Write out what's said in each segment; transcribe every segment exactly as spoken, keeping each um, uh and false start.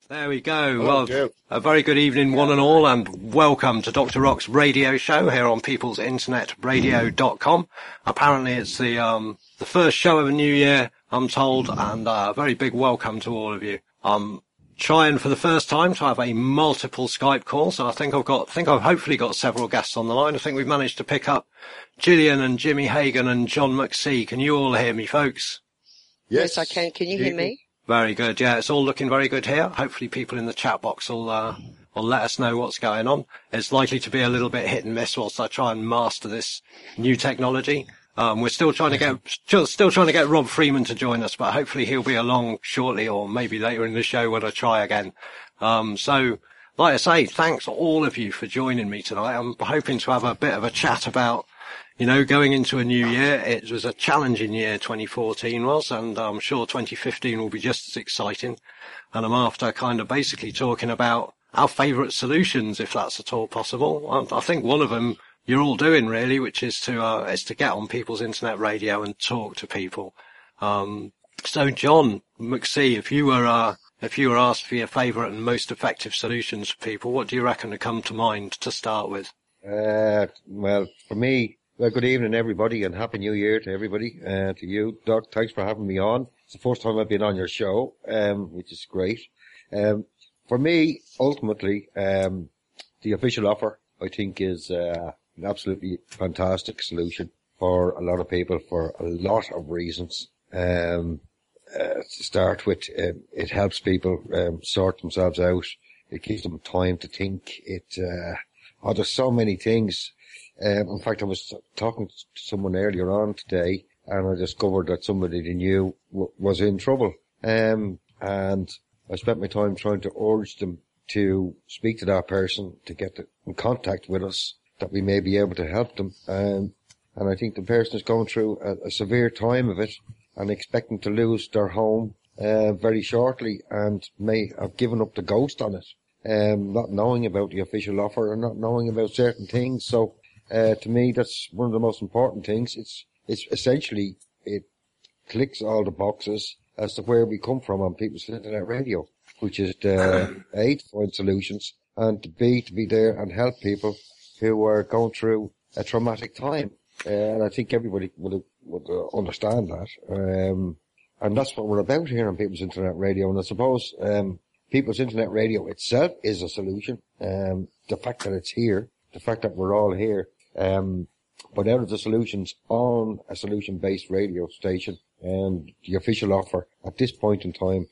There we go. Hello, well, Joe. A very good evening, one and all, and welcome to Doctor Rock's radio show here on peoples internet radio dot com. Apparently it's the um the first show of a new year, I'm told, and uh, a very big welcome to all of you. I'm trying for the first time to have a multiple Skype call, so I think I've got, I think I've hopefully got several guests on the line. I think we've managed to pick up Gillian and Jimmy Hagan and John McSee. Can you all hear me, folks? Yes, yes I can. Can you hear me? Very good. Yeah, it's all looking very good here. Hopefully people in the chat box will, uh, will let us know what's going on. It's likely to be a little bit hit and miss whilst I try and master this new technology. Um, we're still trying to get, still trying to get Rob Freeman to join us, but hopefully he'll be along shortly or maybe later in the show when I try again. Um, so, like I say, thanks all of you for joining me tonight. I'm hoping to have a bit of a chat about, you know, going into a new year. It was a challenging year, twenty fourteen was, and I'm sure twenty fifteen will be just as exciting. And I'm after kind of basically talking about our favourite solutions, if that's at all possible. I think one of them you're all doing really, which is to, uh, is to get on people's internet radio and talk to people. Um, so John McSee, if you were, uh, if you were asked for your favourite and most effective solutions for people, what do you reckon to come to mind to start with? Uh, well, for me, well, good evening, everybody, and Happy New Year to everybody. Uh, to you, Doc, thanks for having me on. It's the first time I've been on your show, um, which is great. Um, for me, ultimately, um, the official offer, I think, is uh, an absolutely fantastic solution for a lot of people for a lot of reasons. Um, uh, to start with, um, it helps people um, sort themselves out. It gives them time to think. It, uh, oh, there's so many things. Um, in fact, I was talking to someone earlier on today, and I discovered that somebody they knew w- was in trouble. Um, and I spent my time trying to urge them to speak to that person, to get in contact with us, that we may be able to help them. Um, and I think the person is going through a, a severe time of it and expecting to lose their home uh, very shortly, and may have given up the ghost on it, um, not knowing about the official offer and not knowing about certain things. So, Uh, to me, that's one of the most important things. It's, it's essentially, it clicks all the boxes as to where we come from on People's Internet Radio, which is the A, to find solutions, and to B, to be there and help people who are going through a traumatic time. Uh, and I think everybody would, would uh, understand that. Um, and that's what we're about here on People's Internet Radio. And I suppose, um, People's Internet Radio itself is a solution. Um, the fact that it's here, the fact that we're all here, Um, but out of the solutions on a solution-based radio station, and the official offer at this point in time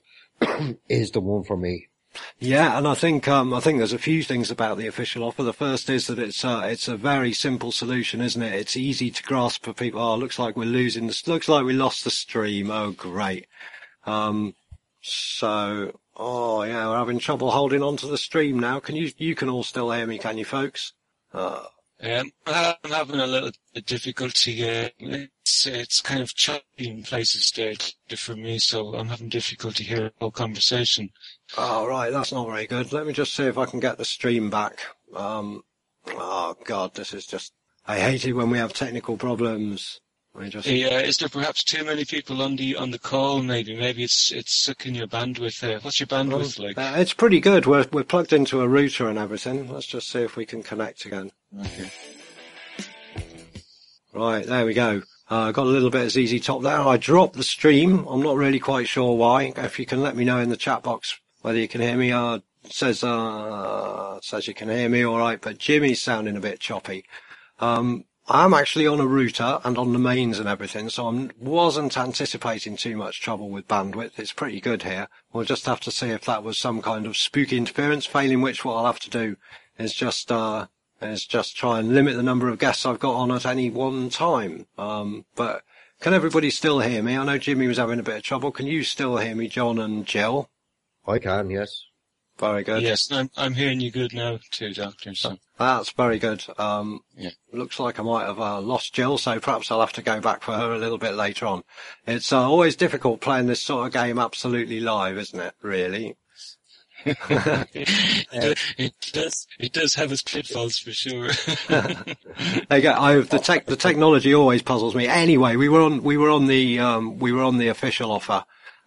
is the one for me. Yeah, and I think um, I think there's a few things about the official offer. The first is that it's uh, it's a very simple solution, isn't it? It's easy to grasp for people. Oh, looks like we're losing the looks like we lost the stream. Oh, great. Um, so, oh yeah, we're having trouble holding on to the stream now. Can you you can all still hear me? Can you, folks? Uh, Um, I'm having a little bit of difficulty. Uh, it's, it's kind of choppy in places there for me, so I'm having difficulty hearing the whole conversation. Oh, right, that's not very good. Let me just see if I can get the stream back. Um, oh, God, this is just... I hate it when we have technical problems. I just... Yeah, is there perhaps too many people on the on the call, maybe? Maybe it's it's sucking your bandwidth. Uh, what's your bandwidth well, like? Uh, it's pretty good. We're, we're plugged into a router and everything. Let's just see if we can connect again. Okay. Right, there we go. I uh, got a little bit of Z Z Top there. I dropped the stream. I'm not really quite sure why. If you can let me know in the chat box whether you can hear me. Uh, it says, uh, it says you can hear me all right, but Jimmy's sounding a bit choppy. Um, I'm actually on a router and on the mains and everything, so I wasn't anticipating too much trouble with bandwidth. It's pretty good here. We'll just have to see if that was some kind of spooky interference, failing which what I'll have to do is just, uh, is just try and limit the number of guests I've got on at any one time. Um, but can everybody still hear me? I know Jimmy was having a bit of trouble. Can you still hear me, John and Jill? I can, yes. Very good. Yes, I'm, I'm hearing you good now too, Doctor. So. That's very good. Um, yeah. Looks like I might have uh, lost Jill, so perhaps I'll have to go back for her a little bit later on. It's uh, always difficult playing this sort of game absolutely live, isn't it, really? it, does, it does. It does have its pitfalls for sure. There you go. I, the tech, the technology always puzzles me. Anyway, we were on, we were on the, um, we were on the official offer,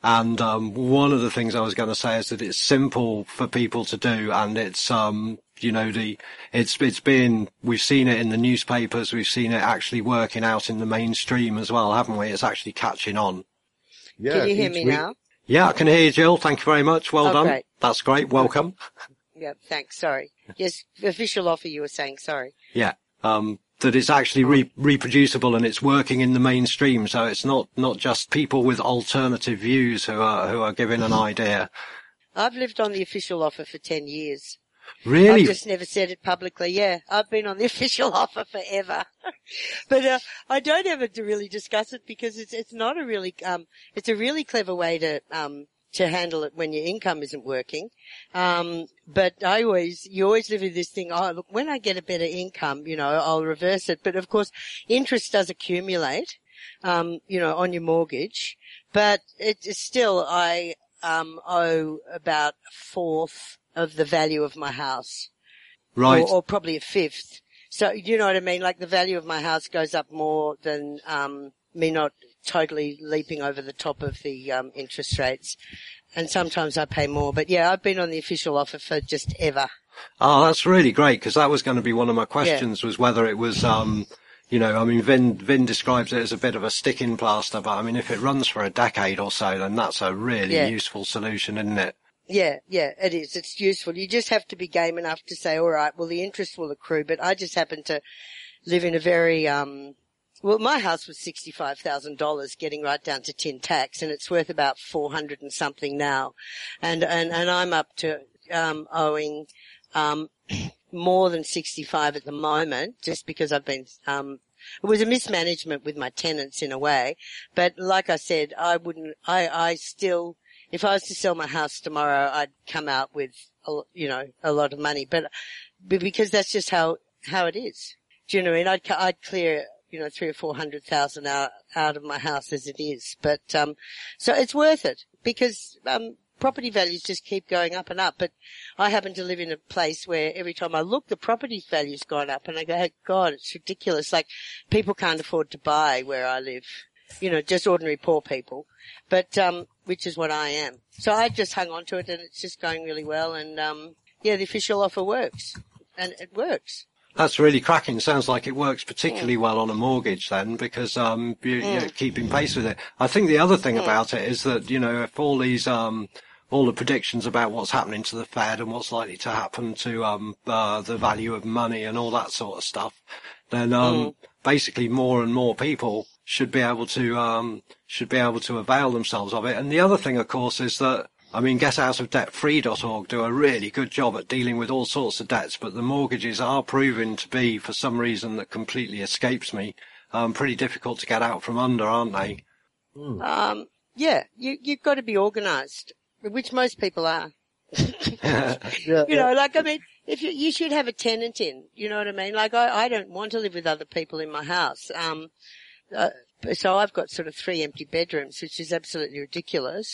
And um, one of the things I was going to say is that it's simple for people to do, and it's um, you know, the it's it's been we've seen it in the newspapers, we've seen it actually working out in the mainstream as well, haven't we? It's actually catching on. Yeah, Can you hear me week, now? Yeah, I can hear you, Jill. Thank you very much. Well Oh, done. great. That's great. Welcome. Yeah, thanks. Sorry. Yes, official offer. You were saying. Sorry. Yeah. Um, that it's actually re- reproducible and it's working in the mainstream. So it's not, not just people with alternative views who are, who are giving an idea. I've lived on the official offer for ten years. Really? I've just never said it publicly. Yeah, I've been on the official offer forever. But, uh, I don't ever to really discuss it because it's, it's not a really, um, it's a really clever way to, um, to handle it when your income isn't working. Um, but I always, you always live with this thing, oh, look, when I get a better income, you know, I'll reverse it. But of course, interest does accumulate, um, you know, on your mortgage. But it's still, I, um, owe about a fourth of the value of my house. Right. Or, or probably a fifth. So, you know what I mean? Like the value of my house goes up more than, um, me not totally leaping over the top of the um, interest rates, and sometimes I pay more. But yeah, I've been on the official offer for just ever. Oh, that's really great, because that was going to be one of my questions, yeah. was whether it was, um, you know, I mean, Vin, Vin describes it as a bit of a sticking plaster, but I mean, if it runs for a decade or so, then that's a really yeah. useful solution, isn't it? Yeah, yeah, it is. It's useful. You just have to be game enough to say, all right, well, the interest will accrue, but I just happen to live in a very, um, well, my house was sixty-five thousand dollars getting right down to tin tax, and it's worth about four hundred and something now. And, and, and I'm up to, um, owing, um, more than sixty-five at the moment, just because I've been, um, it was a mismanagement with my tenants in a way. But like I said, I wouldn't, I, I still, if I was to sell my house tomorrow, I'd come out with, a, you know, a lot of money. But, but because that's just how, how it is. Do you know what I mean? I'd, I'd clear, you know, three or four hundred thousand out, out of my house as it is. But, um, so it's worth it because, um, property values just keep going up and up. But I happen to live in a place where every time I look, the property value's gone up and I go, oh God, it's ridiculous. Like people can't afford to buy where I live, you know, just ordinary poor people. But, um, which is what I am. So I just hung on to it and it's just going really well. And, um, yeah, the official offer works and it works. That's really cracking. Sounds like it works particularly mm. well on a mortgage then, because um you, mm. you're keeping pace with it. I think the other thing mm. about it is that, you know, if all these um all the predictions about what's happening to the Fed and what's likely to happen to um uh, the value of money and all that sort of stuff, then um mm. basically more and more people should be able to um should be able to avail themselves of it. And the other thing, of course, is that I mean, get out of debt free dot org do a really good job at dealing with all sorts of debts, but the mortgages are proving to be, for some reason that completely escapes me, um, pretty difficult to get out from under, aren't they? Mm. Um, yeah, you, you've got to be organised, which most people are. yeah, you know, like, I mean, if you, you should have a tenant in, you know what I mean? Like, I, I don't want to live with other people in my house. Um, uh, so I've got sort of three empty bedrooms, which is absolutely ridiculous.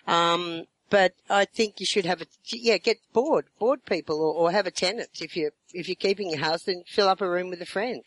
Um, But I think you should have a, yeah, get board, board people or, or have a tenant. If you're, if you're keeping your house, then fill up a room with a friend.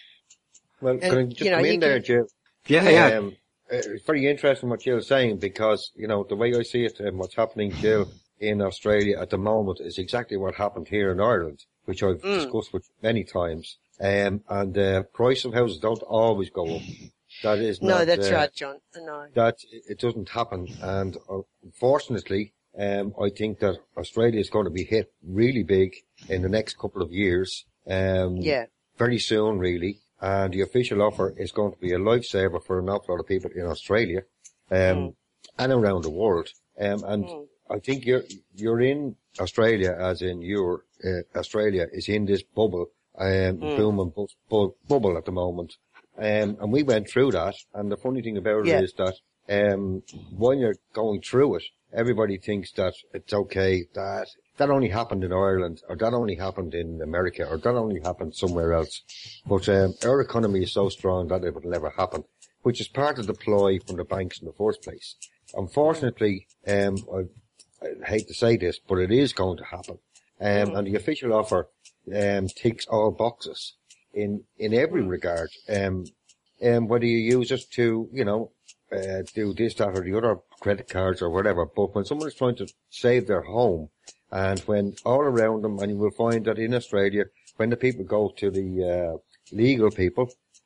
Well, and, can I just you know, come in can, there, Jill? Yeah, yeah. Um, it's very interesting what Jill's saying because, you know, the way I see it and what's happening, Jill, in Australia at the moment is exactly what happened here in Ireland, which I've mm. discussed with many times. Um, and the uh, price of houses don't always go up. That is not, no, that's uh, right, John. No. That it doesn't happen. And uh, unfortunately, um, I think that Australia is going to be hit really big in the next couple of years. Um, yeah. Very soon, really. And the official offer is going to be a lifesaver for an awful lot of people in Australia, um, mm. and around the world. Um, and mm. I think you're, you're in Australia as in your, uh, Australia is in this bubble, um, mm. boom and bu- bu- bubble at the moment. Um, and we went through that, and the funny thing about yeah. it is that, um, when you're going through it, everybody thinks that it's okay, that that only happened in Ireland, or that only happened in America, or that only happened somewhere else. But, um, our economy is so strong that it would never happen, which is part of the ploy from the banks in the first place. Unfortunately, um, I, I hate to say this, but it is going to happen. Um, and the official offer, um, ticks all boxes. In, in every regard, um, um, whether you use it to, you know, uh, do this, that or the other, credit cards or whatever. But when someone is trying to save their home, and when all around them, and you will find that in Australia, when the people go to the uh, legal people,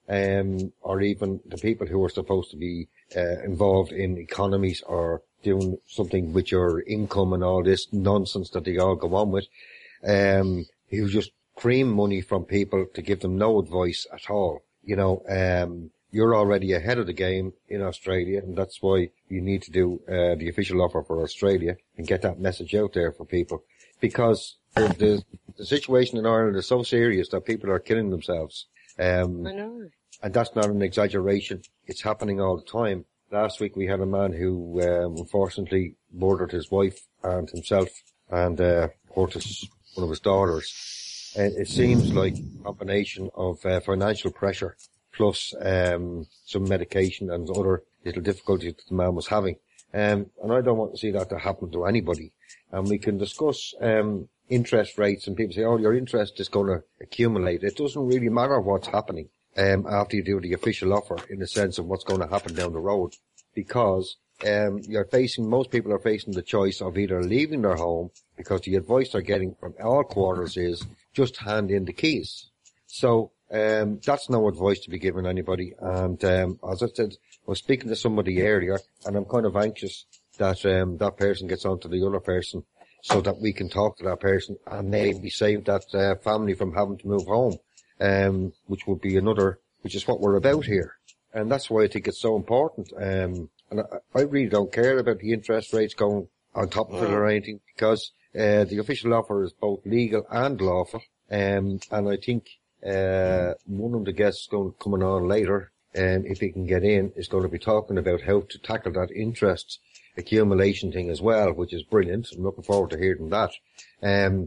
um, or even the people who are supposed to be uh, involved in economies or doing something with your income and all this nonsense that they all go on with, um, who just cream money from people to give them no advice at all. You know, um, you're already ahead of the game in Australia, and that's why you need to do uh, the official offer for Australia and get that message out there for people. Because the, the, the situation in Ireland is so serious that people are killing themselves. Um, I know. And that's not an exaggeration. It's happening all the time. Last week we had a man who um, unfortunately murdered his wife and himself and uh, hurt his, one of his daughters. Uh, it seems like a combination of uh, financial pressure plus um, some medication and other little difficulties that the man was having. Um, and I don't want to see that to happen to anybody. And we can discuss um, interest rates, and people say, oh, your interest is going to accumulate. It doesn't really matter what's happening um, after you do the official offer in the sense of what's going to happen down the road. Because um, you're facing, most people are facing the choice of either leaving their home, because the advice they're getting from all quarters is just hand in the keys. So um, that's no advice to be given anybody. And um, as I said, I was speaking to somebody earlier, and I'm kind of anxious that um, that person gets on to the other person so that we can talk to that person and maybe save that uh, family from having to move home, um, which would be another, which is what we're about here. And that's why I think it's so important. Um, and I, I really don't care about the interest rates going on top of it or anything, because uh, the official offer is both legal and lawful. Um, and I think uh, one of the guests going coming on later, um, if he can get in, is going to be talking about how to tackle that interest accumulation thing as well, which is brilliant. I'm looking forward to hearing that. Um,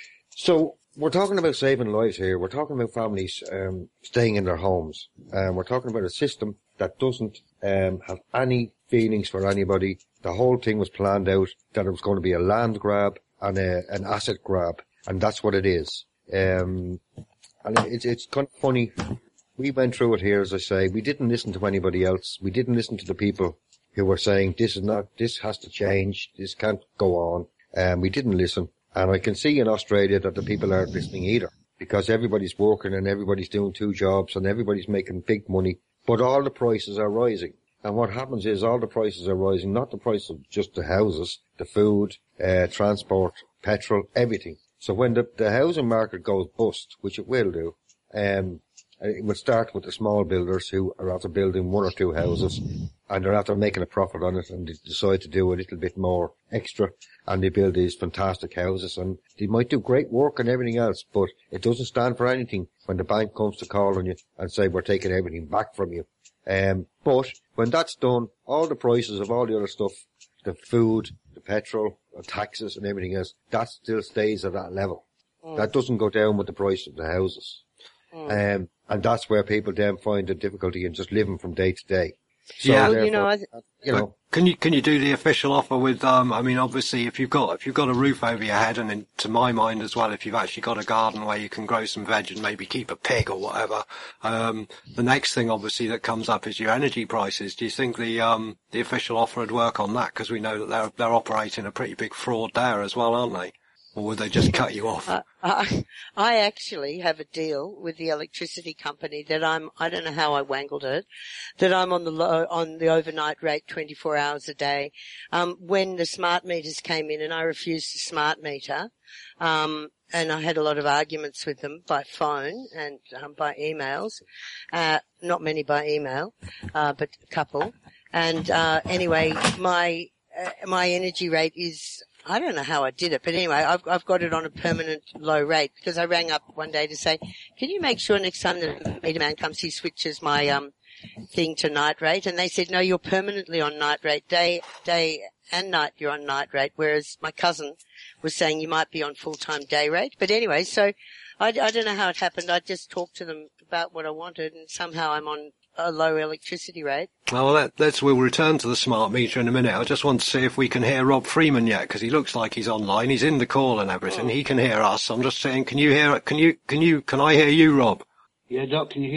so we're talking about saving lives here. We're talking about families um, staying in their homes. Um, we're talking about a system that doesn't um, have any feelings for anybody. The whole thing was planned out that it was going to be a land grab and a, an asset grab, and that's what it is. Um, and it's it's kind of funny. We went through it here, as I say. We didn't listen to anybody else. We didn't listen to the people who were saying this is not, this has to change, this can't go on. Um, we didn't listen. And I can see in Australia that the people aren't listening either, because everybody's working and everybody's doing two jobs and everybody's making big money, but all the prices are rising. And what happens is all the prices are rising, not the price of just the houses, the food, uh, transport, petrol, everything. So when the, the housing market goes bust, which it will do, um, it will start with the small builders who are after building one or two houses, and they're after making a profit on it, and they decide to do a little bit more extra, and they build these fantastic houses, and they might do great work and everything else, but it doesn't stand for anything when the bank comes to call on you and say, we're taking everything back from you. Um, but when that's done, all the prices of all the other stuff, the food, the petrol, the taxes and everything else, that still stays at that level. Mm. That doesn't go down with the price of the houses. Mm. Um, and that's where people then find the difficulty in just living from day to day. So yeah, well, you know, I th- you know. Can you can you do the official offer with? Um, I mean, obviously, if you've got if you've got a roof over your head, and in, to my mind as well, if you've actually got a garden where you can grow some veg and maybe keep a pig or whatever, um, the next thing obviously that comes up is your energy prices. Do you think the um the official offer would work on that? Because we know that they're they're operating a pretty big fraud there as well, aren't they? Or would they just cut you off? Uh, I, I actually have a deal with the electricity company that I'm, I don't know how I wangled it, that I'm on the low, on the overnight rate twenty-four hours a day. Um, when the smart meters came in and I refused the smart meter, um, and I had a lot of arguments with them by phone and um, by emails, uh, not many by email, uh, but a couple. And, uh, anyway, my, uh, my energy rate is, I don't know how I did it, but anyway, I've, I've got it on a permanent low rate because I rang up one day to say, can you make sure next time the meter man comes, he switches my, um, thing to night rate? And they said, no, you're permanently on night rate. Day, day and night you're on night rate. Whereas my cousin was saying you might be on full-time day rate. But anyway, so I, I don't know how it happened. I just talked to them about what I wanted and somehow I'm on a low electricity rate. Well, let, let's, we'll return to the smart meter in a minute. I just want to see if we can hear Rob Freeman yet, because he looks like he's online. He's in the call and everything. He can hear us. I'm just saying, can you hear it? Can you, can you, can I hear you, Rob? Yeah, Doc, can you hear me?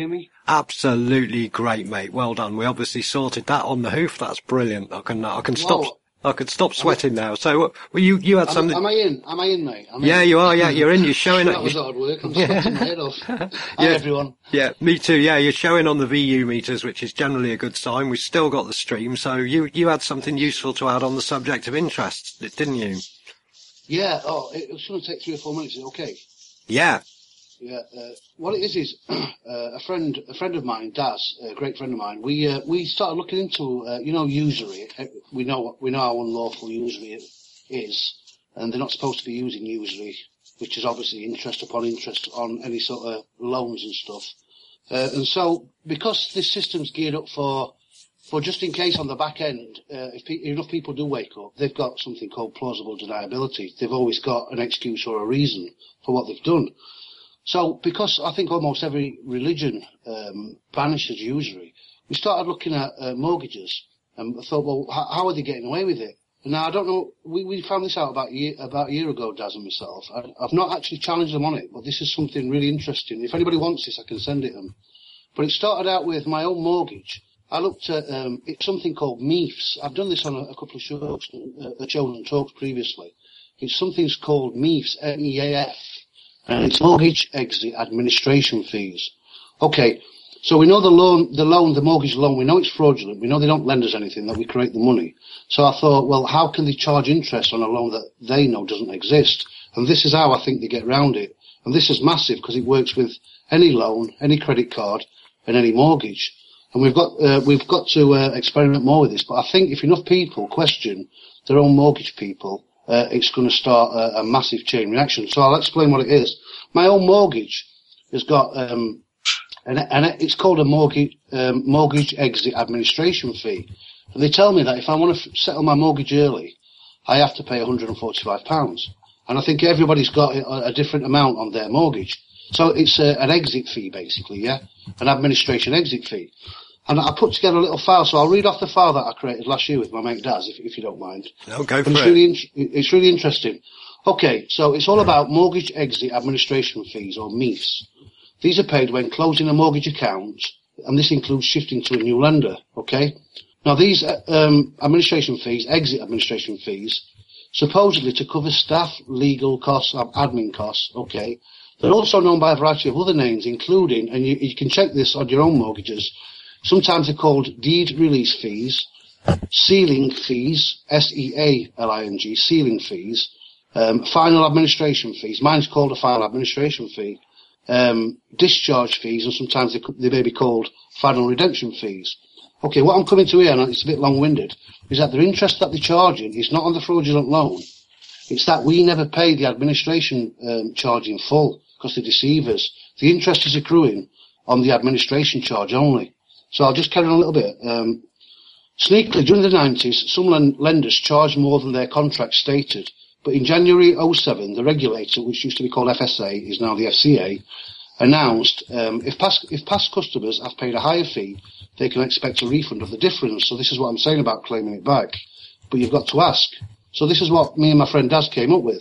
Absolutely great, mate. Well done. We obviously sorted that on the hoof. That's brilliant. I can, I can stop, Whoa. I could stop sweating now. So, uh, well, you, you had Am, something. am I in? Am I in, mate? Am I Yeah, in? you are. Yeah, you're in. You're showing That it. was hard work. I'm sweating my head off. Hi, Yeah. everyone. Yeah, me too. Yeah, you're showing on the V U meters, which is generally a good sign. We've still got the stream. So you, you had something useful to add on the subject of interest, didn't you? Yeah. Oh, it, it's going to take three or four minutes. Is it okay? Yeah. Yeah. Uh, what it is is uh, a friend, a friend of mine, Daz, a great friend of mine. We uh, we started looking into, uh, you know, usury. We know we know how unlawful usury is, and they're not supposed to be using usury, which is obviously interest upon interest on any sort of loans and stuff. Uh, and so, because this system's geared up for, for just in case on the back end, uh, if pe- enough people do wake up, they've got something called plausible deniability. They've always got an excuse or a reason for what they've done. So, because I think almost every religion um, banishes usury, we started looking at uh, mortgages, and I thought, well, how, how are they getting away with it? And now I don't know. We, we found this out about a year, about a year ago, Daz and myself. I, I've not actually challenged them on it, but this is something really interesting. If anybody wants this, I can send it them. But it started out with my own mortgage. I looked at um, it's something called M E A Fs. I've done this on a, a couple of shows, uh, shows and talks previously. It's something called M E A Fs, M E A F. And it's mortgage exit administration fees. Okay, so we know the loan, the loan, the mortgage loan, we know it's fraudulent. We know they don't lend us anything, that we create the money. So I thought, well, how can they charge interest on a loan that they know doesn't exist? And this is how I think they get around it. And this is massive because it works with any loan, any credit card, and any mortgage. And we've got, uh, we've got to uh, experiment more with this. But I think if enough people question their own mortgage people, Uh, it's going to start a, a massive chain reaction. So I'll explain what it is. My own mortgage has got, um, and an, it's called a mortgage, um, mortgage exit administration fee. And they tell me that if I want to f- settle my mortgage early, I have to pay one hundred forty-five pounds. And I think everybody's got a, a different amount on their mortgage. So it's a, an exit fee, basically, yeah? An administration exit fee. And I put together a little file, so I'll read off the file that I created last year with my mate Daz, if, if you don't mind. No, go for but it's it. Really in- it's really interesting. Okay, so it's all about mortgage exit administration fees, or M E A Fs. These are paid when closing a mortgage account, and this includes shifting to a new lender, okay? Now these uh, um, administration fees, exit administration fees, supposedly to cover staff, legal costs, admin costs, okay? They're also known by a variety of other names, including, and you, you can check this on your own mortgages, sometimes they're called deed release fees, sealing fees, S E A L I N G, sealing fees, um, final administration fees. Mine's called a final administration fee. Um, discharge fees, and sometimes they, they may be called final redemption fees. Okay, what I'm coming to here, and it's a bit long-winded, is that the interest that they're charging is not on the fraudulent loan. It's that we never pay the administration um, charge in full because they deceive us. The interest is accruing on the administration charge only. So I'll just carry on a little bit. Um, sneakily, during the nineties, some lenders charged more than their contract stated. But in January oh seven, the regulator, which used to be called F S A, is now the F C A, announced um, if, past, if past customers have paid a higher fee, they can expect a refund of the difference. So this is what I'm saying about claiming it back. But you've got to ask. So this is what me and my friend Daz came up with.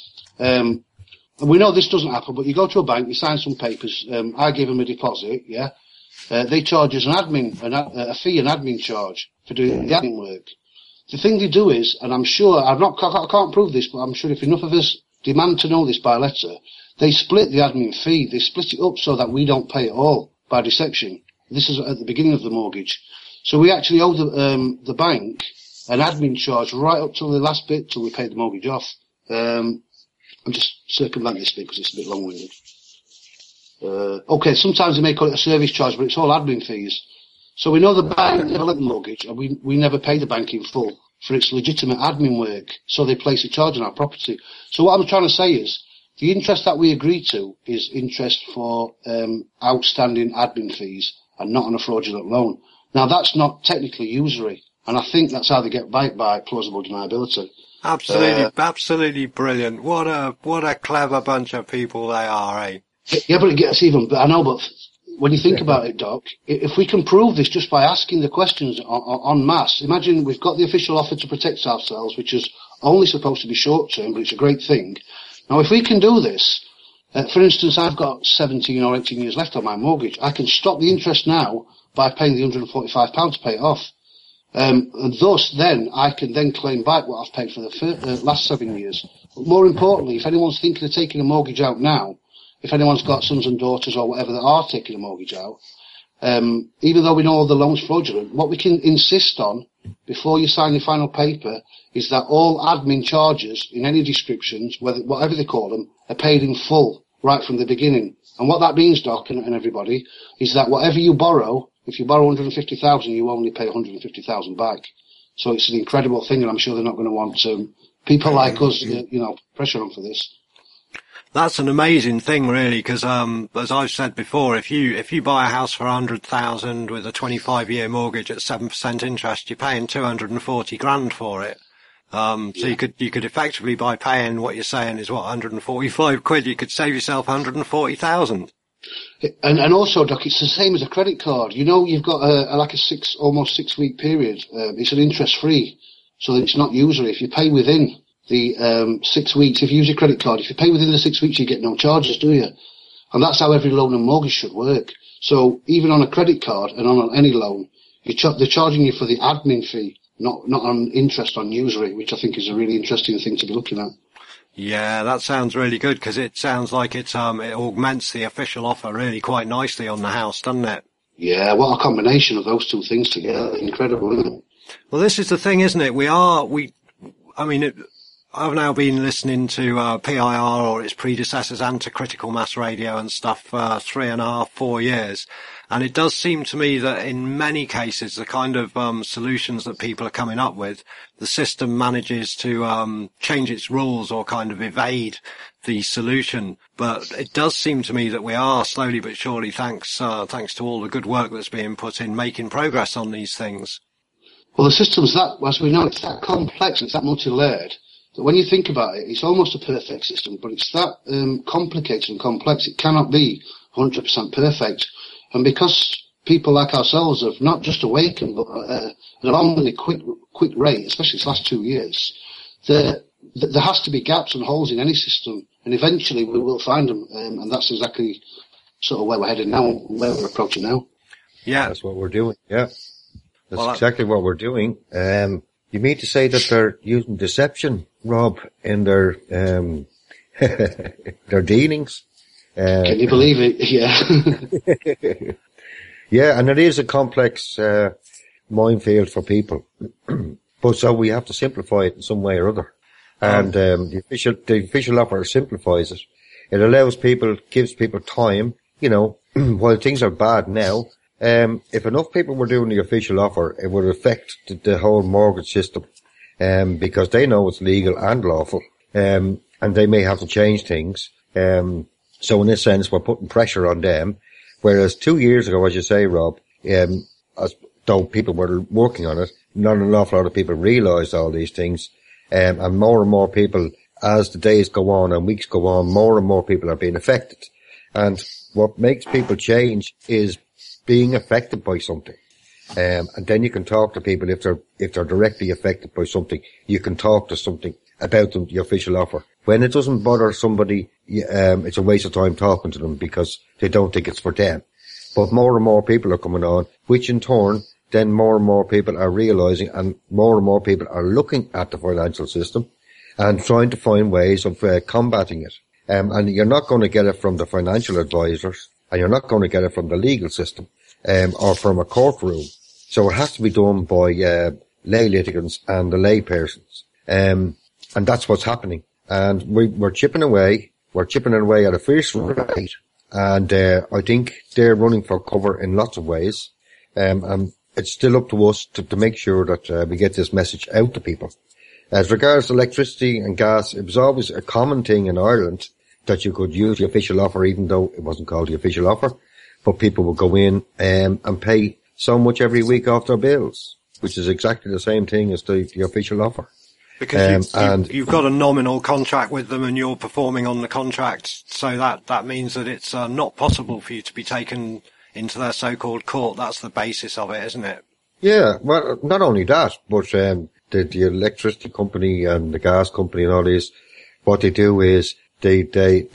Um, and we know this doesn't happen, but you go to a bank, you sign some papers. Um, I give them a deposit, yeah. Uh, they charge us an admin, an, a fee, an admin charge for doing the admin work. The thing they do is, and I'm sure, I'm not, I can't prove this, but I'm sure if enough of us demand to know this by letter, they split the admin fee. They split it up so that we don't pay it all by deception. This is at the beginning of the mortgage. So we actually owe the, um, the bank an admin charge right up till the last bit till we pay the mortgage off. Um, I'm just circumventing this bit because it's a bit long-winded. Uh, okay, sometimes they may call it a service charge, but it's all admin fees. So we know the bank never let the mortgage, and we, we never pay the bank in full for its legitimate admin work, so they place a charge on our property. So what I'm trying to say is, the interest that we agree to is interest for um, outstanding admin fees and not on a fraudulent loan. Now that's not technically usury, and I think that's how they get by by plausible deniability. Absolutely, Uh, absolutely brilliant. What a, what a clever bunch of people they are, eh? Yeah, but it gets even, but I know, but when you think about it, Doc, if we can prove this just by asking the questions en, en masse, imagine we've got the official offer to protect ourselves, which is only supposed to be short term, but it's a great thing. Now, if we can do this, Uh, for instance, I've got seventeen or eighteen years left on my mortgage. I can stop the interest now by paying the one hundred forty-five pounds to pay it off. Um, and thus, then, I can then claim back what I've paid for the fir- uh, last seven years. But more importantly, if anyone's thinking of taking a mortgage out now, if anyone's got sons and daughters or whatever that are taking a mortgage out, um, even though we know all the loan's fraudulent, what we can insist on before you sign your final paper is that all admin charges in any descriptions, whether, whatever they call them, are paid in full right from the beginning. And what that means, Doc, and, and everybody, is that whatever you borrow, if you borrow one hundred fifty thousand, you only pay one hundred fifty thousand back. So it's an incredible thing, and I'm sure they're not going to want um, people like us, uh, you know, pressure on for this. That's an amazing thing, really, because um, as I've said before, if you if you buy a house for a hundred thousand with a twenty-five year mortgage at seven percent interest, you're paying two hundred and forty grand for it. Um, so yeah. you could you could effectively, by paying what you're saying is what one hundred and forty-five quid, you could save yourself one hundred and forty thousand. And, and also, Doc, it's the same as a credit card. You know, you've got a, a like a six, almost six week period. Um, it's an interest free, so that it's not usury. If you pay within the um, six weeks, if you use your credit card, if you pay within the six weeks, you get no charges, do you? And that's how every loan and mortgage should work. So even on a credit card and on any loan, you ch- they're charging you for the admin fee, not not on interest on usury, which I think is a really interesting thing to be looking at. Yeah, that sounds really good, because it sounds like it um it augments the official offer really quite nicely on the house, doesn't it? Yeah, what a combination of those two things together. Incredible, isn't it? Well, this is the thing, isn't it? We are, we, I mean, it, I've now been listening to uh, P I R or its predecessors and to Critical Mass Radio and stuff for uh, three and a half, four years. And it does seem to me that in many cases, the kind of um, solutions that people are coming up with, the system manages to um, change its rules or kind of evade the solution. But it does seem to me that we are slowly but surely, thanks uh, thanks to all the good work that's being put in, making progress on these things. Well, the system's that, as we know, it's that complex, it's that multi-layered, that when you think about it, it's almost a perfect system, but it's that um, complicated and complex, it cannot be one hundred percent perfect. And because people like ourselves have not just awakened, but uh, at an alarmingly quick, quick rate, especially this last two years, there, there has to be gaps and holes in any system, and eventually we will find them, um, and that's exactly sort of where we're heading now, where we're approaching now. Yeah. That's what we're doing, yeah. That's well, exactly what we're doing. Um, you mean to say that they're using deception, Rob, in their, um, their dealings? Uh, Can you believe it? Yeah. Yeah, and it is a complex uh, minefield for people. But so we have to simplify it in some way or other. And um, the official the official offer simplifies it. It allows people, gives people time, you know, while things are bad now. Um, if enough people were doing the official offer, it would affect the, the whole mortgage system, um, because they know it's legal and lawful, um, and they may have to change things. Um, So in this sense, we're putting pressure on them. Whereas two years ago, as you say, Rob, um, as though people were working on it, not an awful lot of people realised all these things. Um, and more and more people, as the days go on and weeks go on, more and more people are being affected. And what makes people change is being affected by something. Um, and then you can talk to people if they're, if they're directly affected by something. You can talk to something about them, the official offer. When it doesn't bother somebody, um, it's a waste of time talking to them because they don't think it's for them. But more and more people are coming on, which in turn, then more and more people are realising, and more and more people are looking at the financial system and trying to find ways of uh, combating it. Um, and you're not going to get it from the financial advisors, and you're not going to get it from the legal system, um, or from a courtroom. So it has to be done by uh, lay litigants and the lay persons. Um, and that's what's happening. And we, we're chipping away. We're chipping away at a fierce rate. And uh, I think they're running for cover in lots of ways. Um, and it's still up to us to, to make sure that uh, we get this message out to people. As regards to electricity and gas, it was always a common thing in Ireland that you could use the official offer, even though it wasn't called the official offer. But people would go in um, and pay so much every week off their bills, which is exactly the same thing as the, the official offer. Because um, you, and you, you've got a nominal contract with them and you're performing on the contract, so that, that means that it's uh, not possible for you to be taken into their so-called court. That's the basis of it, isn't it? Yeah, well, not only that, but um, the, the electricity company and the gas company and all this, what they do is they, they, they've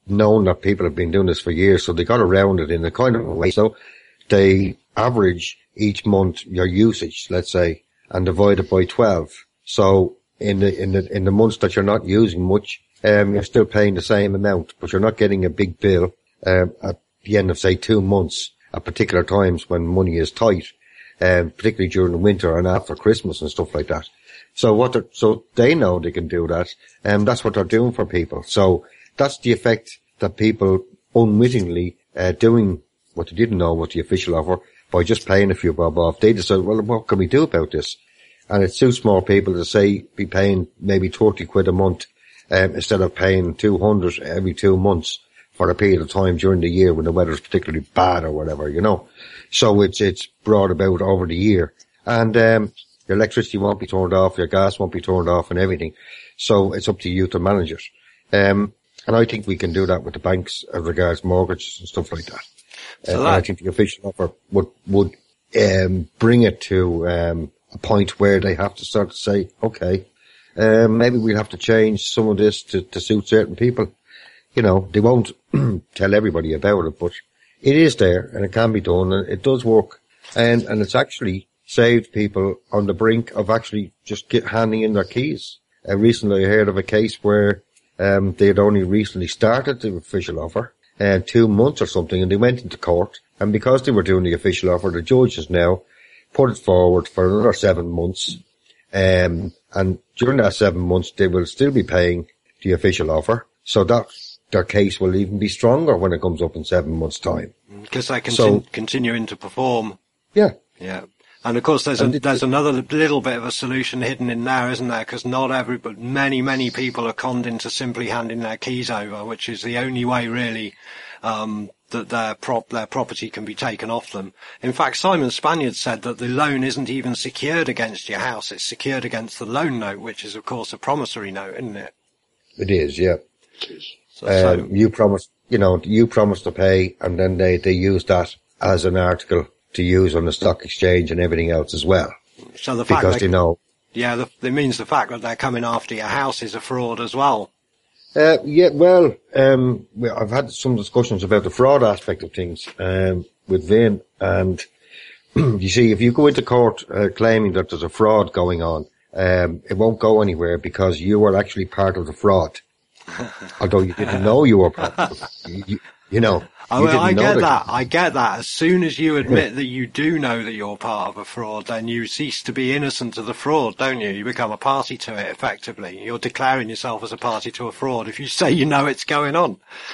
known that people have been doing this for years, so they got around it in a kind of a way. So they average each month your usage, let's say, and divide it by twelve. So in the, in the, in the months that you're not using much, um, you're still paying the same amount, but you're not getting a big bill, um, at the end of, say, two months at particular times when money is tight, um, particularly during the winter and after Christmas and stuff like that. So what they're, so they know they can do that, and that's what they're doing for people. So that's the effect that people unwittingly, uh, doing what they didn't know was the official offer by just paying a few bob off. They decided, well, what can we do about this? And it suits more people to say, be paying maybe thirty quid a month, um, instead of paying two hundred every two months for a period of time during the year when the weather's particularly bad or whatever, you know. So it's, it's brought about over the year. And, um, your electricity won't be turned off, your gas won't be turned off and everything. So it's up to you to manage it. Um, and I think we can do that with the banks as regards mortgages and stuff like that. So uh, that... and I think the official offer would, would, um, bring it to, um, a point where they have to start to say, okay, um, maybe we'll have to change some of this to, to suit certain people. You know, they won't tell everybody about it, but it is there and it can be done and it does work. And, and it's actually saved people on the brink of actually just get handing in their keys. Uh, recently I heard of a case where, um, they had only recently started the official offer, uh, two months or something, and they went into court. And because they were doing the official offer, the judge has now put it forward for another seven months. Um, and during that seven months, they will still be paying the official offer. So that their case will even be stronger when it comes up in seven months' time. Because they're conti- so, continuing to perform. Yeah. Yeah. And of course, there's a, it, there's another little bit of a solution hidden in there, isn't there? Because not every, but many, many people are conned into simply handing their keys over, which is the only way really, um, that their prop, their property can be taken off them. In fact, Simon Spaniard said that the loan isn't even secured against your house. It's secured against the loan note, which is of course a promissory note, isn't it? It is, yeah. So, um, so, you promise, you know, you promise to pay, and then they, they use that as an article to use on the stock exchange and everything else as well. so the fact Because they, they know. yeah, the, it means the fact that they're coming after your house is a fraud as well. Uh, yeah, well, um, well, I've had some discussions about the fraud aspect of things, um, with Vin, and you see, if you go into court, uh, claiming that there's a fraud going on, um, it won't go anywhere because you were actually part of the fraud. Although you didn't know you were part of it. You, you know. I, you mean, I didn't know get that. that. I get that. As soon as you admit that you do know that you're part of a fraud, then you cease to be innocent of the fraud, don't you? You become a party to it, effectively. You're declaring yourself as a party to a fraud if you say you know it's going on.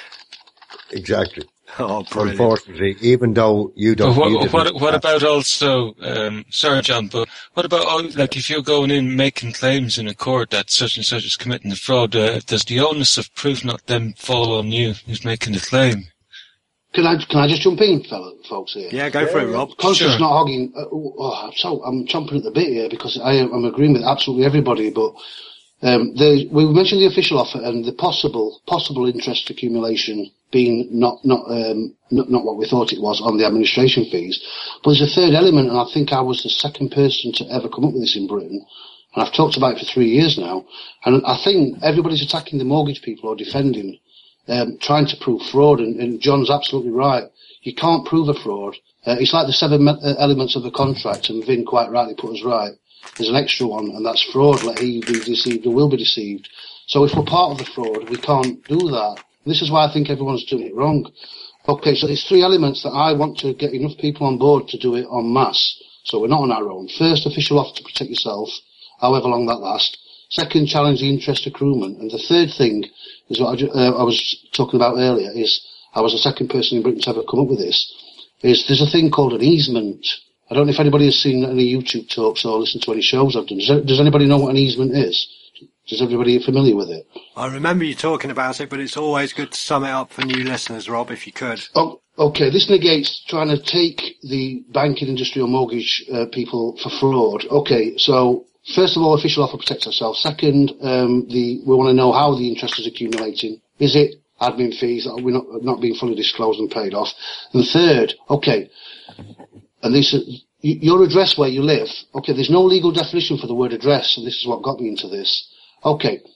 Exactly. Oh, brilliant. Unfortunately, even though you don't. But what, you didn't what, what know about also, um, sorry John, but what about, all, like, if you're going in making claims in a court that such and such is committing the fraud, uh, does the onus of proof not then fall on you who's making the claim? Can I can I just jump in, fellow folks here? Yeah, go yeah, for it, Rob. Conscious sure. not hogging. Uh, oh, I'm so I'm chomping at the bit here because I am I'm agreeing with absolutely everybody. But um, the, we mentioned the official offer and the possible possible interest accumulation being not not um not, not what we thought it was on the administration fees. But there's a third element, and I think I was the second person to ever come up with this in Britain. And I've talked about it for three years now. And I think everybody's attacking the mortgage people or defending. Um, trying to prove fraud, and, and John's absolutely right. You can't prove a fraud. Uh, it's like the seven me- uh, elements of the contract, and Vin quite rightly put us right. There's an extra one, and that's fraud. Let he be deceived or will be deceived. So if we're part of the fraud, we can't do that. This is why I think everyone's doing it wrong. Okay, so there's three elements that I want to get enough people on board to do it en masse. So we're not on our own. First, official offer to protect yourself, however long that lasts. Second, challenge the interest accruement. And the third thing is what I, ju- uh, I was talking about earlier, is I was the second person in Britain to ever come up with this, is there's a thing called an easement. I don't know if anybody has seen any YouTube talks or listened to any shows I've done. Does, does anybody know what an easement is? Is everybody familiar with it? I remember you talking about it, but it's always good to sum it up for new listeners, Rob, if you could. Oh, okay, this negates trying to take the banking industry or mortgage uh, people for fraud. Okay, so first of all, official offer protects ourselves. Second, um, the we want to know how the interest is accumulating. Is it admin fees that are not, not being fully disclosed and paid off? And third, okay, and this is your address where you live. Okay, there's no legal definition for the word address, and this is what got me into this. Okay,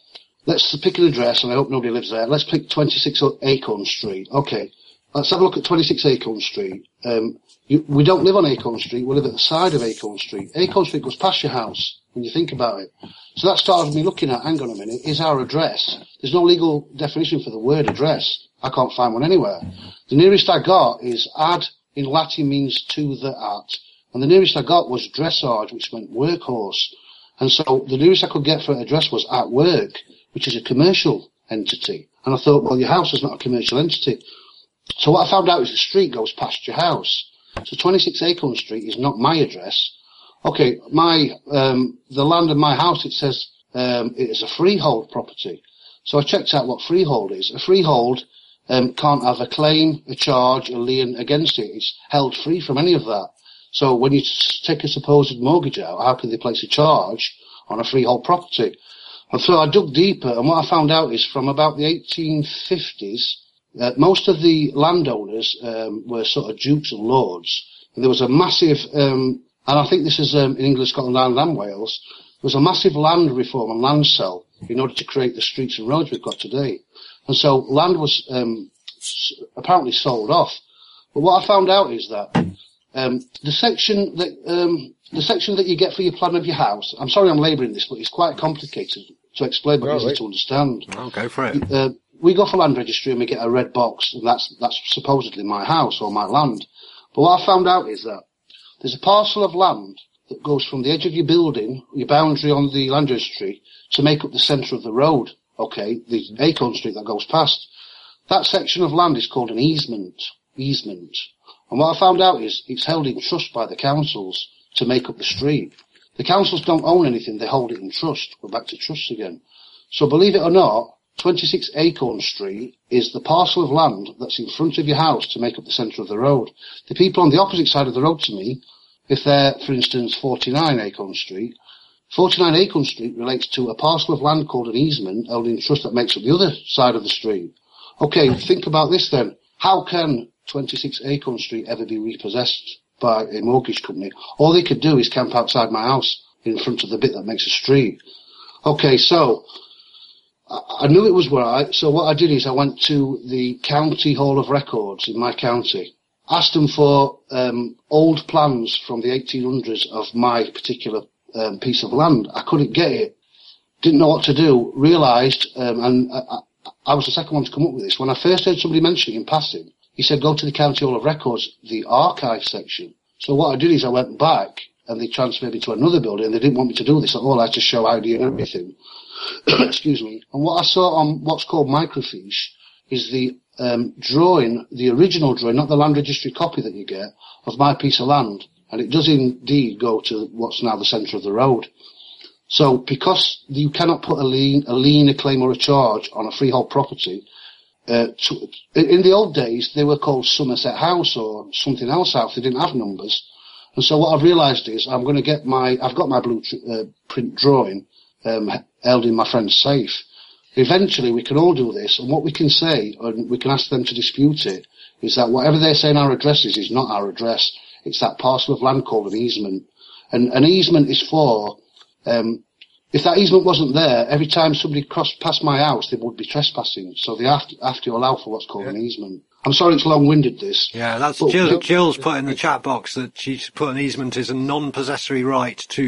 let's pick an address, and I hope nobody lives there. Let's pick twenty-six Acorn Street. Okay, let's have a look at twenty-six Acorn Street. Um, you, we don't live on Acorn Street, we live at the side of Acorn Street. Acorn Street goes past your house, when you think about it. So that started me looking at, hang on a minute, is our address? There's no legal definition for the word address. I can't find one anywhere. The nearest I got is ad in Latin means to the at. And the nearest I got was dressage, which meant workhorse. And so the nearest I could get for an address was at work, which is a commercial entity. And I thought, well, your house is not a commercial entity. So what I found out is the street goes past your house. So twenty-six Acorn Street is not my address. Okay, my, um, the land of my house, it says, um, it is a freehold property. So I checked out what freehold is. A freehold, um, can't have a claim, a charge, a lien against it. It's held free from any of that. So when you take a supposed mortgage out, how can they place a charge on a freehold property? And so I dug deeper, and what I found out is from about the eighteen fifties, uh, most of the landowners um, were sort of dukes and lords. And there was a massive, um, and I think this is um, in England, Scotland, Ireland and Wales, there was a massive land reform and land sale in order to create the streets and roads we've got today. And so land was um, apparently sold off. But what I found out is that um, the section that um, the section that you get for your plan of your house, I'm sorry I'm labouring this, but it's quite complicated to explain, but easy to understand. I'll go for it. Uh, we go for land registry and we get a red box, and that's that's supposedly my house or my land. But what I found out is that there's a parcel of land that goes from the edge of your building, your boundary on the land registry, to make up the centre of the road. Okay, the Acorn Street that goes past. That section of land is called an easement. Easement. And what I found out is it's held in trust by the councils to make up the street. The councils don't own anything, they hold it in trust. We're back to trusts again. So believe it or not, twenty-six Acorn Street is the parcel of land that's in front of your house to make up the centre of the road. The people on the opposite side of the road to me, if they're, for instance, forty-nine Acorn Street, forty-nine Acorn Street relates to a parcel of land called an easement held in trust that makes up the other side of the street. Okay, think about this then. How can twenty-six Acorn Street ever be repossessed by a mortgage company? All they could do is camp outside my house in front of the bit that makes a street. Okay, so I knew it was right, so what I did is I went to the County Hall of Records in my county, asked them for um, old plans from the eighteen hundreds of my particular um, piece of land. I couldn't get it, didn't know what to do, realised, um, and I, I was the second one to come up with this. When I first heard somebody mention it in passing, he said, go to the County Hall of Records, the archive section. So what I did is I went back, and they transferred me to another building, and they didn't want me to do this at all. I had to show I D and everything. Excuse me. And what I saw on what's called microfiche is the um, drawing, the original drawing, not the land registry copy that you get, of my piece of land. And it does indeed go to what's now the centre of the road. So because you cannot put a lien, a lien, a claim or a charge on a freehold property, uh, to, in the old days they were called Somerset House or something else house. They didn't have numbers. And so what I've realised is I'm going to get my, I've got my blueprint uh, print drawing um, held in my friend's safe. Eventually we can all do this, and what we can say, and we can ask them to dispute it, is that whatever they're saying our address is, is not our address. It's that parcel of land called an easement. And an easement is for, um, if that easement wasn't there, every time somebody crossed past my house, they would be trespassing. So they have to, have to allow for what's called yeah. an easement. I'm sorry it's long-winded, this. Yeah, that's but, Jill, but, Jill's put in the chat box that she's put an easement is a non-possessory right to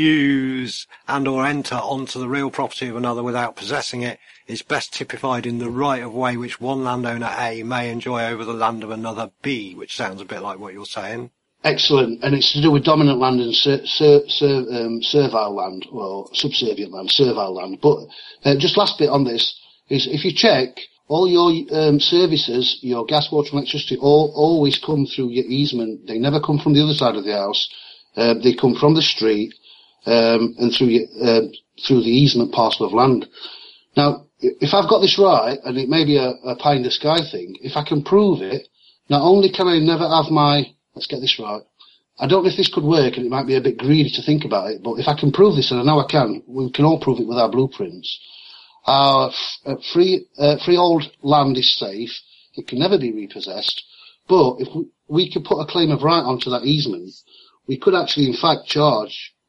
use and or enter onto the real property of another without possessing it. It's best typified in the right of way which one landowner A may enjoy over the land of another B, which sounds a bit like what you're saying. Excellent, and it's to do with dominant land and ser- ser- ser- um, servile land, or subservient land, servile land. But uh, just last bit on this is if you check, all your um, services, your gas, water and electricity, all always come through your easement. They never come from the other side of the house. Uh, they come from the street um, and through your, uh, through the easement parcel of land. Now, if I've got this right, and it may be a, a pie in the sky thing, if I can prove it, not only can I never have my, let's get this right, I don't know if this could work, and it might be a bit greedy to think about it, but if I can prove this, and I know I can, we can all prove it with our blueprints. Our uh, free, uh, freehold land is safe. It can never be repossessed. But if we, we could put a claim of right onto that easement, we could actually, in fact, charge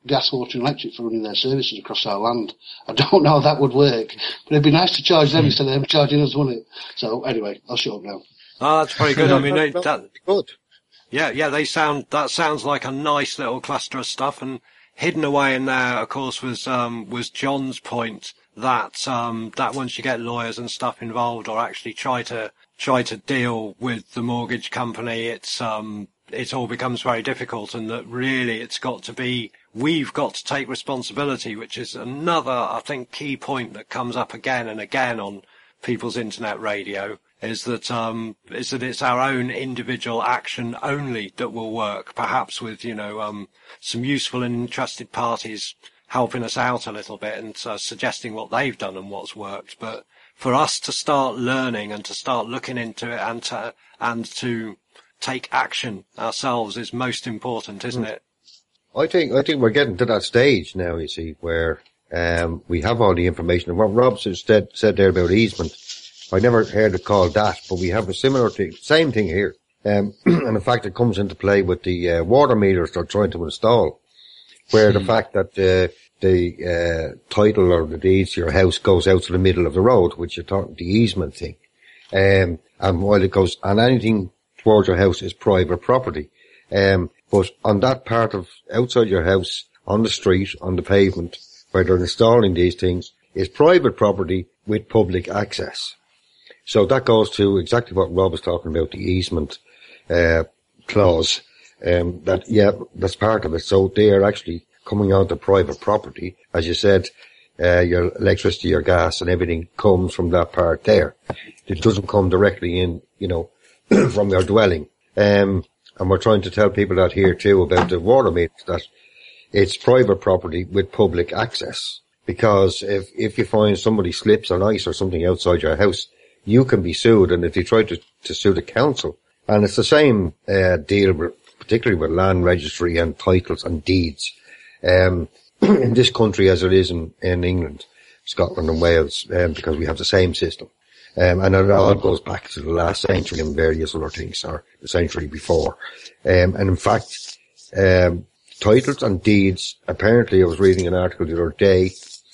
gas, water and electric for running their services across our land. I don't know how that would work, but it'd be nice to charge them instead of them charging us, wouldn't it? So anyway, I'll shut up now. Oh, that's very good. I mean, they, that, Good. yeah, yeah, they sound, that sounds like a nice little cluster of stuff, and hidden away in there, of course, was, um, was John's point that, um, that once you get lawyers and stuff involved or actually try to, try to deal with the mortgage company, it's, um, it all becomes very difficult, and that really it's got to be, we've got to take responsibility, which is another, I think, key point that comes up again and again on people's internet radio, is that, um, is that it's our own individual action only that will work, perhaps with, you know, um, some useful and interested parties helping us out a little bit and uh, suggesting what they've done and what's worked. But for us to start learning and to start looking into it and to, and to take action ourselves is most important, isn't it? I think, I think we're getting to that stage now, you see, where, um, we have all the information. And what Rob said, said there about easement, I never heard it called that, but we have a similar thing, same thing here. Um, and in fact, it comes into play with the uh, water meters they're trying to install, where the fact that uh, the uh, title or the deeds to your house goes out to the middle of the road, which you're talking the easement thing. Um, and while it goes, and anything towards your house is private property. Um, but on that part of outside your house, on the street, on the pavement, where they're installing these things, is private property with public access. So that goes to exactly what Rob was talking about, the easement, uh, clause. Um, that, yeah, that's part of it. So they are actually coming onto private property. As you said, uh, your electricity, your gas and everything comes from that part there. It doesn't come directly in, you know, from your dwelling. Um, and we're trying to tell people that here too about the water meters, that it's private property with public access. Because if, if you find somebody slips on ice or something outside your house, you can be sued, and if you try to, to sue the council, and it's the same uh, deal, with, particularly with land registry and titles and deeds, um, in this country as it is in, in England, Scotland and Wales, um, because we have the same system. Um, and it all goes back to the last century and various other things, or the century before. Um, and in fact, um, titles and deeds, apparently I was reading an article the other day,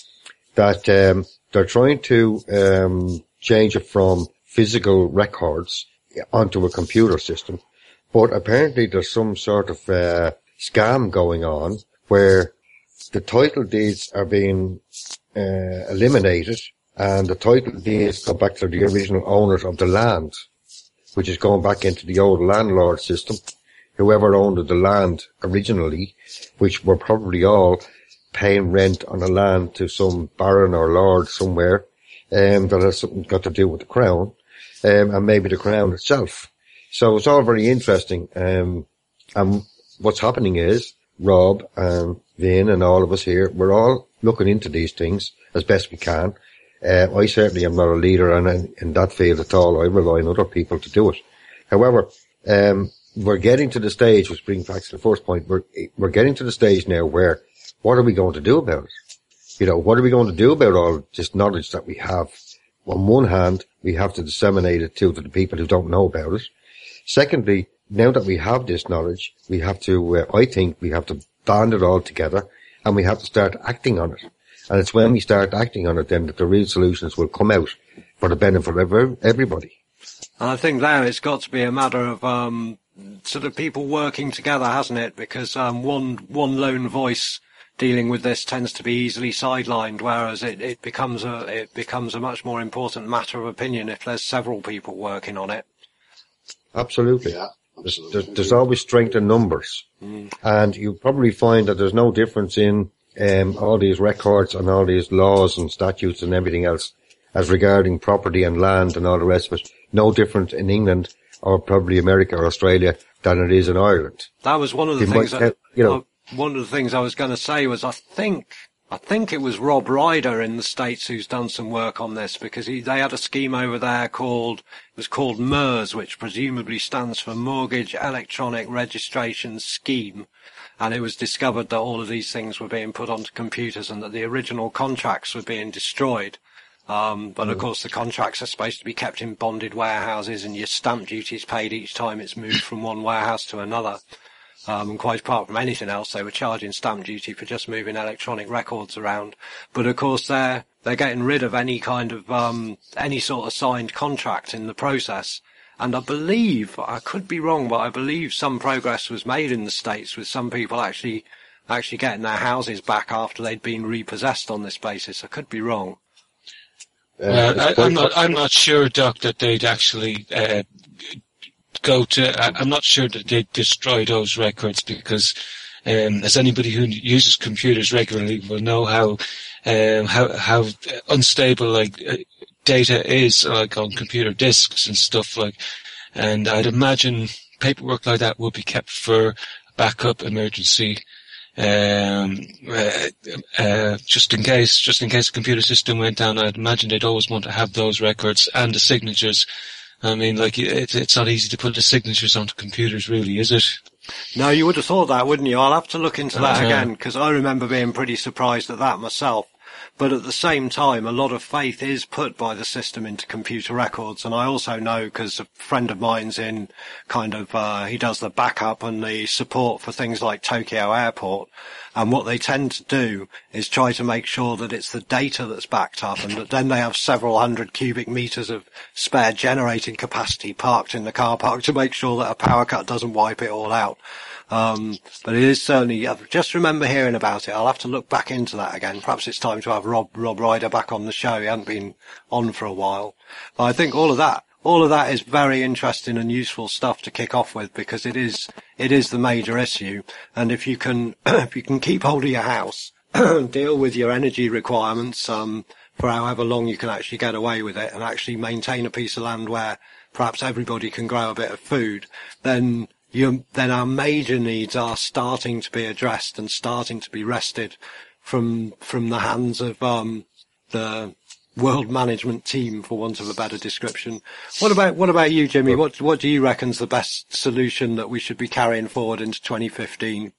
that um, they're trying to um change it from physical records onto a computer system. But apparently there's some sort of uh, scam going on where the title deeds are being uh, eliminated, and the title deeds go back to the original owners of the land, which is going back into the old landlord system. Whoever owned the land originally, which were probably all paying rent on the land to some baron or lord somewhere, Um, that has something got to do with the crown, um, and maybe the crown itself. So it's all very interesting. Um, and what's happening is Rob and Vin and all of us here, we're all looking into these things as best we can. Uh, I certainly am not a leader in, in that field at all. I rely on other people to do it. However, um, we're getting to the stage, which brings back to the first point, we're, we're getting to the stage now where, what are we going to do about it? You know, what are we going to do about all this knowledge that we have? On one hand, we have to disseminate it to, to the people who don't know about it. Secondly, now that we have this knowledge, we have to, uh, I think we have to band it all together, and we have to start acting on it. And it's when we start acting on it then that the real solutions will come out for the benefit of everybody. And I think there it's got to be a matter of um, sort of people working together, hasn't it? Because um, one one lone voice dealing with this tends to be easily sidelined, whereas it, it becomes a it becomes a much more important matter of opinion if there's several people working on it. Absolutely. Yeah, absolutely. There's, there's always strength in numbers. Mm. And you probably find that there's no difference in um, all these records and all these laws and statutes and everything else as regarding property and land and all the rest of it. No different in England or probably America or Australia than it is in Ireland. That was one of the they things might, that, you know, I, one of the things I was going to say was I think I think it was Rob Ryder in the States who's done some work on this, because he, they had a scheme over there called, it was called MERS, which presumably stands for Mortgage Electronic Registration Scheme. And it was discovered that all of these things were being put onto computers and that the original contracts were being destroyed. Um, but of course the contracts are supposed to be kept in bonded warehouses and your stamp duty is paid each time it's moved from one warehouse to another. Um, and quite apart from anything else, they were charging stamp duty for just moving electronic records around. But of course, they're they're getting rid of any kind of um, any sort of signed contract in the process. And I believe, I could be wrong, but I believe some progress was made in the States with some people actually actually getting their houses back after they'd been repossessed on this basis. I could be wrong. Uh, I, I'm not. I'm not sure, Doc, that they'd actually uh, go to. I, I'm not sure that they'd destroy those records because, um, as anybody who uses computers regularly will know how um, how how unstable like uh, data is, like on computer disks and stuff like. And I'd imagine paperwork like that will be kept for backup emergency. Um, uh, uh, just in case, just in case the computer system went down, I'd imagine they'd always want to have those records and the signatures. I mean, like, it, it's not easy to put the signatures onto computers, really, is it? No, you would have thought that, wouldn't you? I'll have to look into that uh-huh. again, because I remember being pretty surprised at that myself. But at the same time, a lot of faith is put by the system into computer records. And I also know, because a friend of mine's in kind of, uh, he does the backup and the support for things like Tokyo Airport. And what they tend to do is try to make sure that it's the data that's backed up, and that then they have several hundred cubic meters of spare generating capacity parked in the car park to make sure that a power cut doesn't wipe it all out. Um, but it is certainly, I just remember hearing about it. I'll have to look back into that again. Perhaps it's time to have Rob, Rob Ryder back on the show. He hadn't been on for a while. But I think all of that, all of that is very interesting and useful stuff to kick off with, because it is, it is the major issue. And if you can, if you can keep hold of your house, deal with your energy requirements, um, for however long you can actually get away with it, and actually maintain a piece of land where perhaps everybody can grow a bit of food, then You, then our major needs are starting to be addressed and starting to be wrested from from the hands of um, the world management team, for want of a better description. What about what about you, Jimmy? What what do you reckon's the best solution that we should be carrying forward into twenty fifteen?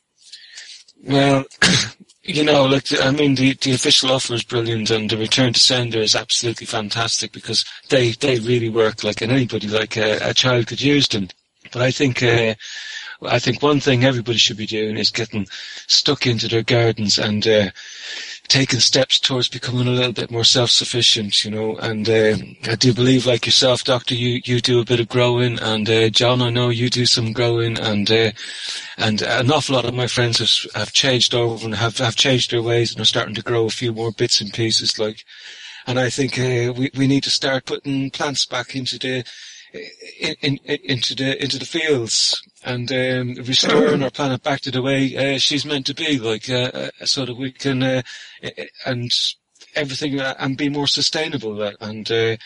Well, you know, like, I mean, the, the official offer is brilliant, and the return to sender is absolutely fantastic, because they, they really work, like, and anybody, like a, a child could use them. But I think, uh, I think one thing everybody should be doing is getting stuck into their gardens and, uh, taking steps towards becoming a little bit more self-sufficient, you know. And, uh, I do believe, like yourself, Doctor, you, you do a bit of growing, and, uh, John, I know you do some growing, and, uh, and an awful lot of my friends have, have changed over and have, have changed their ways and are starting to grow a few more bits and pieces, like. And I think, uh, we, we need to start putting plants back into the, In, in, into the into the fields, and um, restoring our planet back to the way uh, she's meant to be, like uh, uh, so that we can uh, and everything uh, and be more sustainable, uh, and, uh,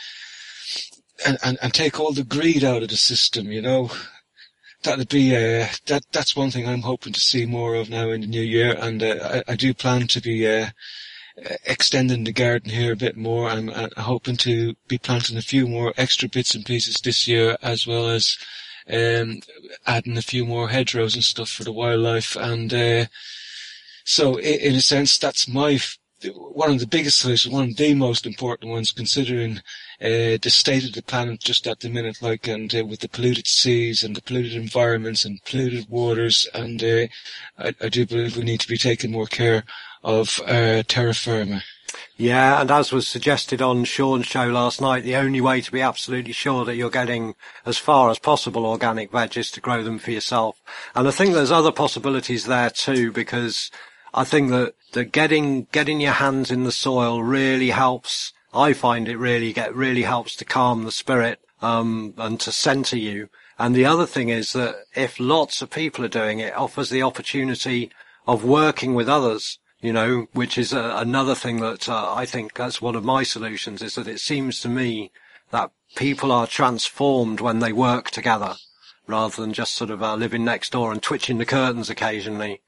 and and and take all the greed out of the system. You know, that'd be uh, that that's one thing I'm hoping to see more of now in the new year, and uh, I, I do plan to be. Uh, extending the garden here a bit more. I'm uh, hoping to be planting a few more extra bits and pieces this year, as well as um, adding a few more hedgerows and stuff for the wildlife. And uh, so, in, in a sense, that's my f- one of the biggest solutions, one of the most important ones, considering uh, the state of the planet just at the minute, like, and uh, with the polluted seas and the polluted environments and polluted waters. And uh, I, I do believe we need to be taking more care of uh, terra firma. Yeah, and as was suggested on Sean's show last night, the only way to be absolutely sure that you're getting as far as possible organic veg is to grow them for yourself. And I think there's other possibilities there too, because I think that, that getting getting your hands in the soil really helps. I find it really get really helps to calm the spirit um and to centre you. And the other thing is that if lots of people are doing it, it offers the opportunity of working with others. You know, which is a, another thing that uh, I think that's one of my solutions, is that it seems to me that people are transformed when they work together, rather than just sort of uh, living next door and twitching the curtains occasionally.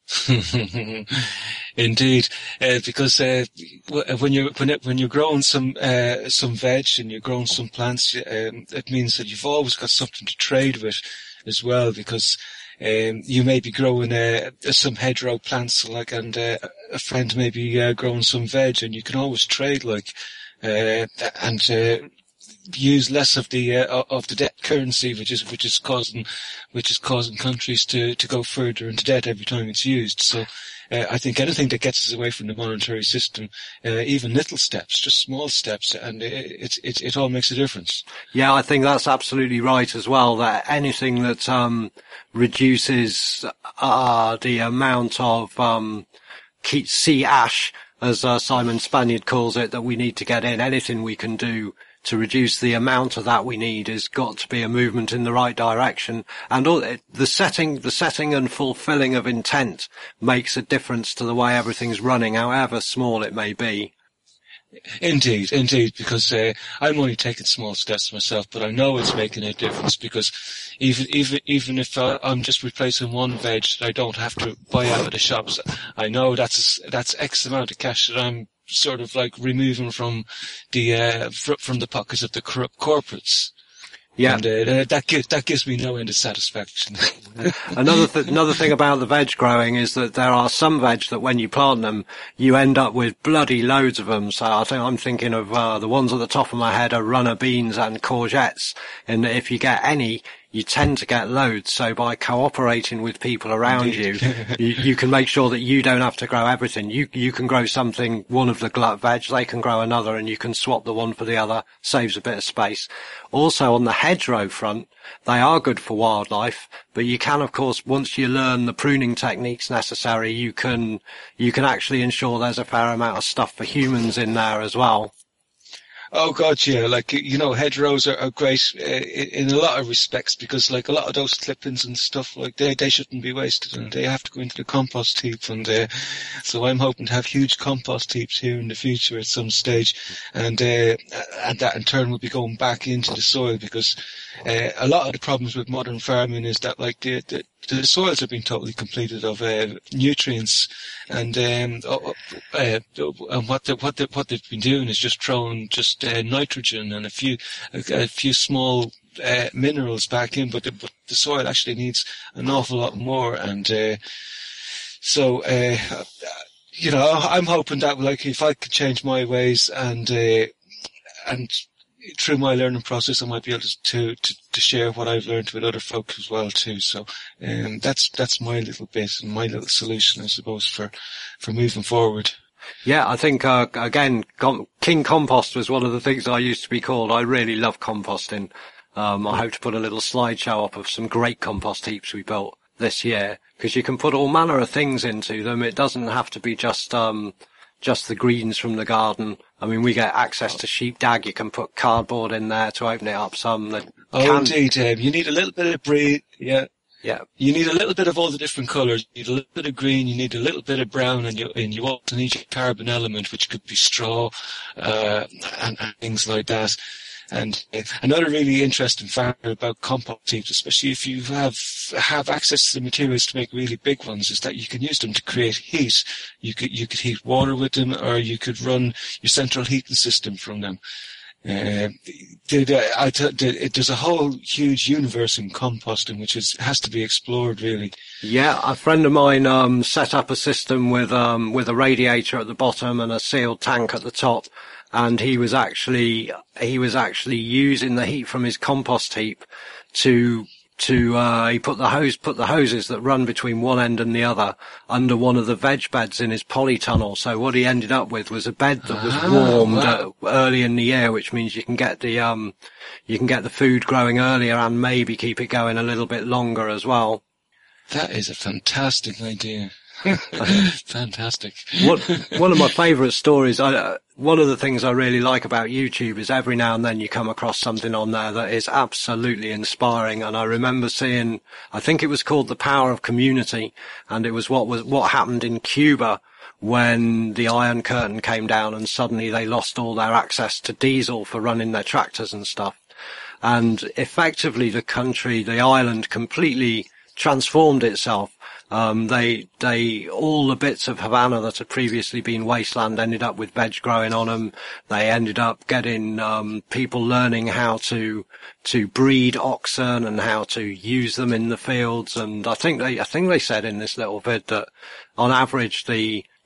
Indeed, uh, because uh, when you're when, it, when you're growing some uh, some veg and you're growing some plants, um, it means that you've always got something to trade with as well, because Um, you may be growing uh, some hedgerow plants, like, and uh, a friend may be uh, growing some veg, and you can always trade, like, uh, and uh, use less of the uh, of the debt currency, which is which is causing which is causing countries to, to go further into debt every time it's used. So uh, I think anything that gets us away from the monetary system, uh, even little steps, just small steps, and it, it it it all makes a difference. Yeah, I think that's absolutely right as well. That anything that um, reduces uh, the amount of um, sea ash, as uh, Simon Spaniard calls it, that we need to get in, anything we can do to reduce the amount of that we need has got to be a movement in the right direction. And all, the setting, the setting and fulfilling of intent makes a difference to the way everything's running, however small it may be. Indeed, indeed, because uh, I'm only taking small steps myself, but I know it's making a difference, because even even even if uh, I'm just replacing one veg that I don't have to buy out of the shops, I know that's that's X amount of cash that I'm sort of like removing from the uh, fr- from the pockets of the corrupt corporates. Yeah, and uh, that gives that gives me no end of satisfaction. another th- another thing about the veg growing is that there are some veg that when you plant them, you end up with bloody loads of them. So I think I'm thinking of uh, the ones at the top of my head are runner beans and courgettes, and if you get any, you tend to get loads. So by cooperating with people around you, you, you can make sure that you don't have to grow everything. You you can grow something, one of the glut veg, they can grow another, and you can swap the one for the other. Saves a bit of space. Also on the hedgerow front, they are good for wildlife, but you can, of course, once you learn the pruning techniques necessary, you can you can actually ensure there's a fair amount of stuff for humans in there as well. Oh God, yeah. Like, you know, hedgerows are, are great uh, in, in a lot of respects, because like a lot of those clippings and stuff, like they, they shouldn't be wasted, and they have to go into the compost heap. And, uh, so I'm hoping to have huge compost heaps here in the future at some stage. And, uh, and that in turn will be going back into the soil, because, uh, a lot of the problems with modern farming is that like the, the The soils have been totally completed of uh, nutrients, and um, uh, uh, and what they, what they, what they've been doing is just throwing just uh, nitrogen and a few a, a few small uh, minerals back in, but the, but the soil actually needs an awful lot more. And uh, so, uh, you know, I'm hoping that like if I could change my ways and uh, and through my learning process, I might be able to, to, to, to share what I've learned with other folk as well too. So, um, that's, that's my little bit and my little solution, I suppose, for, for moving forward. Yeah, I think, uh, again, com- King Compost was one of the things I used to be called. I really love composting. Um, I hope to put a little slideshow up of some great compost heaps we built this year, because you can put all manner of things into them. It doesn't have to be just, um, just the greens from the garden. I mean, we get access to sheepdag. You can put cardboard in there to open it up some. That oh, can... indeed, um, you need a little bit of breed, yeah. Yeah. You need a little bit of all the different colours. You need a little bit of green, you need a little bit of brown, and you, and you also need your carbon element, which could be straw, uh, and, and things like that. And uh, another really interesting factor about compost heaps, especially if you have have access to the materials to make really big ones, is that you can use them to create heat. You could you could heat water with them, or you could run your central heating system from them. Uh, there's a whole huge universe in composting which is has to be explored, really. Yeah, a friend of mine um set up a system with um with a radiator at the bottom and a sealed tank at the top. And he was actually, he was actually using the heat from his compost heap to, to, uh, he put the hose, put the hoses that run between one end and the other under one of the veg beds in his polytunnel. So what he ended up with was a bed that was ah, warmed wow. uh, early in the year, which means you can get the, um, you can get the food growing earlier and maybe keep it going a little bit longer as well. That is a fantastic idea. Fantastic. What, one of my favourite stories, I, uh, one of the things I really like about YouTube is every now and then you come across something on there that is absolutely inspiring. And I remember seeing, I think it was called The Power of Community, and it was what was, what happened in Cuba when the Iron Curtain came down and suddenly they lost all their access to diesel for running their tractors and stuff. And effectively the country, the island completely transformed itself. Um, they, they, all the bits of Havana that had previously been wasteland ended up with veg growing on them. They ended up getting, um, people learning how to, to breed oxen and how to use them in the fields. And I think they, I think they said in this little vid that on average the,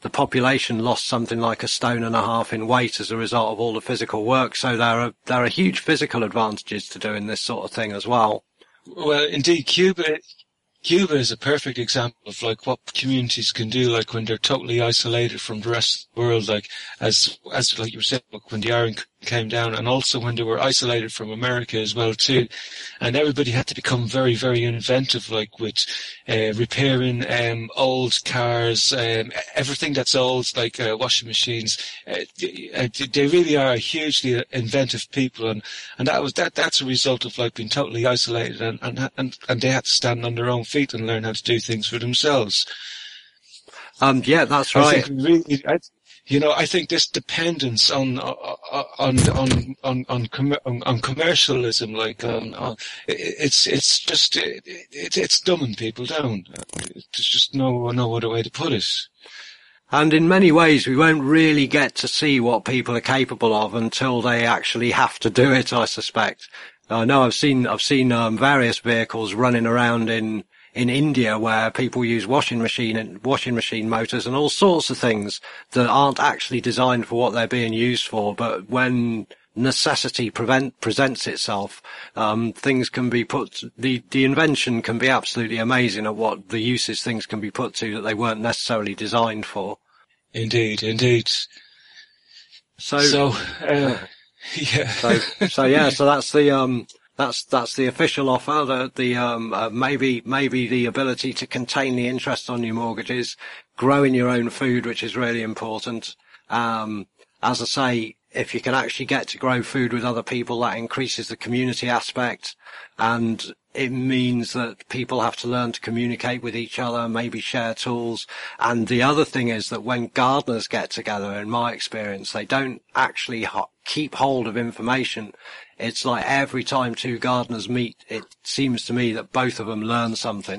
the population lost something like a stone and a half in weight as a result of all the physical work. So there are there are huge physical advantages to doing this sort of thing as well. Well, indeed, Cuba. Cuba is a perfect example of like what communities can do, like when they're totally isolated from the rest of the world, like as as like you were saying, like when the iron came down, and also when they were isolated from America as well too, and everybody had to become very very inventive, like with uh, repairing um, old cars, um, everything that's old, like uh, washing machines. Uh, they really are a hugely inventive people, and and that was that that's a result of like being totally isolated, and and and, and they had to stand on their own feet and learn how to do things for themselves. Um, yeah, that's right. I think really, I, you know, I think this dependence on on on on on, com- on, on commercialism, like on, on, it's it's just it, it, it's dumbing people down. There's just no no other way to put it. And in many ways, we won't really get to see what people are capable of until they actually have to do it, I suspect. I know I've seen I've seen um, various vehicles running around in. in India where people use washing machine and washing machine motors and all sorts of things that aren't actually designed for what they're being used for. But when necessity prevent, presents itself, um, things can be put, the, the invention can be absolutely amazing at what the uses things can be put to that they weren't necessarily designed for. Indeed, indeed. So, so, uh, yeah. so, so yeah, so that's the, um, That's that's the official offer. The the um uh, maybe maybe the ability to contain the interest on your mortgages, growing your own food, which is really important. Um, as I say, if you can actually get to grow food with other people, that increases the community aspect, and it means that people have to learn to communicate with each other, maybe share tools. And the other thing is that when gardeners get together, in my experience, they don't actually ho- keep hold of information. It's like every time two gardeners meet, it seems to me that both of them learn something.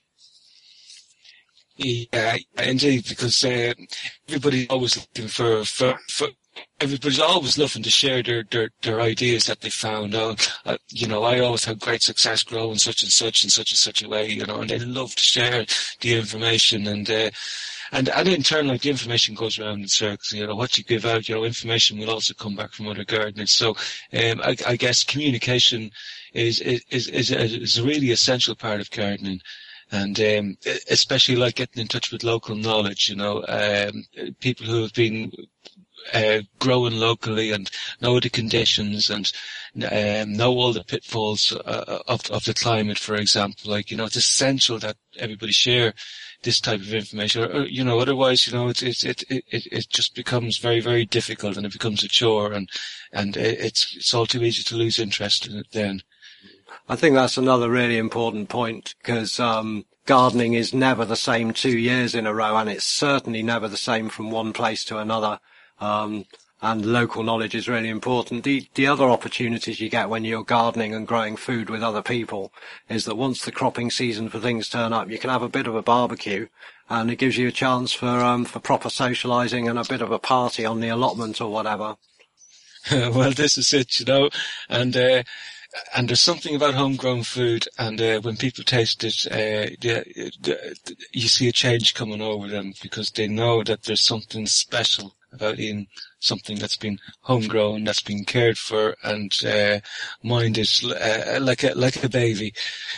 Yeah, indeed, because uh, everybody's always looking for, for, for everybody's always looking to share their, their, their ideas that they found. Oh, uh, you know, I always had great success growing such and such and such and such a way, you know, and they love to share the information. And, uh, and, and in turn, like the information goes around in circles, you know, what you give out, you know, information will also come back from other gardeners. So, um, I, I guess communication is, is, is, is a really essential part of gardening. And, um, especially like getting in touch with local knowledge, you know, um, people who have been, uh, growing locally and know the conditions and, um, know all the pitfalls, uh, of, of the climate, for example. Like, you know, it's essential that everybody share this type of information, or, or you know, otherwise, you know, it's, it's, it, it, it just becomes very, very difficult and it becomes a chore and, and it's, it's all too easy to lose interest in it then. I think that's another really important point because um, gardening is never the same two years in a row, and it's certainly never the same from one place to another. Um, and local knowledge is really important. The, the other opportunities you get when you're gardening and growing food with other people is that once the cropping season for things turn up, you can have a bit of a barbecue, and it gives you a chance for um, for proper socialising and a bit of a party on the allotment or whatever. Well, this is it, you know, and. Uh, And there's something about homegrown food, and uh, when people taste it, uh, they, they, you see a change coming over them because they know that there's something special about eating something that's been homegrown, that's been cared for, and uh, minded uh, like a like a baby.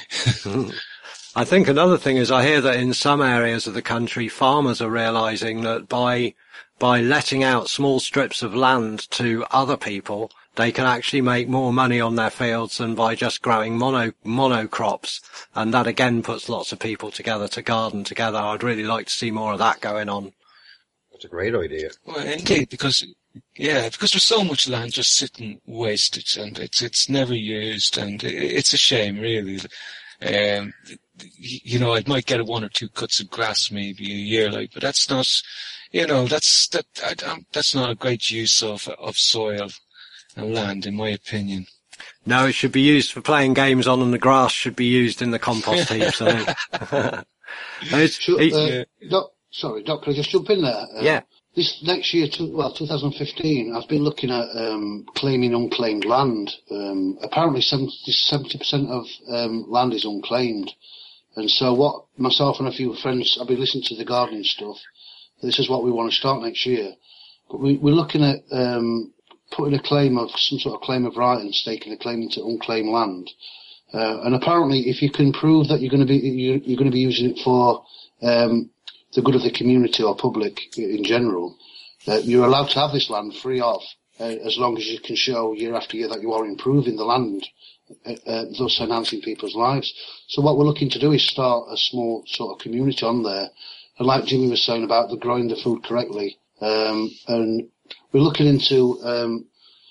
I think another thing is I hear that in some areas of the country, farmers are realising that by by letting out small strips of land to other people, they can actually make more money on their fields than by just growing mono monocrops, and that again puts lots of people together to garden together. I'd really like to see more of that going on. That's a great idea. Well, indeed, because yeah, because there's so much land just sitting wasted, and it's it's never used, and it's a shame, really. Um, you know, I might get one or two cuts of grass maybe a year, like, but that's not, you know, that's that I don't, that's not a great use of of soil and land, in my opinion. No, it should be used for playing games on, and the grass should be used in the compost heaps. I think. it's, Should, it's, uh, doc, sorry, Doc, can I just jump in there? Uh, yeah. This next year, to, well, twenty fifteen, I've been looking at um, claiming unclaimed land. Um, apparently, seventy percent of um, land is unclaimed. And so what myself and a few friends, I've been listening to the gardening stuff, this is what we want to start next year. But we, we're looking at um, putting a claim of some sort of claim of right and staking a claim into unclaimed land. Uh, and apparently, if you can prove that you're going to be you, you're going to be using it for um, the good of the community or public in general, uh, you're allowed to have this land free of, uh, as long as you can show year after year that you are improving the land, uh, uh, thus enhancing people's lives. So what we're looking to do is start a small sort of community on there, and like Jimmy was saying about the growing the food correctly, um, and we're looking into. Um,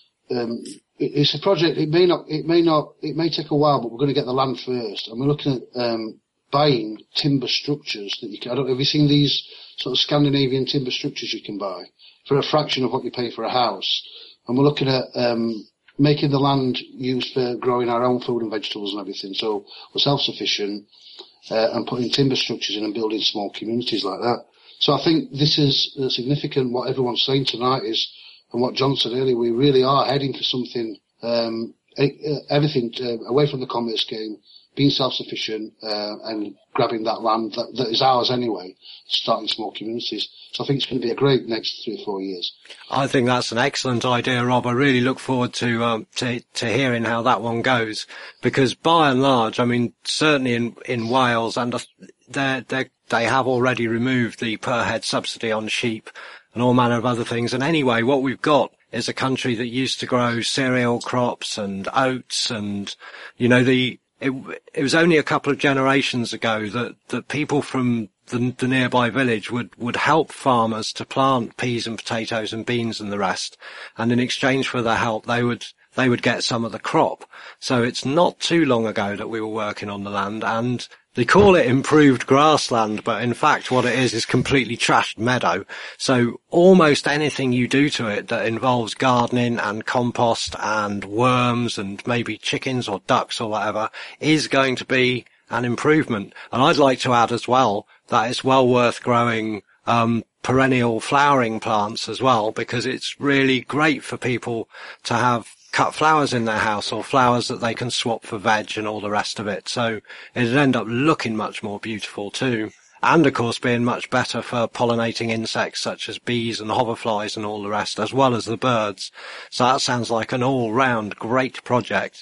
um, It's a project. It may not. It may not. It may take a while, but we're going to get the land first, and we're looking at um, buying timber structures that you can. I don't. Have you seen these sort of Scandinavian timber structures you can buy for a fraction of what you pay for a house? And we're looking at um, making the land used for growing our own food and vegetables and everything. So we're self-sufficient uh, and putting timber structures in and building small communities like that. So I think this is uh, significant. What everyone's saying tonight is. And what John said earlier, we really are heading for something, um, everything uh, away from the communist game, being self-sufficient, uh, and grabbing that land that, that is ours anyway, starting small communities. So I think it's going to be a great next three or four years. I think that's an excellent idea, Rob. I really look forward to, um, to, to hearing how that one goes, because by and large, I mean, certainly in, in Wales, and they they they have already removed the per head subsidy on sheep and all manner of other things. And anyway, what we've got is a country that used to grow cereal crops and oats and, you know, the, it, it was only a couple of generations ago that, that people from the, the nearby village would, would help farmers to plant peas and potatoes and beans and the rest. And in exchange for their help, they would, they would get some of the crop. So it's not too long ago that we were working on the land, and they call it improved grassland, but in fact what it is is completely trashed meadow. So almost anything you do to it that involves gardening and compost and worms and maybe chickens or ducks or whatever is going to be an improvement. And I'd like to add as well that it's well worth growing um perennial flowering plants as well, because it's really great for people to have cut flowers in their house, or flowers that they can swap for veg and all the rest of it. So it'd end up looking much more beautiful too. And of course being much better for pollinating insects such as bees and hoverflies and all the rest, as well as the birds. So that sounds like an all-round great project.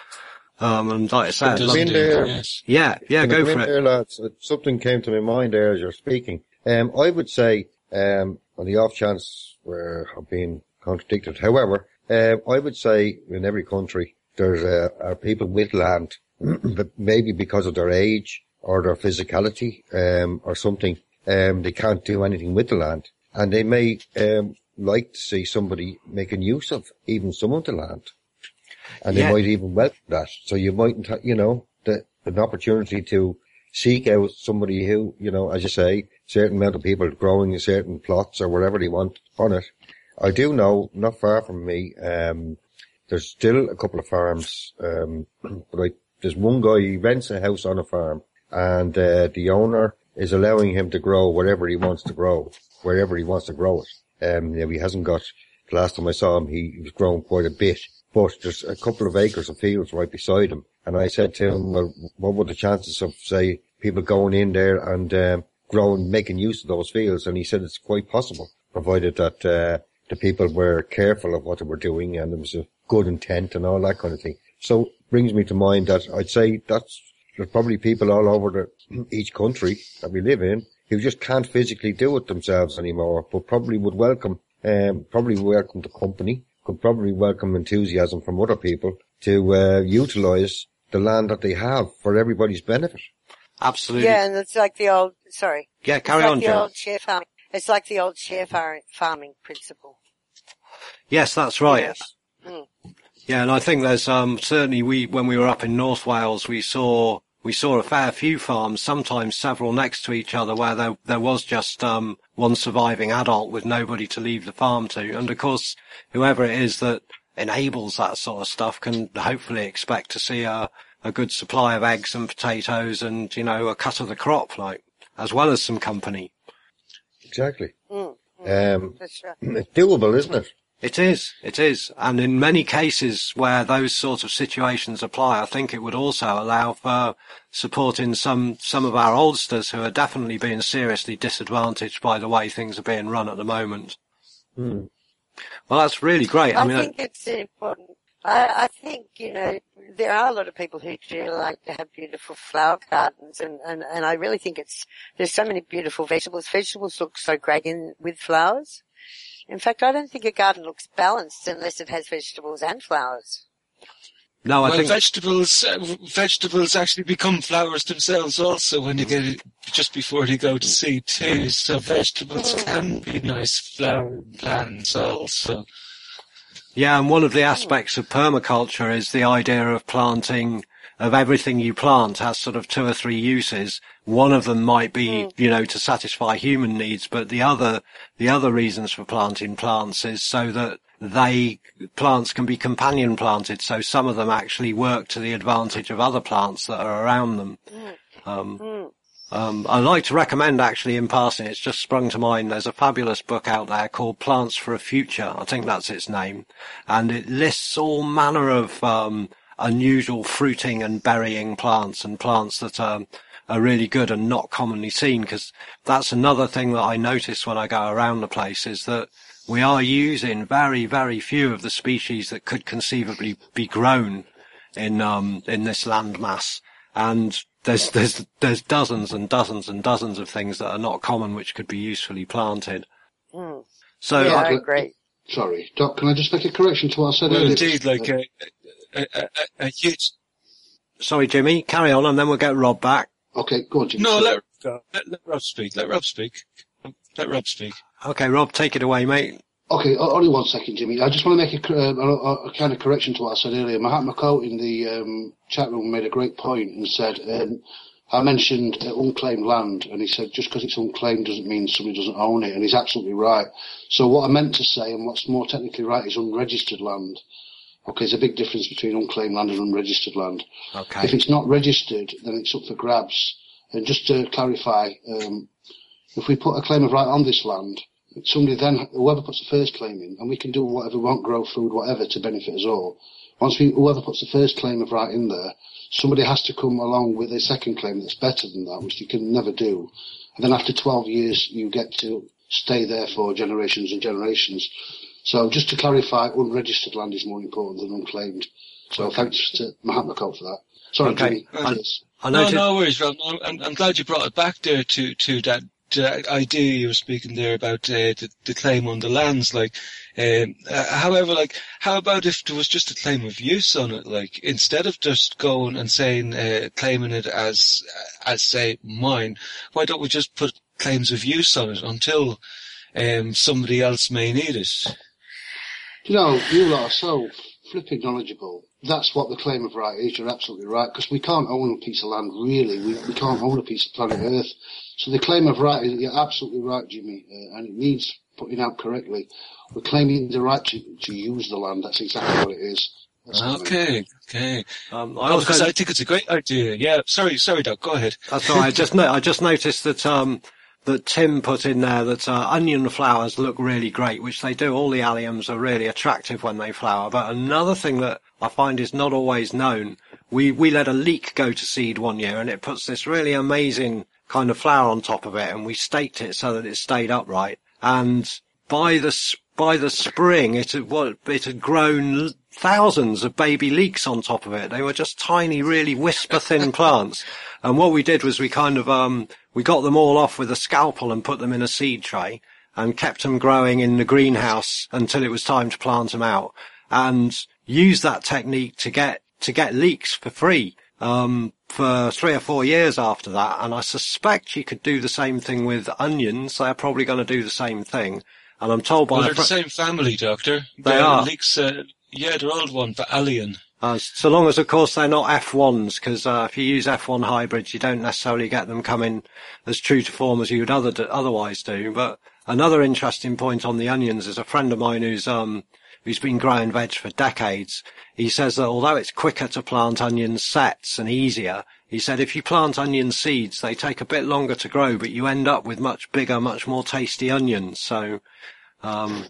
Um, and like I said, It does in do, there. yes. yeah, yeah, go for There, it. lads, something came to my mind there as you're speaking. Um, I would say, um, on the off chance where I'm being contradicted, however, Uh, I would say in every country there's uh, are people with land, but maybe because of their age or their physicality um, or something, um, they can't do anything with the land, and they may um, like to see somebody making use of even some of the land, and they Yeah. might even welcome that. So you mightn't, ha- you know, the, an opportunity to seek out somebody who, you know, as you say, certain amount of people growing certain plots or whatever they want on it. I do know, not far from me, um, there's still a couple of farms, um, but I, there's one guy, he rents a house on a farm, and, uh, the owner is allowing him to grow whatever he wants to grow, wherever he wants to grow it. Um, you know, he hasn't got, the last time I saw him, he, he was growing quite a bit, but there's a couple of acres of fields right beside him. And I said to him, well, what were the chances of, say, people going in there and, um, growing, making use of those fields? And he said it's quite possible, provided that, uh, the people were careful of what they were doing and there was a good intent and all that kind of thing. So it brings me to mind that I'd say that's, there's probably people all over the, each country that we live in who just can't physically do it themselves anymore, but probably would welcome, um, probably welcome the company, could probably welcome enthusiasm from other people to, uh, utilise the land that they have for everybody's benefit. Absolutely. Yeah, and it's like the old, sorry. Yeah, carry it's like on, the Joe. old share farming. It's like the old share far- farming principle. Yes, that's right. Yes. Mm. Yeah, and I think there's um certainly we when we were up in North Wales we saw we saw a fair few farms, sometimes several next to each other, where there there was just um one surviving adult with nobody to leave the farm to. And of course, whoever it is that enables that sort of stuff can hopefully expect to see a a good supply of eggs and potatoes and, you know, a cut of the crop, like, as well as some company. Exactly. Mm. Mm. Um, That's right. it's doable, isn't it? It is, it is. And in many cases where those sort of situations apply, I think it would also allow for supporting some, some of our oldsters who are definitely being seriously disadvantaged by the way things are being run at the moment. Hmm. Well, that's really great. I, I mean, think it's important. I, I think, you know, there are a lot of people who do like to have beautiful flower gardens, and, and, and I really think it's, there's so many beautiful vegetables. Vegetables look so great in, with flowers. In fact, I don't think a garden looks balanced unless it has vegetables and flowers. no, I well, think vegetables uh, vegetables actually become flowers themselves also when you get it just before they go to seed too. So vegetables can be nice flowering plants also. Yeah, and one of the aspects of permaculture is the idea of planting, of everything you plant has sort of two or three uses. One of them might be, mm. you know, to satisfy human needs, but the other, the other reasons for planting plants is so that they, plants can be companion planted, so some of them actually work to the advantage of other plants that are around them. Mm. Um, mm. Um, I'd like to recommend, actually, in passing, it's just sprung to mind, there's a fabulous book out there called Plants for a Future. I think that's its name. And it lists all manner of um, unusual fruiting and berrying plants, and plants that um, are really good and not commonly seen, because that's another thing that I notice when I go around the place, is that we are using very, very few of the species that could conceivably be grown in um, in this landmass. And There's, there's, there's dozens and dozens and dozens of things that are not common which could be usefully planted. Mm. So, yeah, I, I agree. Sorry, Doc, can I just make a correction to what I said Well, earlier? indeed, like a, a, a, a huge... sorry, Jimmy, carry on and then we'll get Rob back. Okay, go on, Jimmy. No, Sorry. let, go. let, let Rob speak. Let Rob speak. Let Rob speak. Okay, Rob, take it away, mate. Okay, only one second, Jimmy. I just want to make a, a, a, a kind of correction to what I said earlier. Mahatma Coat in the um, chat room made a great point and said, um, I mentioned uh, unclaimed land, and he said just because it's unclaimed doesn't mean somebody doesn't own it, and he's absolutely right. So what I meant to say, and what's more technically right, is unregistered land. Okay, there's a big difference between unclaimed land and unregistered land. Okay. If it's not registered, then it's up for grabs. And just to clarify, um, if we put a claim of right on this land, somebody then, whoever puts the first claim in, and we can do whatever we want, grow food, whatever, to benefit us all. Once we, whoever puts the first claim of right in there, somebody has to come along with a second claim that's better than that, which you can never do. And then after twelve years, you get to stay there for generations and generations. So just to clarify, unregistered land is more important than unclaimed. So thanks to Mahatma Coat for that. Sorry, Okay. Jimmy. I, I No, noticed, no worries, Rob. No, I'm, I'm glad you brought it back there to, to that uh, idea you were speaking there about uh, the, the claim on the lands. Like, um, uh, however, like, how about if there was just a claim of use on it? Like, instead of just going and saying, uh, claiming it as, as say, mine, why don't we just put claims of use on it until um, somebody else may need it? You know, you lot are so flipping knowledgeable. That's what the claim of right is. You're absolutely right, because we can't own a piece of land, really. We, we can't own a piece of planet Earth. So the claim of right, is, you're absolutely right, Jimmy, uh, and it needs putting out correctly. We're claiming the right to, to use the land. That's exactly what it is. That's Okay, okay. um, I, I also, I think it's a great idea. Yeah, sorry, sorry, Doc, go ahead. that's all right. I just, no, I just noticed that, um, that Tim put in there that uh, onion flowers look really great, which they do. All the alliums are really attractive when they flower. But another thing that I find is not always known, we, we let a leek go to seed one year, and it puts this really amazing kind of flower on top of it, and we staked it so that it stayed upright. And by the by the spring, it had what it had grown thousands of baby leeks on top of it. They were just tiny, really whisper thin plants. And what we did was we kind of um we got them all off with a scalpel and put them in a seed tray and kept them growing in the greenhouse until it was time to plant them out, and used that technique to get to get leeks for free um for three or four years after that. And I suspect you could do the same thing with onions. They're probably going to do the same thing. And I'm told by Well, they're fr- the same family, Doctor. They They're are. Leeks, uh, yeah, they're old one, but alien. Uh, so long as, of course, they're not F ones, because uh, if you use F one hybrids, you don't necessarily get them coming as true to form as you would other do, otherwise do. But another interesting point on the onions is a friend of mine who's um who's been growing veg for decades. He says that although it's quicker to plant onion sets and easier, he said if you plant onion seeds, they take a bit longer to grow, but you end up with much bigger, much more tasty onions. So, um,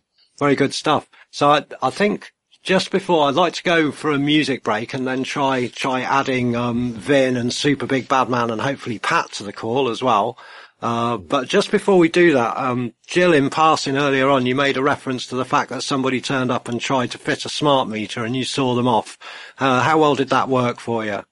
very good stuff. So I, I think just before, I'd like to go for a music break and then try try adding um, Vin and Super Big Bad Man and hopefully Pat to the call as well. Uh, but just before we do that, um, Jill, in passing earlier on, you made a reference to the fact that somebody turned up and tried to fit a smart meter and you saw them off. Uh, how well did that work for you?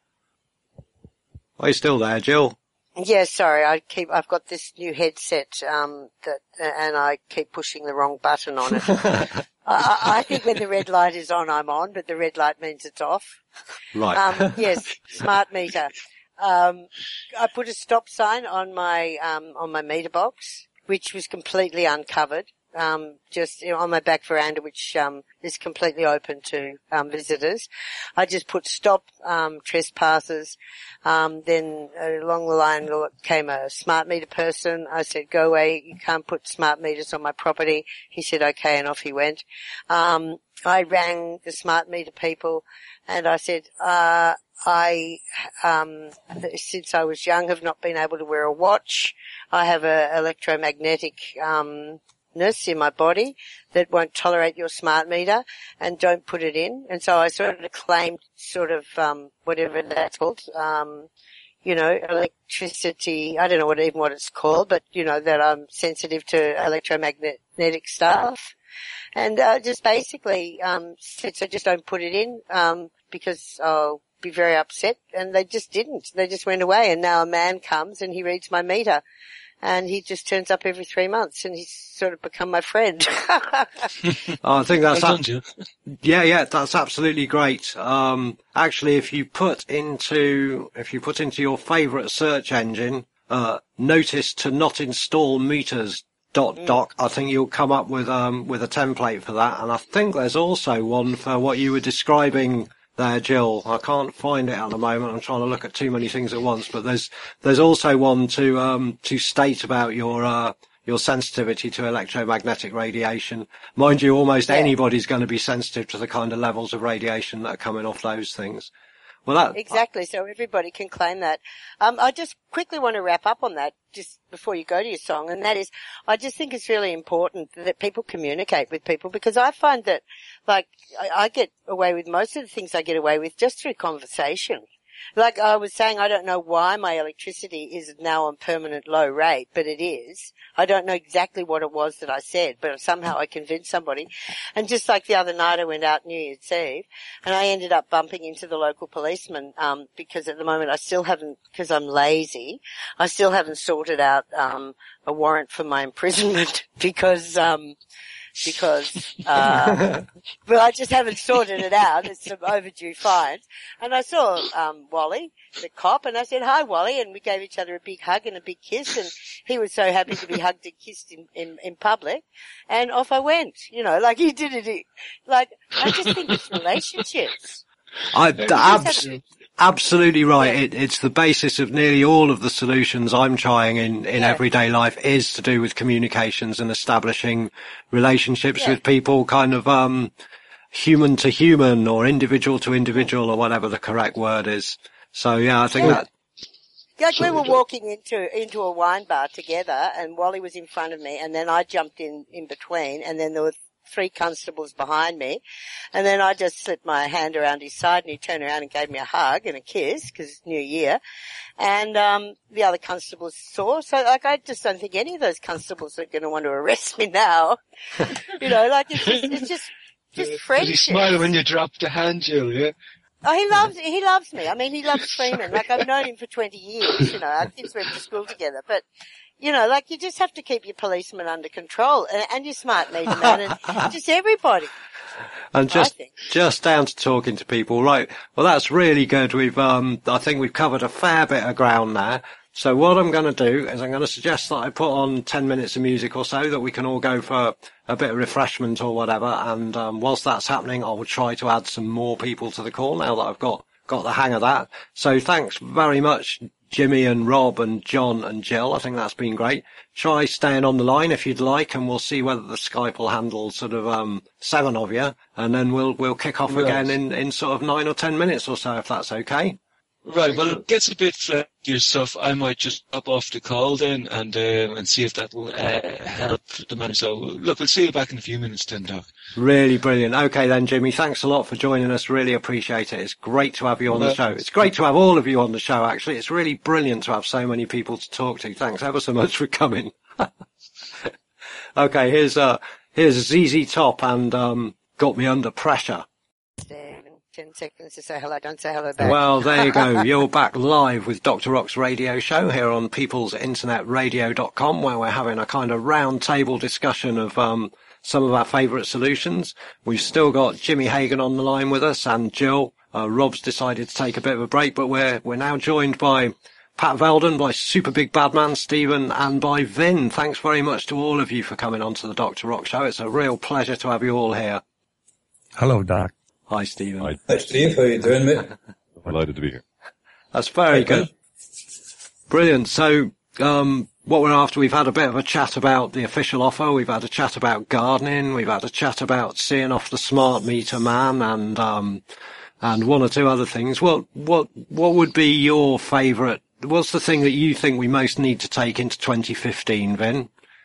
Are you still there, Jill? Yeah, sorry, I keep, I've got this new headset, um, that, and I keep pushing the wrong button on it. I, I think when the red light is on, I'm on, but the red light means it's off. Right. Um, yes, smart meter. Um, I put a stop sign on my, um, on my meter box, which was completely uncovered. Um, just you know, on my back veranda, which, um, is completely open to, um, visitors. I just put stop, um, trespassers. Um, then uh, along the line came a smart meter person. I said, go away. You can't put smart meters on my property. He said, okay. And off he went. Um, I rang the smart meter people and I said, uh, I, um, since I was young have not been able to wear a watch. I have a electromagnetic, um, ness in my body that won't tolerate your smart meter and don't put it in. And so I sort of claimed sort of, um, whatever that's called, um, you know, electricity, I don't know what even what it's called, but you know, that I'm sensitive to electromagnetic stuff. And, uh, just basically, um, said, so just don't put it in, um, because I'll be very upset. And they just didn't. They just went away. And now a man comes and he reads my meter. And he just turns up every three months and he's sort of become my friend. Oh, I think that's, Well ab- done, yeah, yeah, that's absolutely great. Um, actually, if you put into, if you put into your favorite search engine, uh, notice to not install meters dot doc, I think you'll come up with, um, with a template for that. And I think there's also one for what you were describing there, Jill. I can't find it at the moment. I'm trying to look at too many things at once, but there's, there's also one to, um, to state about your, uh, your sensitivity to electromagnetic radiation. Mind you, almost Yeah. anybody's going to be sensitive to the kind of levels of radiation that are coming off those things. Well, that, Exactly. So everybody can claim that. Um, I just quickly want to wrap up on that just before you go to your song. And that is, I just think it's really important that people communicate with people because I find that like I, I get away with most of the things I get away with just through conversation. Like I was saying, I don't know why my electricity is now on permanent low rate, but it is. I don't know exactly what it was that I said, but somehow I convinced somebody. And just like the other night, I went out New Year's Eve, and I ended up bumping into the local policeman um, because at the moment I still haven't, because I'm lazy, I still haven't sorted out um, a warrant for my imprisonment because. Um, because, uh, but I just haven't sorted it out. It's some overdue fines. And I saw, um, Wally, the cop, and I said, hi, Wally, and we gave each other a big hug and a big kiss, and he was so happy to be hugged and kissed in, in, in public, and off I went, you know, like he did it, like, I just think it's relationships. I, You just abs- have to- absolutely right. Yeah. It, it's the basis of nearly all of the solutions I'm trying in, in Yeah. everyday life is to do with communications and establishing relationships Yeah. with people, kind of, um, human to human or individual to individual or whatever the correct word is. So yeah, I think Yeah. that, Like we Sorry, were John. walking into into a wine bar together, and Wally was in front of me, and then I jumped in in between, and then there were three constables behind me, and then I just slipped my hand around his side, and he turned around and gave me a hug and a kiss because it's New Year, and um the other constables saw. So like I just don't think any of those constables are going to want to arrest me now. You know, like it's just it's just just Did he friendship. smile when you dropped the hand, Jill, yeah? Oh, he loves, he loves me. I mean, he loves Freeman. Like, I've known him for twenty years, you know, our kids went to school together. But, you know, like, you just have to keep your policeman under control and, and your smart meter man and just everybody. and just, think. just down to talking to people. Right. Well, that's really good. We've, um, I think we've covered a fair bit of ground there. So what I'm going to do is I'm going to suggest that I put on ten minutes of music or so that we can all go for a bit of refreshment or whatever. And um, whilst that's happening, I will try to add some more people to the call now that I've got, got the hang of that. So thanks very much, Jimmy and Rob and John and Jill. I think that's been great. Try staying on the line if you'd like, and we'll see whether the Skype will handle sort of um seven of you, and then we'll we'll kick off Right. again in, in sort of nine or ten minutes or so, if that's okay. Right, well, it gets a bit flaky stuff. I might just drop off the call then and um, and see if that will uh, help the man. So, look, we'll see you back in a few minutes then, Doc. Really brilliant. Okay then, Jimmy, thanks a lot for joining us. Really appreciate it. It's great to have you on the show. It's great to have all of you on the show, actually. It's really brilliant to have so many people to talk to. Thanks ever so much for coming. Okay, here's uh here's Z Z Top and um Got Me Under Pressure. Ten seconds to say hello. Don't say hello back. Well, there you go. You're back live with Doctor Rock's radio show here on peoples internet radio dot com, where we're having a kind of round table discussion of um some of our favourite solutions. We've still got Jimmy Hagan on the line with us and Jill. Uh, Rob's decided to take a bit of a break, but we're we're now joined by Pat Veldon, by Super Big Badman Stephen, and by Vin. Thanks very much to all of you for coming on to the Doctor Rock show. It's a real pleasure to have you all here. Hello, Doc. Hi, Stephen. Hi, Hi Steve. How you doing, mate? Delighted to be here. That's very good. Brilliant. So, um, what we're after, we've had a bit of a chat about the official offer. We've had a chat about gardening. We've had a chat about seeing off the smart meter man and, um, and one or two other things. What, what, what would be your favourite? What's the thing that you think we most need to take into twenty fifteen, Vin?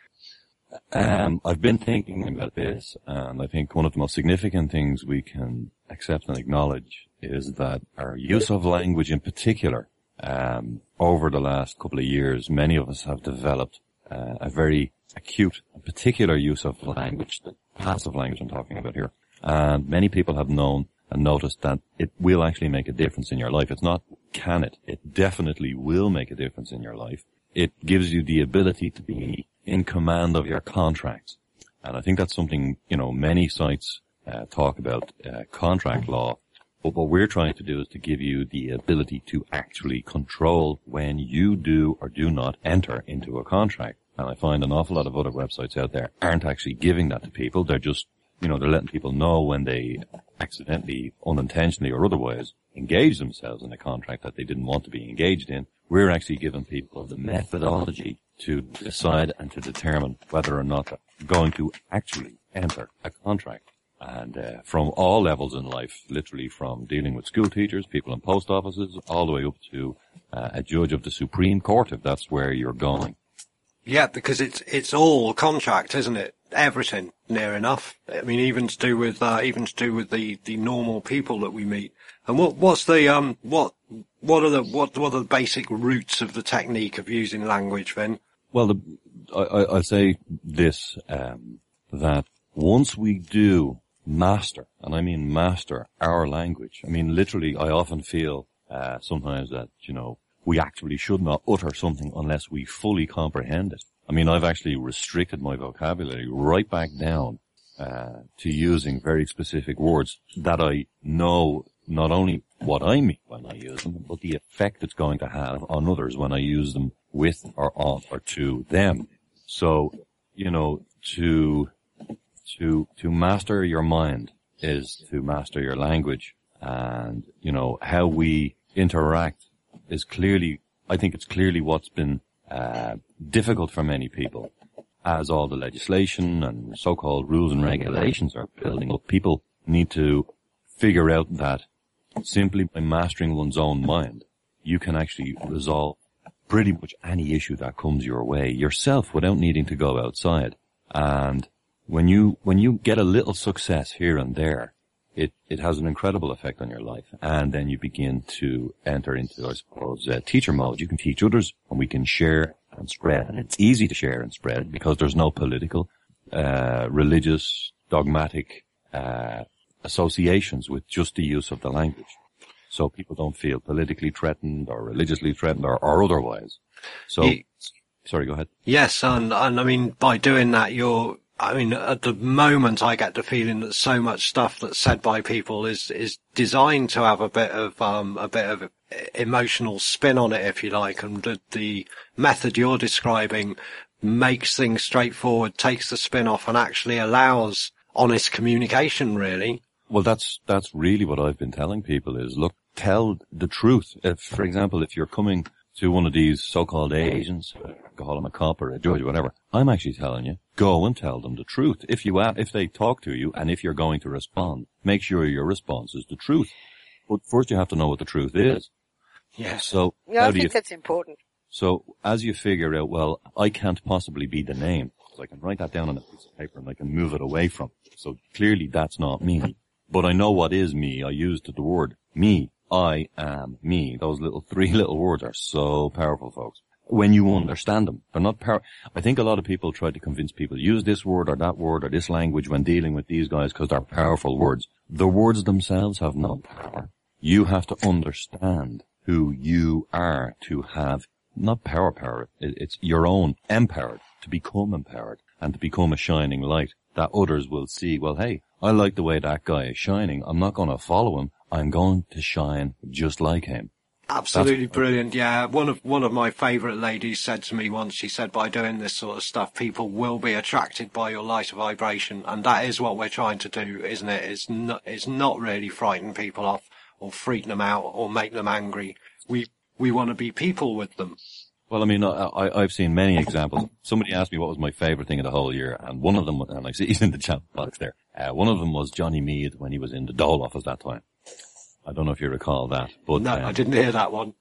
Um, I've been thinking about this, and I think one of the most significant things we can accept and acknowledge is that our use of language in particular, um, over the last couple of years, many of us have developed uh, a very acute and particular use of language, the passive language I'm talking about here. And many people have known and noticed that it will actually make a difference in your life. It's not can it, it definitely will make a difference in your life. It gives you the ability to be in command of your contracts. And I think that's something, you know, many sites uh, talk about uh, contract law. But what we're trying to do is to give you the ability to actually control when you do or do not enter into a contract. And I find an awful lot of other websites out there aren't actually giving that to people. They're just, you know, they're letting people know when they accidentally, unintentionally or otherwise engage themselves in a contract that they didn't want to be engaged in. We're actually giving people the methodology to decide and to determine whether or not they're going to actually enter a contract. And uh, from all levels in life, literally from dealing with school teachers, people in post offices, all the way up to uh, a judge of the Supreme Court, if that's where you're going. Yeah, because it's it's all contract, isn't it? Everything, near enough. I mean, even to do with uh, even to do with the, the normal people that we meet. And what what's the um what what are the what what are the basic roots of the technique of using language, then? Well, the, I, I, I'll say this: um, that once we do master, and I mean master our language. I mean, literally, I often feel uh, sometimes that you know we actually should not utter something unless we fully comprehend it. I mean, I've actually restricted my vocabulary right back down uh, to using very specific words that I know not only what I mean when I use them, but the effect it's going to have on others when I use them with or on or to them. So, you know, to to to master your mind is to master your language, and you know how we interact is clearly, I think it's clearly what's been uh difficult for many people. As all the legislation and so-called rules and regulations are building up, people need to figure out that simply by mastering one's own mind, you can actually resolve pretty much any issue that comes your way yourself without needing to go outside. And when you when you get a little success here and there, it it has an incredible effect on your life. And then you begin to enter into, I suppose, uh, teacher mode. You can teach others, and we can share and spread. And it's easy to share and spread because there's no political, uh, religious, dogmatic uh associations with just the use of the language. So people don't feel politically threatened or religiously threatened or, or otherwise. So, you, sorry, go ahead. Yes, and, and I mean, by doing that, you're, I mean, at the moment I get the feeling that so much stuff that's said by people is, is designed to have a bit of, um, a bit of emotional spin on it, if you like, and the, the method you're describing makes things straightforward, takes the spin off, and actually allows honest communication, really. Well, that's, that's really what I've been telling people is, look, tell the truth. If, for example, if you're coming to one of these so-called agents, call them a cop or a judge or whatever, I'm actually telling you, go and tell them the truth. If you, if they talk to you and if you're going to respond, make sure your response is the truth. But first you have to know what the truth is. Yeah. So Yeah, how I do think you, that's important. so as you figure out, well, I can't possibly be the name, so I can write that down on a piece of paper and I can move it away from it. So clearly that's not me. But I know what is me. I used the word me. I am me. Those little three little words are so powerful, folks. When you understand them, they're not power. I think a lot of people try to convince people use this word or that word or this language when dealing with these guys because they're powerful words. The words themselves have no power. You have to understand who you are to have not power power. It's your own empowered to become empowered and to become a shining light that others will see. Well, hey, I like the way that guy is shining. I'm not going to follow him. I'm going to shine just like him. Absolutely brilliant. Yeah, one of one of my favourite ladies said to me once, she said, by doing this sort of stuff, people will be attracted by your lighter vibration, and that is what we're trying to do, isn't it? It's not, it's not really frighten people off or freak them out or make them angry. We we want to be people with them. Well, I mean, I, I, I've seen many examples. Somebody asked me what was my favourite thing of the whole year, and one of them, and I see he's in the chat box there, uh, one of them was Johnny Meade when he was in the Dole office that time. I don't know if you recall that, but no, um, I didn't hear that one.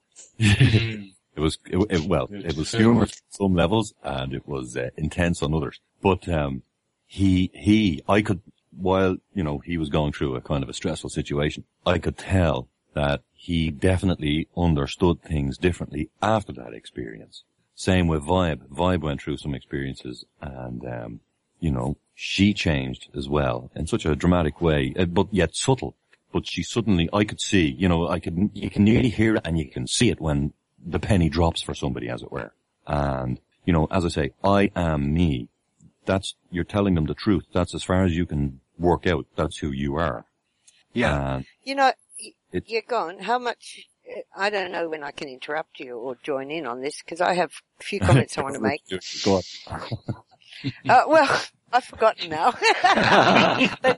it was it, it, well, it was humorous on some levels, and it was uh, intense on others. But um, he he, I could, while you know he was going through a kind of a stressful situation, I could tell that he definitely understood things differently after that experience. Same with Vibe. Vibe went through some experiences, and um, you know she changed as well in such a dramatic way, uh, but yet subtle. But she suddenly, I could see, you know, I could, you can nearly hear it and you can see it when the penny drops for somebody, as it were. And, you know, as I say, I am me. That's, you're telling them the truth. That's as far as you can work out. That's who you are. Yeah. And You know, it, you're gone. How much, I don't know when I can interrupt you or join in on this because I have a few comments I want to make. Go on. uh, well, I've forgotten now. but,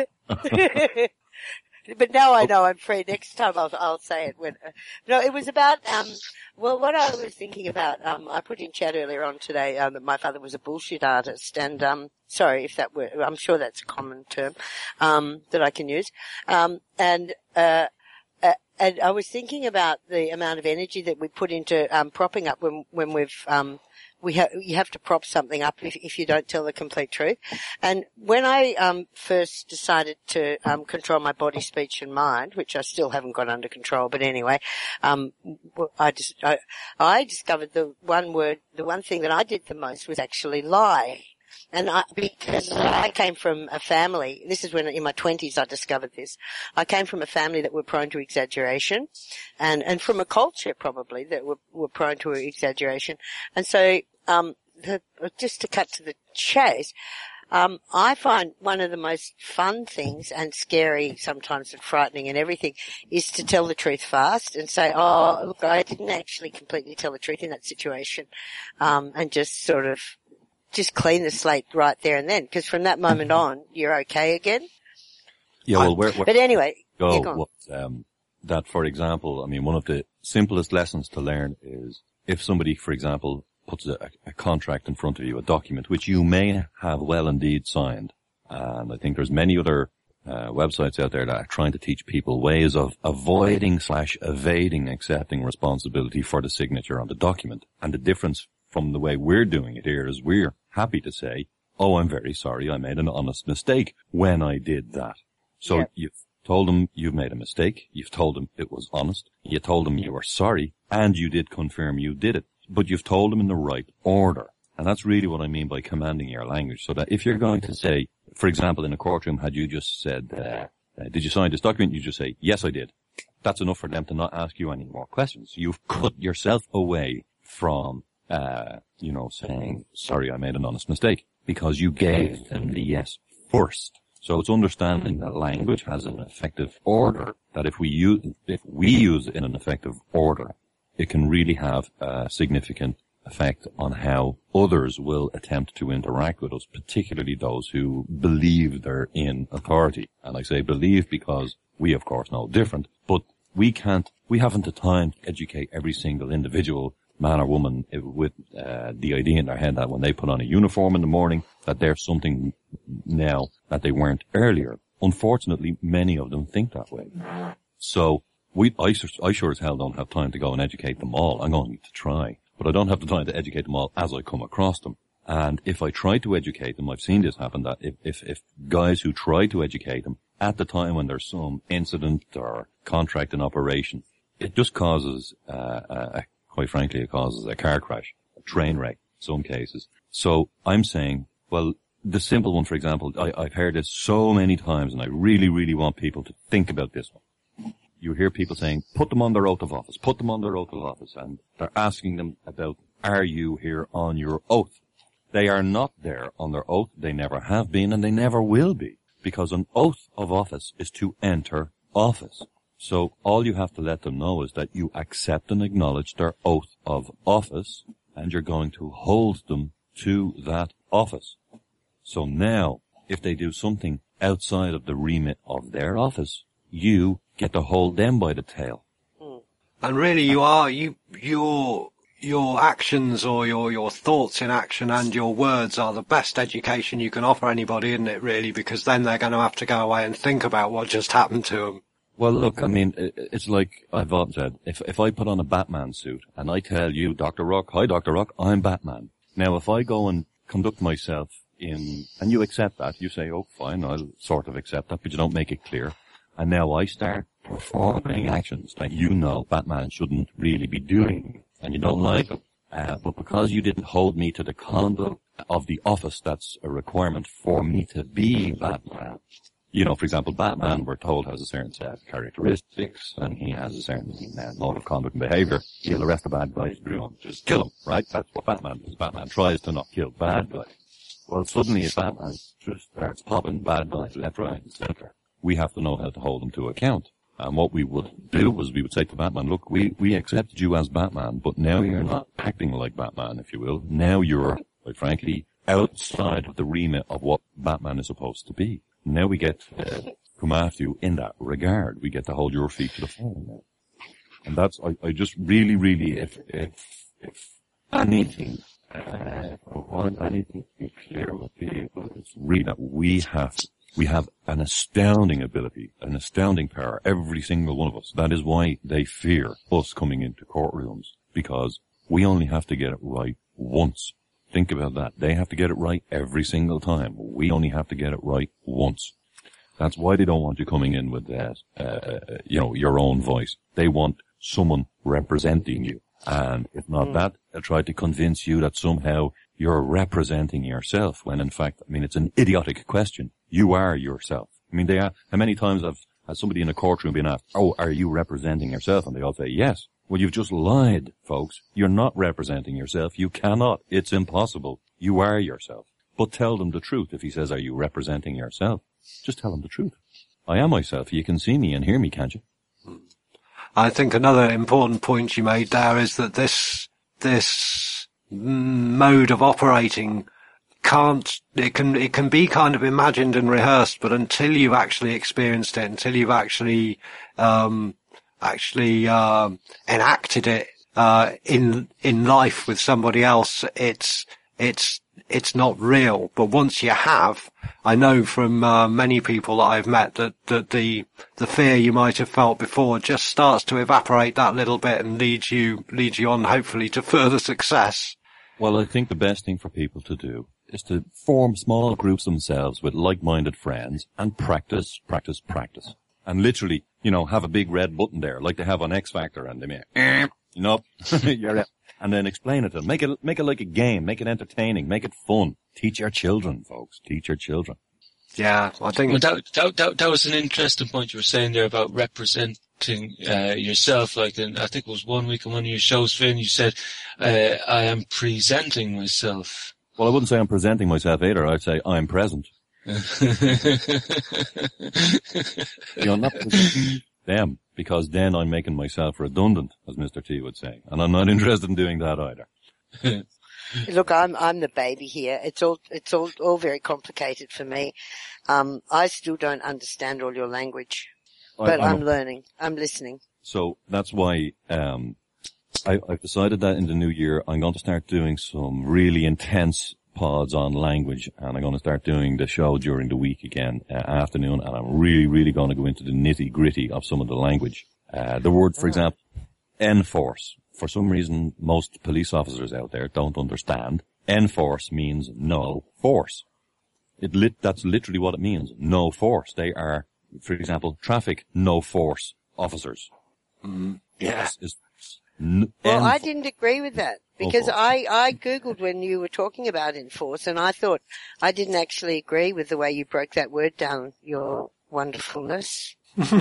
But now I know I'm free. Next time I'll, I'll say it. When, uh, no, it was about, um, well, what I was thinking about, um, I put in chat earlier on today, um, that my father was a bullshit artist and, um, sorry if that were, I'm sure that's a common term, um, that I can use. Um, and, uh, uh, and I was thinking about the amount of energy that we put into, um, propping up when, when we've, um, we have, you have to prop something up if, if you don't tell the complete truth. And when I, um, first decided to, um, control my body, speech and mind, which I still haven't got under control, but anyway, um, I just, I, I discovered the one word, the one thing that I did the most was actually lie. And I, because I came from a family, this is when in my twenties I discovered this. I came from a family that were prone to exaggeration and, and from a culture probably that were, were prone to exaggeration. And so, um, the, just to cut to the chase, um, I find one of the most fun things and scary sometimes and frightening and everything is to tell the truth fast and say, oh, look, I didn't actually completely tell the truth in that situation. Um, and just sort of, just clean the slate right there and then, because from that moment on, you're okay again. yeah, well, where, where But anyway, go, yeah, go on. what, um, that, for example, I mean, one of the simplest lessons to learn is if somebody, for example, puts a, a contract in front of you, a document, which you may have well indeed signed. And I think there's many other uh, websites out there that are trying to teach people ways of avoiding slash evading accepting responsibility for the signature on the document. And the difference from the way we're doing it here is we're happy to say, oh, I'm very sorry, I made an honest mistake when I did that. So Yep. you've told them you've made a mistake, you've told them it was honest, you told them you were sorry, and you did confirm you did it. But you've told them in the right order. And that's really what I mean by commanding your language. So that if you're going to say, for example, in a courtroom, had you just said, uh, uh, did you sign this document? You just say, yes, I did. That's enough for them to not ask you any more questions. You've cut yourself away from Uh, you know, saying, sorry, I made an honest mistake, because you gave them the yes first. So it's understanding that language has an effective order, that if we use, if we use it in an effective order, it can really have a significant effect on how others will attempt to interact with us, particularly those who believe they're in authority. And I say believe because we, of course, know different, but we can't, we haven't the time to educate every single individual man or woman with uh, the idea in their head that when they put on a uniform in the morning, that they're something now that they weren't earlier. Unfortunately, many of them think that way. So we, I, I sure as hell don't have time to go and educate them all. I'm going to try, but I don't have the time to educate them all as I come across them. And if I try to educate them, I've seen this happen, that if, if, if guys who try to educate them at the time when there's some incident or contract in operation, it just causes, uh, a, quite frankly, it causes a car crash, a train wreck in some cases. So I'm saying, well, the simple one, for example, I, I've heard this so many times, and I really, really want people to think about this one. You hear people saying, put them on their oath of office, put them on their oath of office, and they're asking them about, are you here on your oath? They are not there on their oath. They never have been, and they never will be, because an oath of office is to enter office. So all you have to let them know is that you accept and acknowledge their oath of office, and you're going to hold them to that office. So now, if they do something outside of the remit of their office, you get to hold them by the tail. And really, you are, you, your, your actions or your, your thoughts in action and your words are the best education you can offer anybody, isn't it, really? Because then they're going to have to go away and think about what just happened to them. Well, look, I mean, it's like I've often said, if, if I put on a Batman suit and I tell you, Doctor Rock, hi, Doctor Rock, I'm Batman. Now, if I go and conduct myself in, and you accept that, you say, oh, fine, I'll sort of accept that, but you don't make it clear. And now I start performing actions that you know Batman shouldn't really be doing, and you don't like them. Uh, but because you didn't hold me to the conduct of the office that's a requirement for me to be Batman. You know, for example, Batman, we're told, has a certain set of characteristics, and he has a certain uh, mode of conduct and behavior. He'll arrest the bad guys, just kill them, right? That's what Batman does. Batman tries to not kill bad guys. Well, suddenly if Batman just starts popping bad guys left, right, and center, we have to know how to hold them to account. And what we would do was we would say to Batman, look, we, we accepted you as Batman, but now you're not acting like Batman, if you will. Now you're, quite frankly, outside of the remit of what Batman is supposed to be. Now we get to come after you in that regard. We get to hold your feet to the fire now. And that's, I, I just really, really, if, if, if anything, uh, I want anything to be clear with people, it's really that we have, we have an astounding ability, an astounding power, every single one of us. That is why they fear us coming into courtrooms, because we only have to get it right once. Think about that. They have to get it right every single time. We only have to get it right once. That's why they don't want you coming in with that, uh, you know, your own voice. They want someone representing you. And if not mm. that, they'll try to convince you that somehow you're representing yourself, when in fact, I mean, it's an idiotic question. You are yourself. I mean, they are, how many times have, has somebody in a courtroom been asked, oh, are you representing yourself? And they all say, yes. Well, you've just lied, folks. You're not representing yourself. You cannot. It's impossible. You are yourself. But tell them the truth. If he says, are you representing yourself? Just tell him the truth. I am myself. You can see me and hear me, can't you? I think another important point you made there is that this, this mode of operating can't, it can, it can be kind of imagined and rehearsed, but until you've actually experienced it, until you've actually, um, actually, um, enacted it, uh, in, in life with somebody else, it's, it's, it's not real. But once you have, I know from, uh, many people that I've met that, that the, the fear you might have felt before just starts to evaporate that little bit and leads you, leads you on hopefully to further success. Well, I think the best thing for people to do is to form small groups themselves with like-minded friends and practice, practice, practice. And literally, you know, have a big red button there, like they have on X Factor, and they may, you know, you're out. And then explain it to them. Make it, make it like a game. Make it entertaining. Make it fun. Teach your children, folks. Teach your children. Yeah, I think well, that, that that that was an interesting point you were saying there about representing uh, yourself. Like, in, I think it was one week on one of your shows, Finn. You said, uh, "I am presenting myself." Well, I wouldn't say I'm presenting myself either. I'd say I'm present. You know, not them, because then I'm making myself redundant, as Mister T would say, and I'm not interested in doing that either. Look, I'm I'm the baby here. It's all it's all all very complicated for me. Um, I still don't understand all your language, but I, I'm, I'm learning. I'm listening. So that's why um, I, I've decided that in the new year I'm going to start doing some really intense pods on language, and I'm going to start doing the show during the week again, uh, afternoon, and I'm really, really going to go into the nitty gritty of some of the language Uh, the word, for example, enforce. For some reason, most police officers out there don't understand. Enforce means no force. It lit, that's literally what it means. No force. They are, for example, traffic no force officers. Mm. Yeah. Is, is, n- Well, I enf- didn't agree with that because force. I, I Googled when you were talking about enforce and I thought I didn't actually agree with the way you broke that word down, your wonderfulness.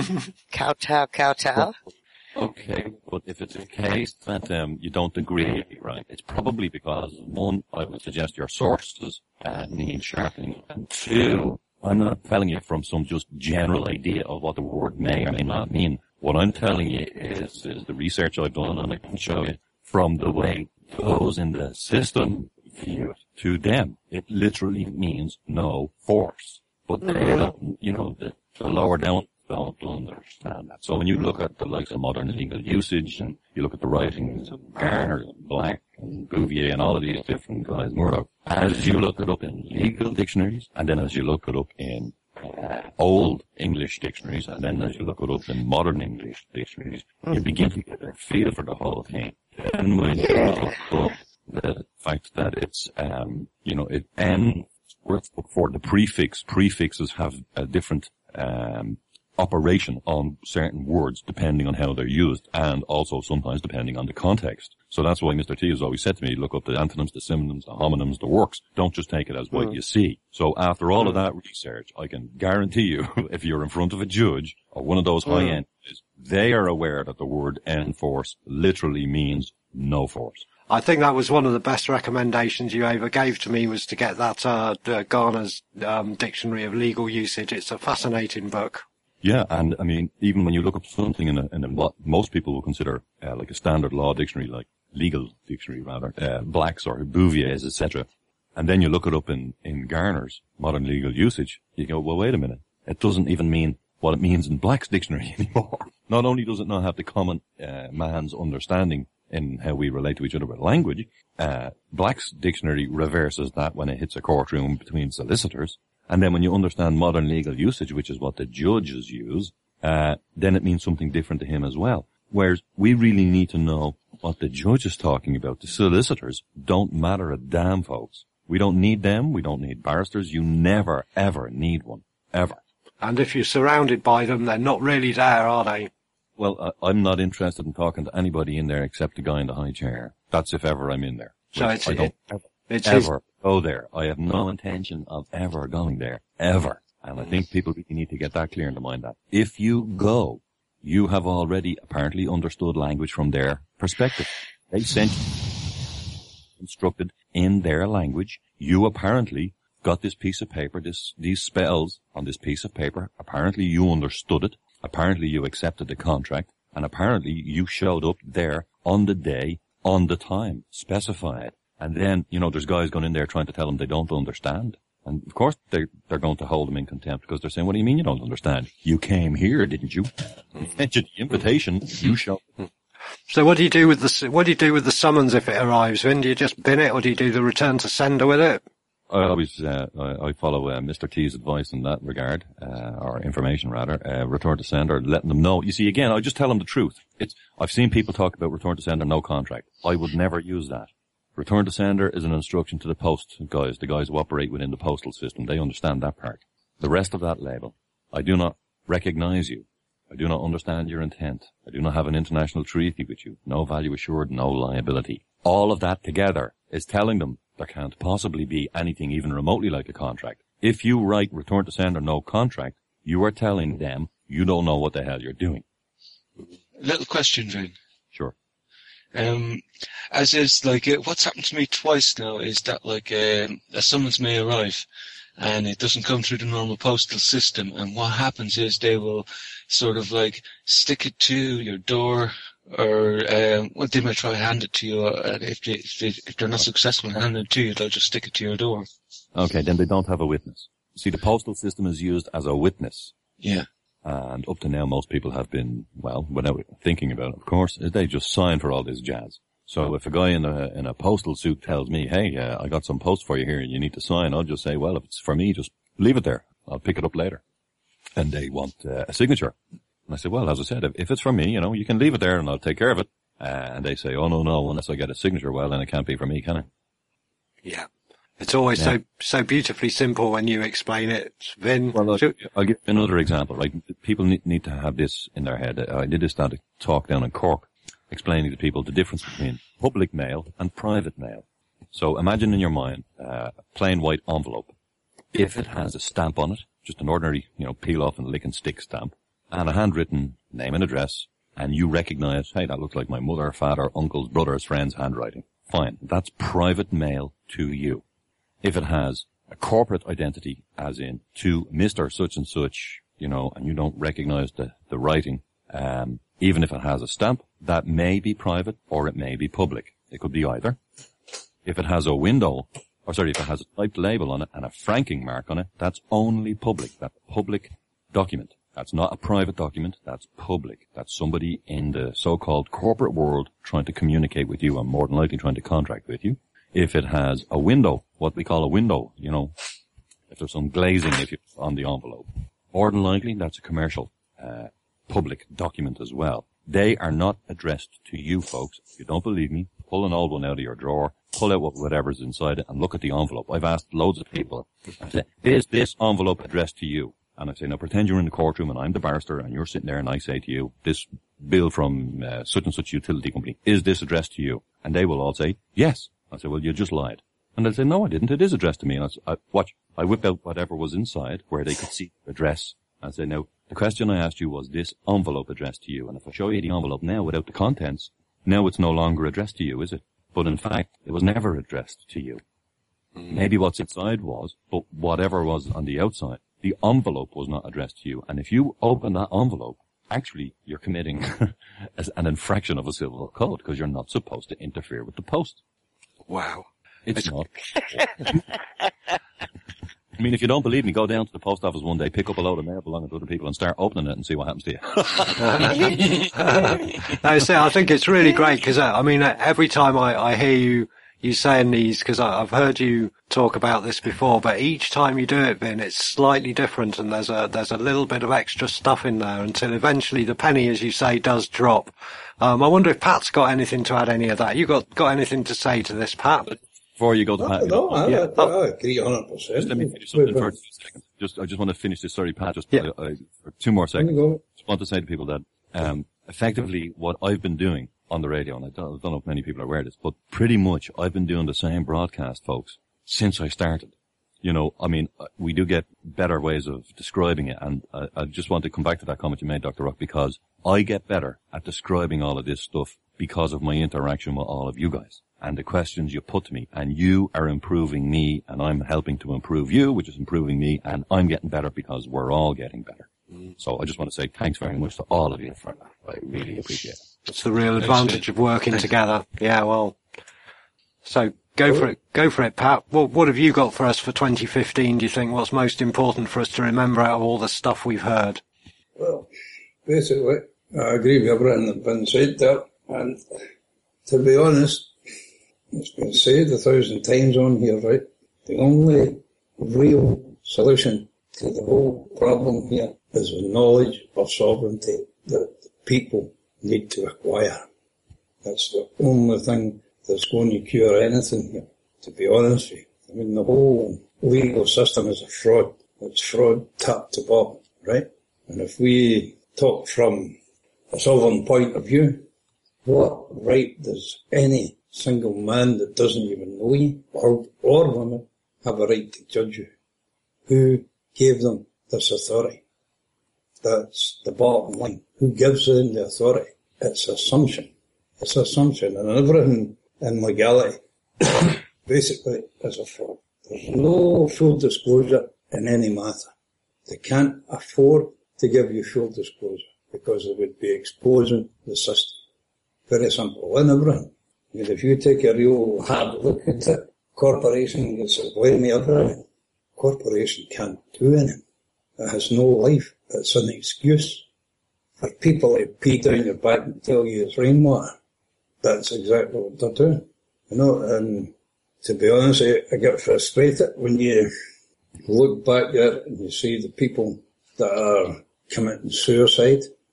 Kowtow, kowtow. Okay, but if it's a case that um, you don't agree, right, it's probably because, one, I would suggest your sources uh, need sharpening, and two, I'm not telling you from some just general idea of what the word may or may not mean. What I'm telling you is, is the research I've done, and I can show you from the way those in the system view it. To them, it literally means no force. But they don't, you know, the, the lower down don't understand that. So when you look at the likes of modern legal usage, and you look at the writings of Garner and Black and Bouvier and all of these different guys, Murdoch, as you look it up in legal dictionaries, and then as you look it up in uh, old English dictionaries, and then as you look it up in modern English dictionaries, you begin to get a feel for the whole thing. And when you look up the fact that it's, um, you know, it N for the prefix, prefixes have a different, um, operation on certain words depending on how they're used, and also sometimes depending on the context. So that's why Mister T has always said to me, look up the antonyms, the synonyms, the homonyms, the works. Don't just take it as what mm. you see. So after all mm. of that research, I can guarantee you, if you're in front of a judge or one of those mm. high-end judges, they are aware that the word enforce literally means no force. I think that was one of the best recommendations you ever gave to me, was to get that uh, Garner's um, Dictionary of Legal Usage. It's a fascinating book. Yeah, and I mean, even when you look up something in a, in a what most people will consider uh, like a standard law dictionary, like legal dictionary rather, uh, Black's or Bouvier's, et cetera, and then you look it up in, in Garner's Modern Legal Usage, you go, well, wait a minute, it doesn't even mean what it means in Black's dictionary anymore. Not only does it not have the common uh, man's understanding in how we relate to each other with language, uh, Black's dictionary reverses that when it hits a courtroom between solicitors. And then when you understand modern legal usage, which is what the judges use, uh, then it means something different to him as well. Whereas we really need to know what the judge is talking about. The solicitors don't matter a damn, folks. We don't need them. We don't need barristers. You never, ever need one. Ever. And if you're surrounded by them, they're not really there, are they? Well, I, I'm not interested in talking to anybody in there except the guy in the high chair. That's if ever I'm in there. So it's, I don't it, ever, it's ever his... go there. I have no intention of ever going there. Ever. And I think people really need to get that clear in their mind that if you go, you have already apparently understood language from their perspective. They sent you instructed in their language. You apparently got this piece of paper, this, these spells on this piece of paper. Apparently you understood it. Apparently you accepted the contract, and apparently you showed up there on the day, on the time, specified. And then, you know, there's guys going in there trying to tell them they don't understand. And of course they're, they're going to hold them in contempt because they're saying, what do you mean you don't understand? You came here, didn't you? You sent you the invitation, you showed up. So what do you do with the, what do you do with the summons if it arrives? Vin, do you just bin it, or do you do the return to sender with it? I always, uh, I, I follow uh, Mister T's advice in that regard, uh, or information rather, uh, return to sender, letting them know. You see, again, I just tell them the truth. It's, I've seen people talk about return to sender, no contract. I would never use that. Return to sender is an instruction to the post guys, the guys who operate within the postal system. They understand that part. The rest of that label, I do not recognize you. I do not understand your intent. I do not have an international treaty with you. No value assured, no liability. All of that together is telling them there can't possibly be anything even remotely like a contract. If you write return to sender, no contract, you are telling them you don't know what the hell you're doing. Little question, Vin. Sure. Um, as is, like, uh, what's happened to me twice now is that, like, uh, a summons may arrive and it doesn't come through the normal postal system, and what happens is they will sort of, like, stick it to your door, or um, well, they might try to hand it to you, uh, if, they, if, they, if they're not successful in handing it to you, they'll just stick it to your door. Okay, then they don't have a witness. See, the postal system is used as a witness. Yeah. And up to now, most people have been, well, without thinking about it, of course, they just sign for all this jazz. So if a guy in a, in a postal suit tells me, hey, uh, I got some post for you here and you need to sign, I'll just say, well, if it's for me, just leave it there. I'll pick it up later. And they want uh, a signature. And I said, well, as I said, if, if it's for me, you know, you can leave it there and I'll take care of it. Uh, and they say, oh, no, no, unless I get a signature, well, then it can't be for me, can it? Yeah. It's always yeah. so so beautifully simple when you explain it, Vin. Well, I'll, I'll give another example. Like, people need, need to have this in their head. I did this talk down in Cork, explaining to people the difference between public mail and private mail. So imagine in your mind uh, a plain white envelope. If it has a stamp on it, just an ordinary, you know, peel off and lick and stick stamp, and a handwritten name and address, and you recognize, hey, that looks like my mother, father, uncle's, brother's, friend's handwriting. Fine. That's private mail to you. If it has a corporate identity, as in to Mister Such and Such, you know, and you don't recognize the, the writing, um, even if it has a stamp, that may be private or it may be public. It could be either. If it has a window, or sorry, if it has a typed label on it and a franking mark on it, that's only public. That's a public document. That's not a private document. That's public. That's somebody in the so-called corporate world trying to communicate with you and more than likely trying to contract with you. If it has a window, what we call a window, you know, if there's some glazing if you on the envelope, more than likely that's a commercial, uh, public document as well. They are not addressed to you folks. If you don't believe me, pull an old one out of your drawer, pull out whatever's inside it and look at the envelope. I've asked loads of people, I say, is this envelope addressed to you? And I say, now pretend you're in the courtroom and I'm the barrister and you're sitting there and I say to you, this bill from uh, such and such utility company, is this addressed to you? And they will all say, yes. I say, well, you just lied. And they'll say, no, I didn't. It is addressed to me. And I, say, I watch, I whip out whatever was inside where they could see the address. And I say, now, the question I asked you was this envelope addressed to you? And if I show you the envelope now without the contents, now it's no longer addressed to you, is it? But in fact, it was never addressed to you. Mm. Maybe what's inside was, but whatever was on the outside, the envelope was not addressed to you. And if you open that envelope, actually, you're committing an infraction of a civil code because you're not supposed to interfere with the post. Wow. It's not. I mean, if you don't believe me, go down to the post office one day, pick up a load of mail belonging to other people and start opening it and see what happens to you. No, see, I think it's really great because, uh, I mean, uh, every time I, I hear you, you saying these, because I've heard you talk about this before, but each time you do it, Vin, it's slightly different and there's a, there's a little bit of extra stuff in there until eventually the penny, as you say, does drop. Um, I wonder if Pat's got anything to add any of that. You got, got anything to say to this, Pat? Before you go to Pat. No, no, yeah. I, I agree one hundred percent. Just let me finish something for a second. Just, I just want to finish this. Sorry, Pat, just yeah. uh, uh, for two more seconds. I just want to say to people that, um, effectively what I've been doing on the radio, and I don't, I don't know if many people are aware of this, but pretty much I've been doing the same broadcast, folks, since I started. You know, I mean, we do get better ways of describing it, and I, I just want to come back to that comment you made, Doctor Rock, because I get better at describing all of this stuff because of my interaction with all of you guys and the questions you put to me, and you are improving me, and I'm helping to improve you, which is improving me, and I'm getting better because we're all getting better. Mm. So I just want to say thanks very much to all of you for that. I really appreciate it. It's the real advantage of working together. Yeah, well, so go for it. Go for it, Pat. What, what have you got for us for twenty fifteen, do you think? What's most important for us to remember out of all the stuff we've heard? Well, basically, I agree with everything that's been said there. And to be honest, it's been said a thousand times on here, right? The only real solution to the whole problem here is the knowledge of sovereignty that the people need to acquire. That's the only thing that's going to cure anything here, to be honest with you. I mean, the whole legal system is a fraud. It's fraud top to bottom, right? And if we talk from a sovereign point of view, what right does any single man that doesn't even know you, or, or woman, have a right to judge you? Who gave them this authority? That's the bottom line. Who gives them the authority? It's assumption. It's assumption. And everything in legality basically is a fraud. There's no full disclosure in any matter. They can't afford to give you full disclosure because it would be exposing the system. Very simple. And everything. I mean, if you take a real hard look at it, corporation gets to blame everything. Corporation can't do anything. It has no life. It's an excuse for people to pee down your back and tell you it's rainwater. That's exactly what they're doing. You know, and to be honest, I, I get frustrated when you look back at it and you see the people that are committing suicide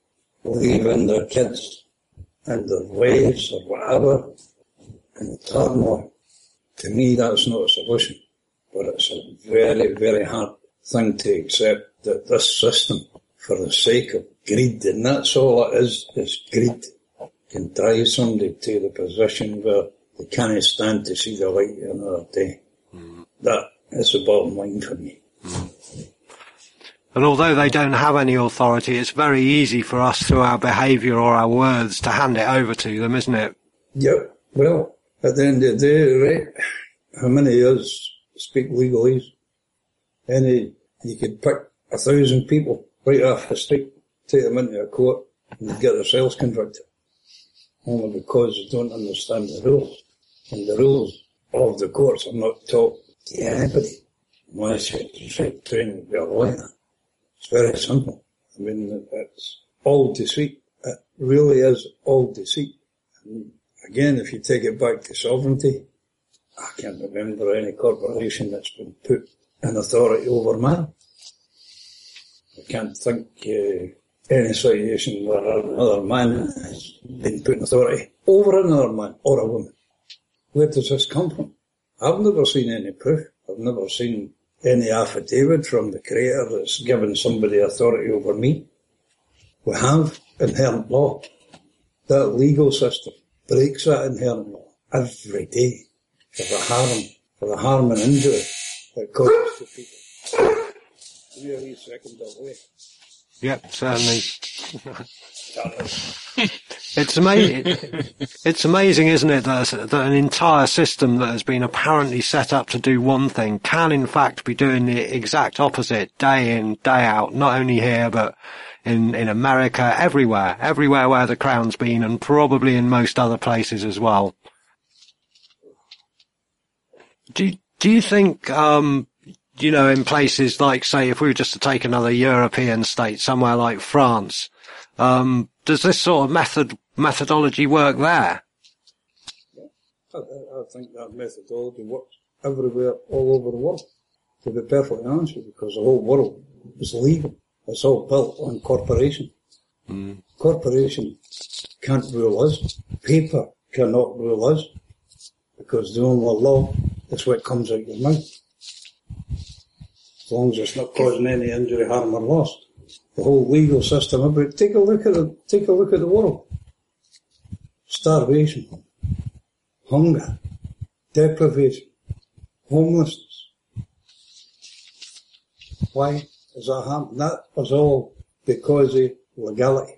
leaving their kids and their wives or whatever in the turmoil. To me, that's not a solution, but it's a very, very hard thing to accept that this system, for the sake of greed, and that's all it is, is greed, can drive somebody to the position where they can't stand to see the light another day. Mm. That is the bottom line for me. Mm. And although they don't have any authority, it's very easy for us through our behaviour or our words to hand it over to them, isn't it? Yeah, well, at the end of the day, right, how many years speak legalese? Any, you could pick a thousand people right off the street, take them into a court, and get themselves convicted. Only because they don't understand the rules. And the rules of the courts are not taught to anybody. Unless you're trained to be a lawyer. It's very simple. I mean, it's all deceit. It really is all deceit. And again, if you take it back to sovereignty, I can't remember any corporation that's been put in authority over man. I can't think uh, any situation where another man has been put in authority over another man or a woman. Where does this come from? I've never seen any proof. I've never seen any affidavit from the Creator that's given somebody authority over me. We have inherent law. That legal system breaks that inherent law every day for the harm, for the harm and injury it causes to people. Give me a wee second, I'll wait. Yep, certainly. It's amazing. It's amazing, isn't it, that, that an entire system that has been apparently set up to do one thing can, in fact, be doing the exact opposite day in, day out. Not only here, but in in America, everywhere, everywhere where the Crown's been, and probably in most other places as well. Do do you think, um, you know, in places like, say, if we were just to take another European state, somewhere like France, um, does this sort of method methodology work there? I, I think that methodology works everywhere, all over the world, to be perfectly honest with you, because the whole world is legal. It's all built on corporation. Mm. Corporation can't rule us. Paper cannot rule us, because the only law is what comes out your mouth. As long as it's not causing any injury, harm or loss. The whole legal system, about, take a look at the, take a look at the world. Starvation, hunger, deprivation, homelessness. Why is that happening? That was all because of legality.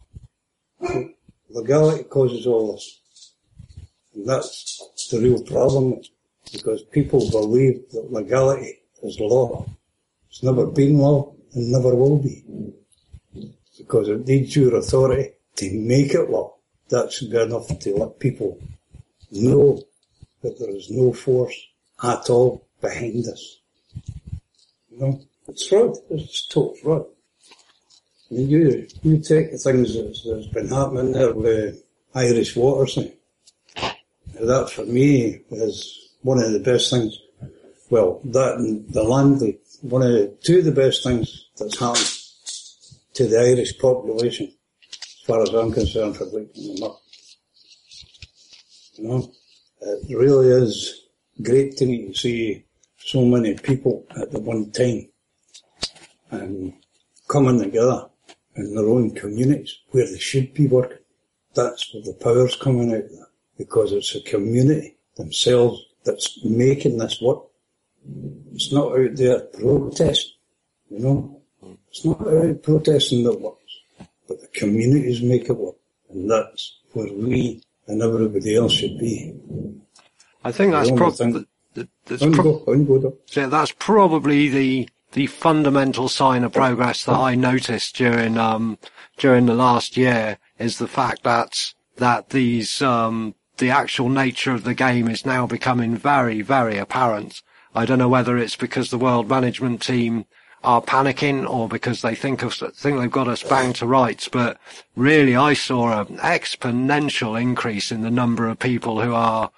Legality causes all this. And that's the real problem, because people believe that legality is law. It's never been law and never will be. Because it needs your authority to make it law. That should be enough to let people know that there is no force at all behind this. You know, it's fraud. It's total fraud. I mean, you, you take the things that's, that's been happening there with Irish Water thing. That for me is one of the best things. Well, that and the land leak, one of the, two of the best things that's happened to the Irish population, as far as I'm concerned, for leaking them up. You know, it really is great to me to see so many people at the one time um, coming together in their own communities where they should be working. That's where the power's coming out there, because it's the community themselves that's making this work. It's not out there protesting, you know. It's not out protesting that works, but the communities make it work, and that's where we and everybody else should be. I think that's probably pro- so that's probably the the fundamental sign of progress that I noticed during um during the last year, is the fact that that these um the actual nature of the game is now becoming very, very apparent. I don't know whether it's because the World Management Team are panicking or because they think of think they've got us banged to rights, but really I saw an exponential increase in the number of people who are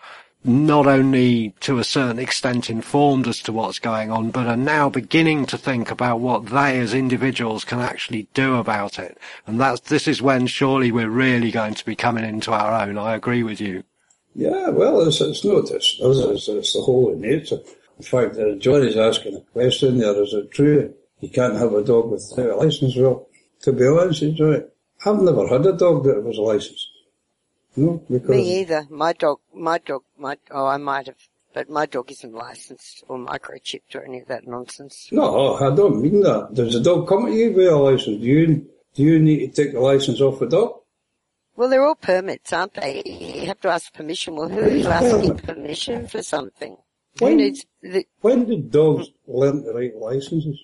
not only to a certain extent informed as to what's going on, but are now beginning to think about what they as individuals can actually do about it. And that's, this is when surely we're really going to be coming into our own. I agree with you. Yeah, well, it's, it's not just us, it's, it's the whole of nature. In fact, uh, Johnny's asking a question there, is it true you can't have a dog without a licence? Well, to be honest with you, Johnny, I've never had a dog that was licensed. No, because Me either. My dog, my dog, my, oh, I might have, but my dog isn't licensed or microchipped or any of that nonsense. No, I don't mean that. Does the dog come to you with a licence? Do you, do you need to take the licence off the dog? Well, they're all permits, aren't they? You have to ask permission. Well, who are you asking permission for something? Who When, needs the, when did dogs learn to write licences?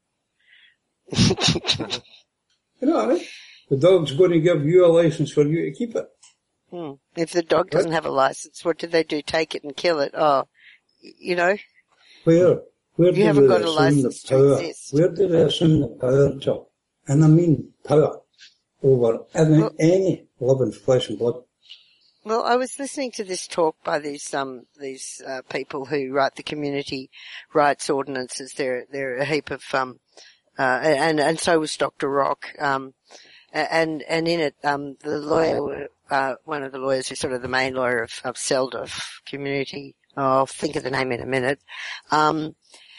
You know what I mean? The dog's going to give you a licence for you to keep it. Hmm. If the dog doesn't have a license, what do they do? Take it and kill it? Oh, y- you know, Where? Where You do haven't they got a assume license the to power? exist. Where do they assume the power, Joe? And I mean power over any, Well- any living flesh and blood. well, I was listening to this talk by these um these uh, people who write the community rights ordinances. They're they're a heap of um uh and and so was Doctor Rock. Um, and and in it um the lawyer uh one of the lawyers who's sort of the main lawyer of, of Seldorf community. Oh, I'll think of the name in a minute. Um.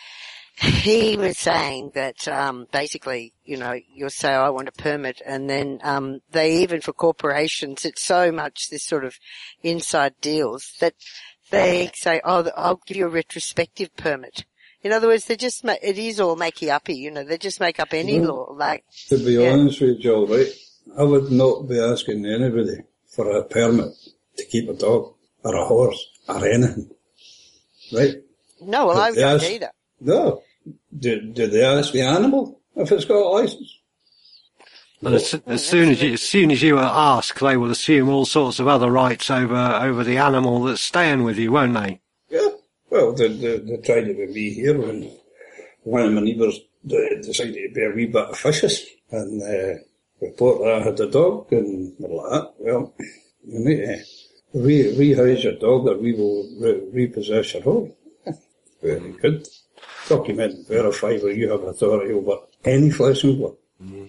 He was saying that, um, basically, you know, you'll say, oh, I want a permit, and then, um, they even for corporations, it's so much this sort of inside deals that they say, oh, I'll give you a retrospective permit. In other words, they just, ma- it is all makey-uppy, you know, they just make up any Well, law, like, To be yeah. honest with you, Joe, right, I would not be asking anybody for a permit to keep a dog or a horse or anything. Right? No, well, I Yes. don't either. No. Do, do they ask the animal if it's got a licence? And as, as soon as you, as soon as you ask, they will assume all sorts of other rights over, over the animal that's staying with you, won't they? Yeah. Well, they, they, they tried it with me here when one of my neighbours de- decided to be a wee bit officious and uh, report that I had a dog and they're like that. Well, you need to re- rehouse your dog or we will re- repossess your home. Very good. Document and verify where you have authority over any flesh and blood.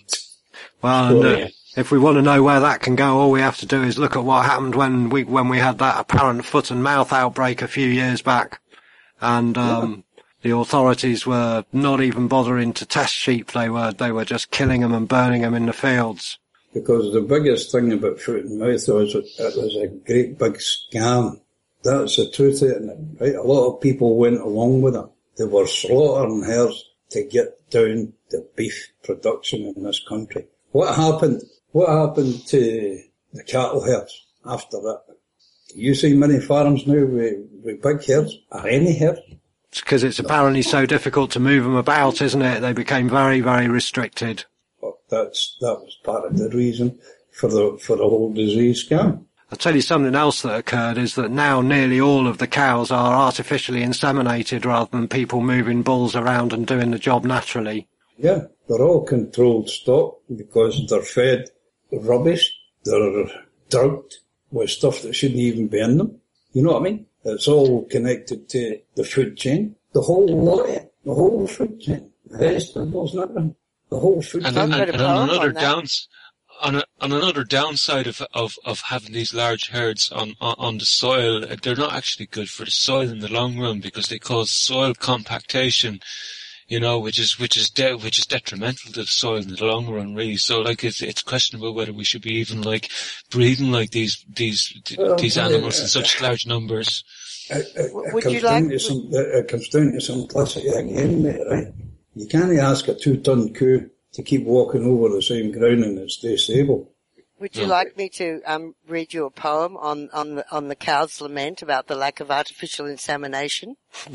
Well, and, uh, if we want to know where that can go, all we have to do is look at what happened when we when we had that apparent foot and mouth outbreak a few years back, and um, the authorities were not even bothering to test sheep. They were they were just killing them and burning them in the fields. Because the biggest thing about foot and mouth was it, it was a great big scam. That's the truth of it, right? A lot of people went along with it. They were slaughtering herds to get down the beef production in this country. What happened? What happened to the cattle herds after that? Do you see many farms now with, with big herds or any herd? It's because it's apparently so difficult to move them about, isn't it? They became very, very restricted. Well, that's that was part of the reason for the for the whole disease scam. I'll tell you something else that occurred is that now nearly all of the cows are artificially inseminated rather than people moving bulls around and doing the job naturally. Yeah, they're all controlled stock because they're fed rubbish. They're drugged with stuff that shouldn't even be in them. You know what I mean? It's all connected to the food chain. The whole lot, the whole food chain. Vegetables, nothing. The whole food And, chain. and, got a and on poem another on that. downs, on, a, on another downside of, of, of having these large herds on, on, on the soil, uh, they're not actually good for the soil in the long run because they cause soil compactation, you know, which is, which is, de- which is detrimental to the soil in the long run, really. So, like, it's, it's questionable whether we should be even, like, breeding like these, these, Well, these yeah, animals in yeah. such large numbers. It, it, W- it would comes you down like- to some, it, it comes down to simplicity again, mate, right? You can't ask a two-ton coup to keep walking over the same ground and it stay stable. Would you No. like me to um, read you a poem on, on the on the cow's lament about the lack of artificial insemination?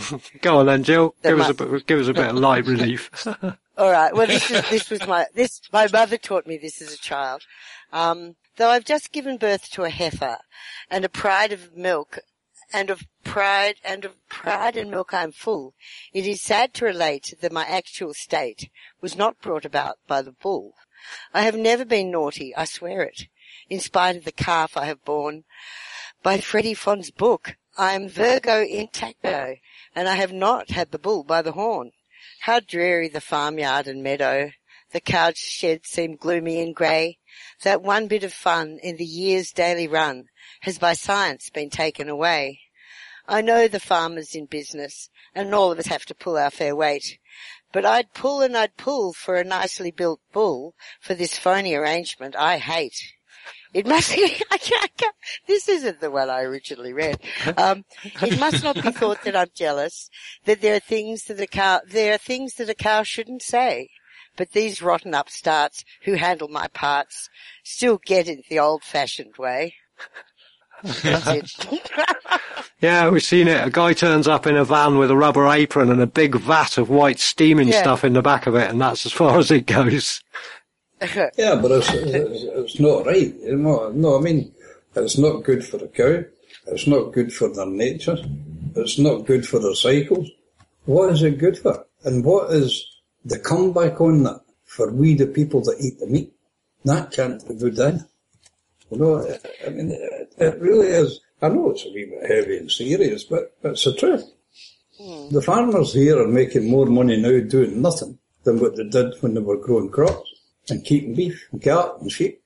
Go on then, Jill. That Give us a must- bit, give us a bit of light relief. All right. Well, this is this was my this my mother taught me this as a child. Um, though I've just given birth to a heifer, and a pride of milk, and of pride and of pride and milk I am full. It is sad to relate that my actual state was not brought about by the bull. I have never been naughty, I swear it. In spite of the calf I have borne, by Freddie Fond's book, I am Virgo intacto, and I have not had the bull by the horn. How dreary the farmyard and meadow. The cow shed seemed gloomy and grey. That one bit of fun in the year's daily run has by science been taken away. I know the farmer's in business, and all of us have to pull our fair weight. But I'd pull and I'd pull for a nicely built bull, for this phony arrangement I hate. It must be, I can't, I can't, this isn't the one I originally read. Um, it must not be thought that I'm jealous, that there are things that a cow, there are things that a cow shouldn't say. But these rotten upstarts who handle my parts still get it the old-fashioned way. That's it. Yeah, we've seen it. A guy turns up in a van with a rubber apron and a big vat of white steaming Yeah. stuff in the back of it, and that's as far as it goes. Yeah, but it's, it's, it's not right, you know. No, I mean, it's not good for the cow. It's not good for their nature. It's not good for their cycles. What is it good for? And what is the comeback on that for we, the people that eat the meat? That can't be good either. You know, I mean, it, it really is. I know it's a wee bit heavy and serious, but, but it's the truth. Mm. The farmers here are making more money now doing nothing than what they did when they were growing crops and keeping beef and cattle and sheep.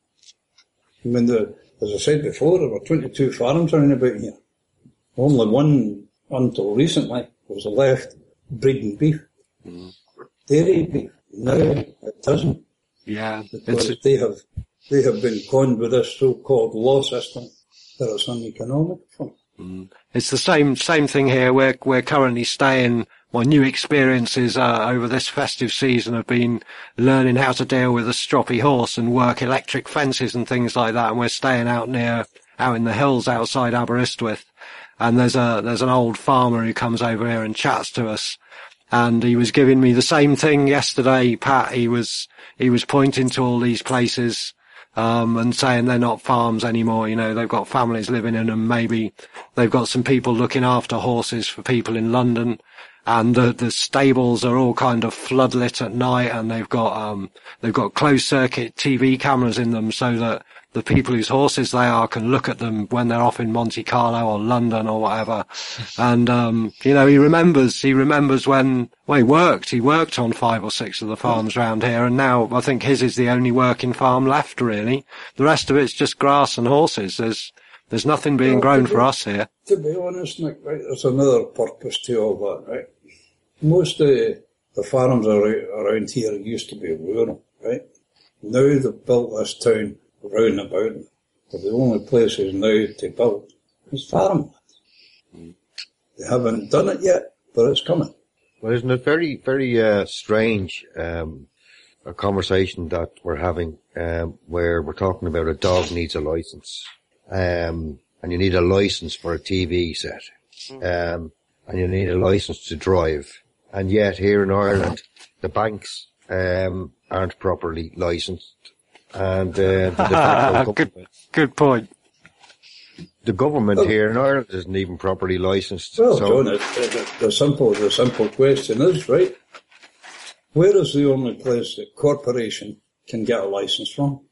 I mean, the, as I said before, there were twenty-two farms around about here. Only one, until recently, was left breeding beef. Mm. Dairy beef. Now it doesn't. Yeah. Because they have, they have been conned with this so-called law system that it's uneconomic for them. Mm. It's the same, same thing here. We're, we're currently staying, my new experiences, uh, over this festive season have been learning how to deal with a stroppy horse and work electric fences and things like that. And we're staying out near, out in the hills outside Aberystwyth. And there's a, there's an old farmer who comes over here and chats to us. And he was giving me the same thing yesterday, Pat. He was, he was pointing to all these places, um, and saying they're not farms anymore. You know, they've got families living in them. Maybe they've got some people looking after horses for people in London. And the, the stables are all kind of floodlit at night, and they've got, um, they've got closed circuit T V cameras in them so that the people whose horses they are can look at them when they're off in Monte Carlo or London or whatever. And, um, you know, he remembers, he remembers when, well, he worked, he worked on five or six of the farms around here, and now I think his is the only working farm left, really. The rest of it's just grass and horses. There's, there's nothing being well, grown be, for us here. To be honest, Nick, right, there's another purpose to all that, right? Most of the farms around here used to be rural, right? Now they've built this town round about them. But the only places now to build is farmland. Mm. They haven't done it yet, but it's coming. Well, isn't it very, very uh, strange, um, a conversation that we're having, um, where we're talking about a dog needs a license, um, and you need a license for a T V set, um, and you need a license to drive. And yet here in Ireland, the banks, um, aren't properly licensed. And, uh, the de facto good, good point. The government well, here in Ireland isn't even properly licensed. Well, so. John, the, the, the simple, the simple question is, right, where is the only place that corporation can get a license from?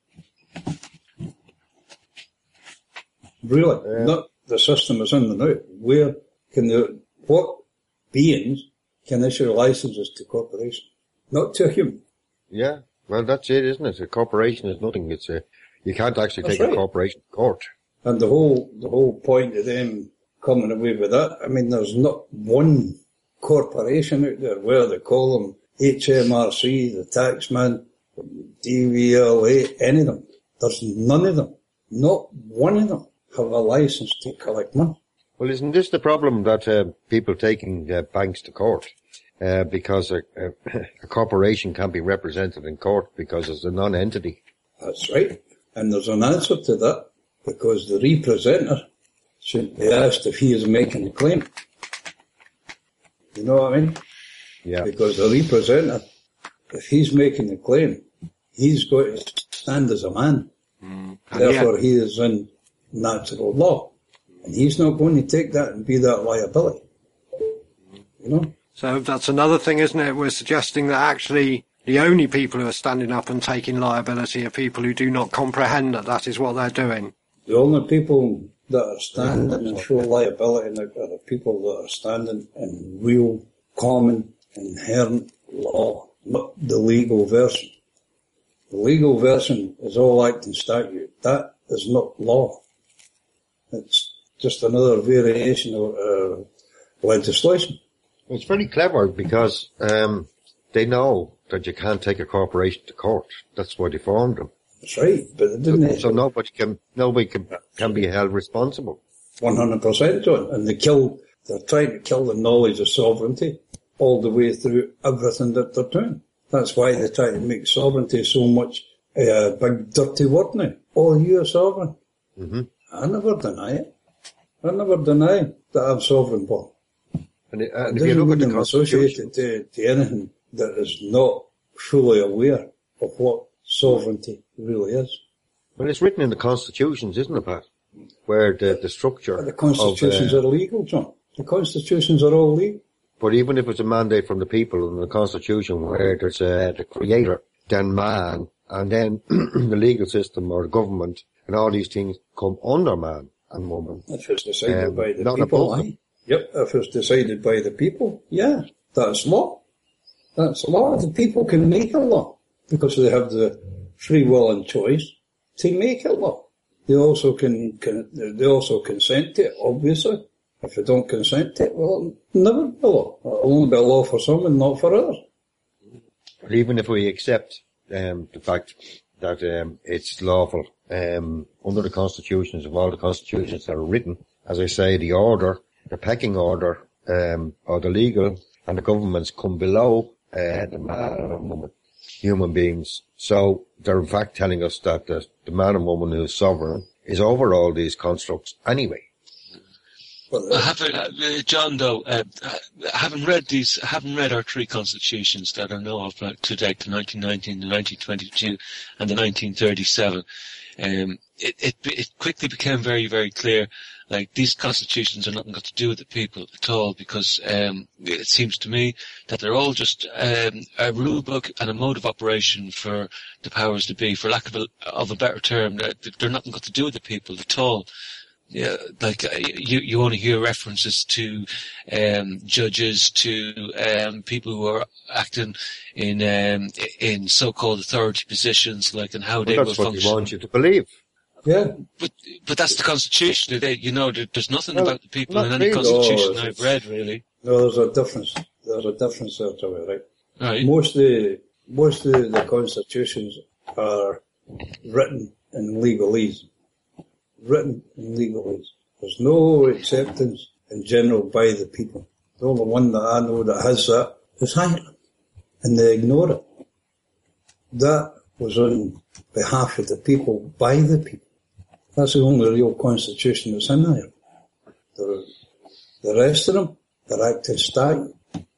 Really? Yeah. Not the system is in the now. Where can the, what beings can issue licenses to corporation? Not to a human. Yeah. Well, that's it, isn't it? A corporation is nothing. It's a, you can't actually that's take right. a corporation to court. And the whole, the whole point of them coming away with that, I mean, there's not one corporation out there, where they call them H M R C, the Taxman, D V L A, any of them. There's none of them. Not one of them have a license to collect money. Well, isn't this the problem that uh, people taking uh, banks to court? Uh, because a, a, a corporation can't be represented in court because it's a non-entity. That's right. And there's an answer to that, because the representative should be asked if he is making a claim. You know what I mean? Yeah. Because the representative, if he's making a claim, he's going to stand as a man. Mm. Therefore, yeah. he is in natural law. And he's not going to take that and be that liability. You know? So that's another thing, isn't it? We're suggesting that actually the only people who are standing up and taking liability are people who do not comprehend that that is what they're doing. The only people that are standing in full liability and are the people that are standing in real, common, inherent law, not the legal version. The legal version is all act and statute. That is not law. It's just another variation of uh, legislation. It's very clever because um, they know that you can't take a corporation to court. That's why they formed them. That's right, but they didn't. So, so nobody can nobody can can be held responsible. One hundred percent, John. And they kill. They're trying to kill the knowledge of sovereignty all the way through everything that they're doing. That's why they try to make sovereignty so much a uh, big dirty word now. Oh, you are sovereign. Mm-hmm. I never deny it. I never deny that I'm sovereign, Paul. And, it, and It if you doesn't look at mean the I'm associated Constitution, to, to anything that is not fully aware of what sovereignty really is. well, it's written in the constitutions, isn't it, Pat? Where the the structure But the constitutions of, uh, are legal, John. The constitutions are all legal. but even if it's a mandate from the people in the constitution, where there's uh, the creator, then man, and then the legal system or government, and all these things come under man and woman. If it's decided Um, by the not people, above them. aye. Yep, if it's decided by the people, yeah, that's law. That's law. The people can make a law because they have the free will and choice to make a law. They also can, can they also consent to it, obviously. If they don't consent to it, well, it'll never be a law. It'll only be a law for some and not for others. But even if we accept um, the fact that um, it's lawful um, under the constitutions of all the constitutions that are written, as I say, the order, the pecking order, um, or the legal and the governments come below uh, the man and woman, human beings. So they're in fact telling us that the, the man and woman who is sovereign is over all these constructs anyway. Well, I haven't, uh, John, though, uh, I haven't read these, I haven't read our three constitutions that I know of uh, to date, the nineteen nineteen, the nineteen twenty-two, and the nineteen thirty-seven. Um, it, it, it quickly became very, very clear, like, these constitutions are nothing got to do with the people at all, because um, it seems to me that they're all just um, a rule book and a mode of operation for the powers to be, for lack of a, of a better term. They're nothing got to do with the people at all. Yeah, like, uh, you, you only hear references to, um, judges, to, um, people who are acting in, um, in so-called authority positions, like, and how Well, they that's will what function. they want you to believe. yeah. But, but that's the Constitution. They, you know, there, there's nothing Well, about the people not in any really. Constitution No, I've read, really. No, there's a difference. There's a difference there to it, right? Right. Most of the, most of the constitutions are written in legalese. Written in legalese. There's no acceptance in general by the people. The only one that I know that has that is Ireland. And they ignore it. That was on behalf of the people, by the people. That's the only real constitution that's in Ireland. The, the rest of them, they're acting statute.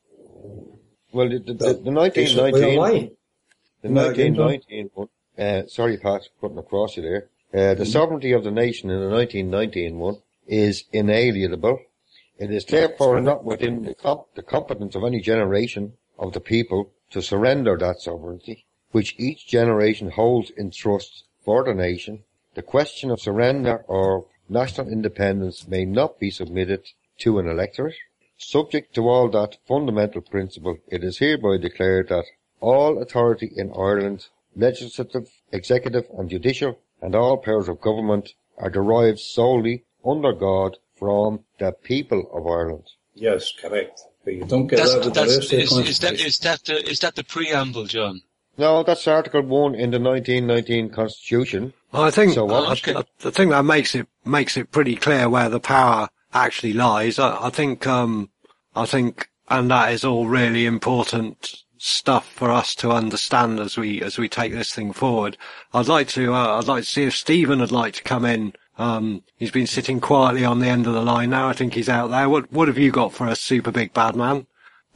Well, the, the, the, That the nineteen basically a nineteen, lie. the No, nineteen again, nineteen one, uh, sorry Pat, putting across you there, uh, the sovereignty of the nation in the nineteen nineteen one is inalienable. It is therefore not within the, comp- the competence of any generation of the people to surrender that sovereignty, which each generation holds in trust for the nation. The question of surrender or national independence may not be submitted to an electorate. Subject to all that fundamental principle, it is hereby declared that all authority in Ireland, legislative, executive and judicial, and all powers of government are derived solely under God from the people of Ireland. Yes, correct. But you don't get That's, that with the that's, rest of the is, is that, constitution. is that the, is that the preamble, John? No, that's Article one in the nineteen nineteen Constitution. Well, I think So what? I- Okay. I- the thing that makes it makes it pretty clear where the power actually lies. I, I think, um, I think, and that is all really important stuff for us to understand as we as we take this thing forward. I'd like to uh, I'd like to see if Stephen would like to come in. Um, he's been sitting quietly on the end of the line now. I think he's out there. What what have you got for us, super big bad man?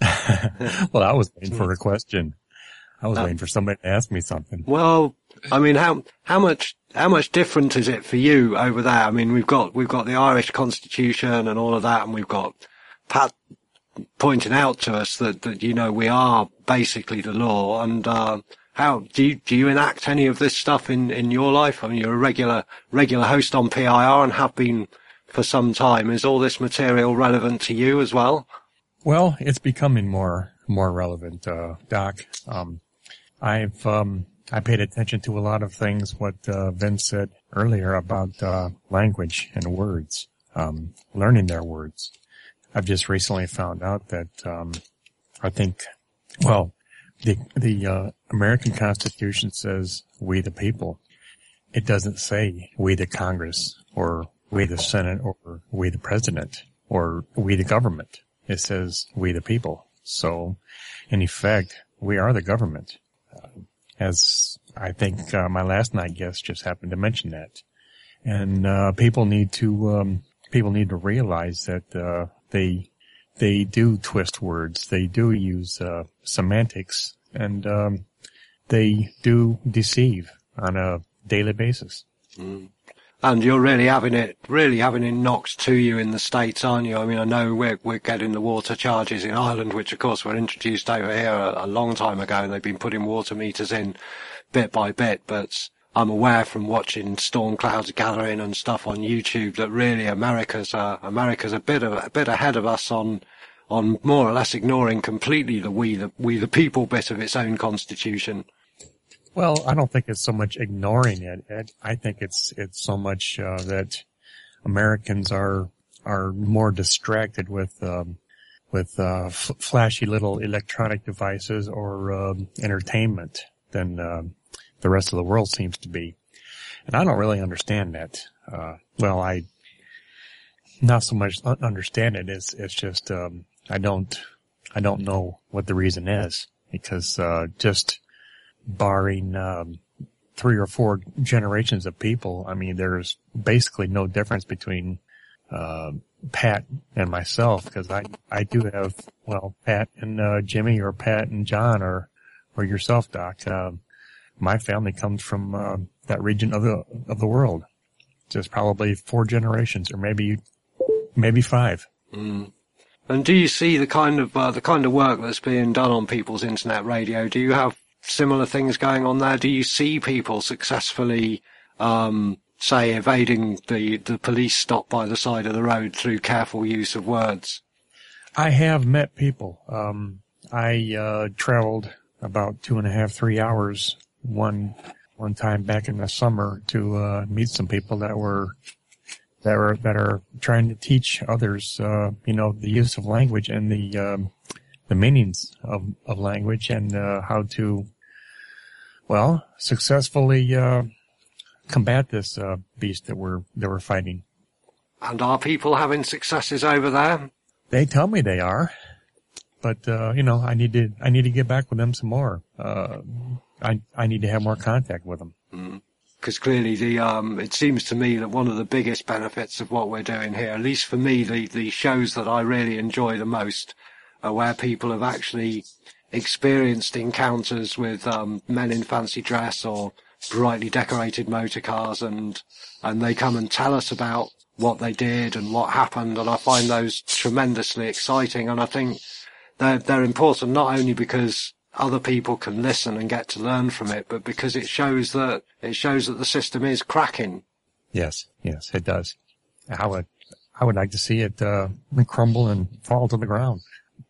Well, I was waiting for a question. I was Uh, waiting for somebody to ask me something. Well, I mean, how how much how much different is it for you over there? I mean, we've got we've got the Irish Constitution and all of that, and we've got Pat pointing out to us that that you know we are basically the law. And uh, how do you do you enact any of this stuff in in your life? I mean, you're a regular regular host on P I R and have been for some time. Is all this material relevant to you as well? Well, it's becoming more more relevant, uh, Doc. Um, I've um, I paid attention to a lot of things what uh, Vince said earlier about uh, language and words, um, learning their words. I've just recently found out that um, I think, well, the the uh, American Constitution says "we the people." It doesn't say "we the Congress" or "we the Senate" or "we the President" or "we the government." It says "we the people." So, in effect, we are the government. Uh, as I think uh, my last night guest just happened to mention that, and uh, people need to um, people need to realize that uh, they they do twist words, they do use uh, semantics, and um, they do deceive on a daily basis. Mm. And you're really having it, really having it knocked to you in the States, aren't you? I mean, I know we're, we're getting the water charges in Ireland, which of course were introduced over here a, a long time ago, and they've been putting water meters in bit by bit, but I'm aware from watching storm clouds gathering and stuff on YouTube that really America's, uh, America's a bit of, a bit ahead of us on, on more or less ignoring completely the we the, we the people bit of its own constitution. Well, I don't think it's so much ignoring it. it I think it's it's so much uh, that Americans are are more distracted with um, with uh, f- flashy little electronic devices or um, entertainment than uh, the rest of the world seems to be, and I don't really understand that. Uh, well, I not so much understand it. It's it's just um, I don't I don't know what the reason is, because uh, just barring um, three or four generations of people, I mean, there's basically no difference between uh, Pat and myself, because I I do have, well, Pat and uh, Jimmy, or Pat and John, or or yourself, Doc. Uh, my family comes from uh, that region of the of the world. Just probably four generations, or maybe maybe five. Mm. And do you see the kind of uh, the kind of work that's being done on People's Internet Radio? Do you have similar things going on there? Do you see people successfully, um, say, evading the, the police stop by the side of the road through careful use of words? I have met people. Um, I, uh, traveled about two and a half, three hours one, one time back in the summer to, uh, meet some people that were, that were, that are trying to teach others, uh, you know, the use of language and the, um, the meanings of, of language, and, uh, how to, well, successfully, uh, combat this, uh, beast that we're, that we're fighting. And are people having successes over there? They tell me they are, but, uh, you know, I need to, I need to get back with them some more. Uh, I, I need to have more contact with them. Mm. Because clearly the, um, it seems to me that one of the biggest benefits of what we're doing here, at least for me, the, the shows that I really enjoy the most are where people have actually experienced encounters with um, men in fancy dress or brightly decorated motor cars, and and they come and tell us about what they did and what happened, and I find those tremendously exciting, and I think they're they're important not only because other people can listen and get to learn from it, but because it shows that it shows that the system is cracking. Yes, yes, it does. I would I would like to see it uh, crumble and fall to the ground.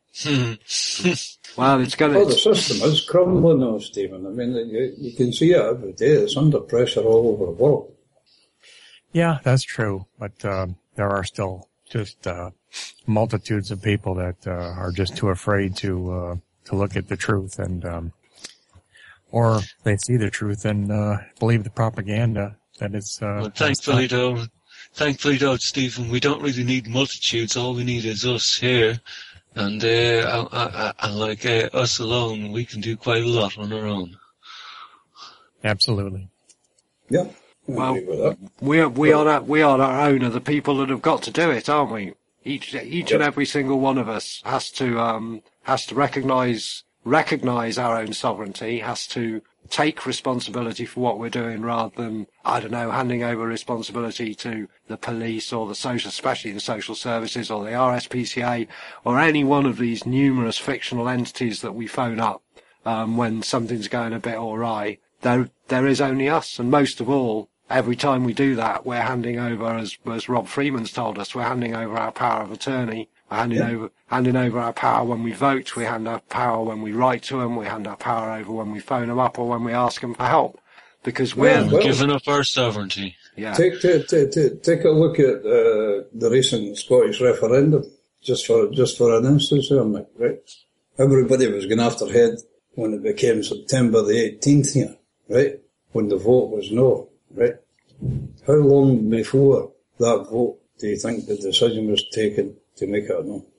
Well, it's going to... Well, the system is crumbling now, Stephen. I mean, you, you can see it every day. It's under pressure all over the world. Yeah, that's true. But uh, there are still just uh, multitudes of people that uh, are just too afraid to uh, to look at the truth, and um, or they see the truth and uh, believe the propaganda that it's... Uh, well, thankfully, though, thankfully, though, Stephen, we don't really need multitudes. All we need is us here. And, uh, I, I, I, like, uh, us alone, we can do quite a lot on our own. Absolutely. Yeah. Well, we are, we are, we are our own are the people that have got to do it, aren't we? Each, each yep. and every single one of us has to, um, has to recognize, recognize our own sovereignty, has to take responsibility for what we're doing rather than, I don't know, handing over responsibility to the police or the social, especially the social services or the R S P C A or any one of these numerous fictional entities that we phone up, um, when something's going a bit awry. There, there is only us, and most of all, every time we do that, we're handing over, as, as Rob Freeman's told us, we're handing over our power of attorney. We're handing Yeah. over, handing over our power when we vote. We hand our power when we write to them. We hand our power over when we phone them up or when we ask them for help. Because we're, Yeah, well, Giving up our sovereignty. yeah. Take, take, take, take, take a look at uh, the recent Scottish referendum, just for just for an instance there, Mick, right? Everybody was going after head when it became September the eighteenth here, right? When the vote was no, right? How long before that vote do you think the decision was taken to make it a no?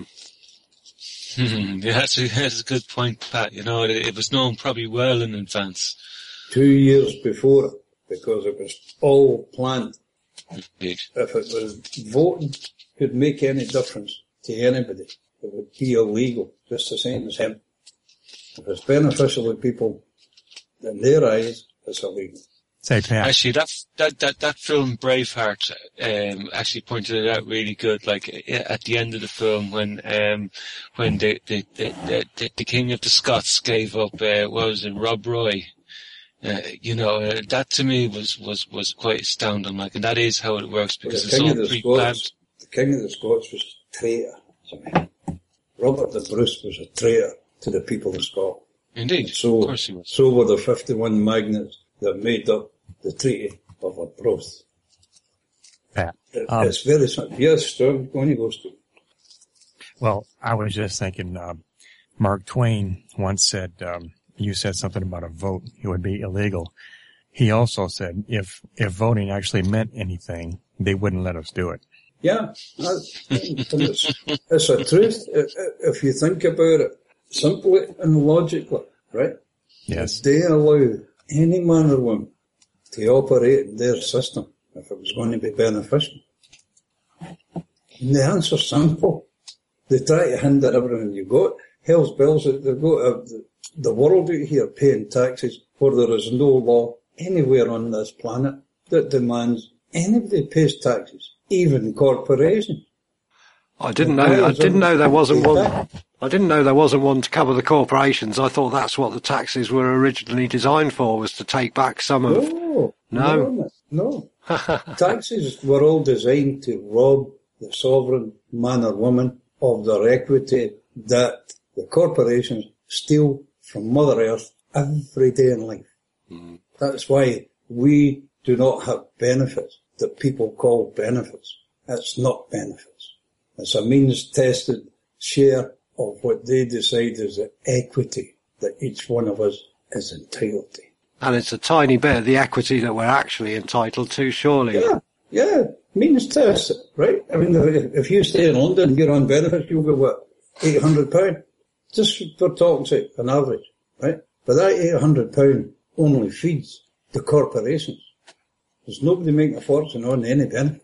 yeah, that's a, that's a good point, Pat. You know, it, it was known probably well in advance. Two years before it, because it was all planned. Indeed. If it was voting could make any difference to anybody, it would be illegal, just the same as him. If it's beneficial to people, in their eyes, it's illegal. Say, Pat. Actually, that that that that film Braveheart um, actually pointed it out really good. Like at the end of the film, when um, when the the, the the the King of the Scots gave up, uh, what was it, Rob Roy? Uh, you know, uh, that to me was was was quite astounding. Like, and that is how it works because the it's King all of the pre-planned. Scots, the King of the Scots was a traitor to me. Robert the Bruce was a traitor to the people of Scotland. Indeed, So, of course he was. so were the fifty-one magnates that made up the Treaty of Arbroath. Pat. It, Um, it's very simple. Yes, Stu, go on you go, Stu. Well, I was just thinking, uh, Mark Twain once said, um, you said something about a vote. It would be illegal. He also said if, if voting actually meant anything, they wouldn't let us do it. Yeah, that's, it's, it's a truth if, if you think about it simply and logically, right? Yes. They allow any man or woman to operate in their system if it was going to be beneficial. And the answer's simple. They try to hinder everything you got. Hell's bells, they've got uh, the, the world out here paying taxes where there is no law anywhere on this planet that demands anybody pays taxes, even corporations. I didn't know. I didn't know there wasn't one. I didn't know there wasn't one to cover the corporations. I thought that's what the taxes were originally designed for, was to take back some of. No, No? no, no. Taxes were all designed to rob the sovereign man or woman of their equity that the corporations steal from Mother Earth every day in life. Mm. That's why we do not have benefits that people call benefits. It's not benefits. It's a means-tested share of what they decide is the equity that each one of us is entitled to. And it's a tiny bit of the equity that we're actually entitled to, surely. Yeah, yeah, means-tested, right? I mean, if, if you stay in London and you're on benefits, you'll get, what, eight hundred pounds? Just for talking sake, an average, right? But that eight hundred pounds only feeds the corporations. There's nobody making a fortune on any benefit.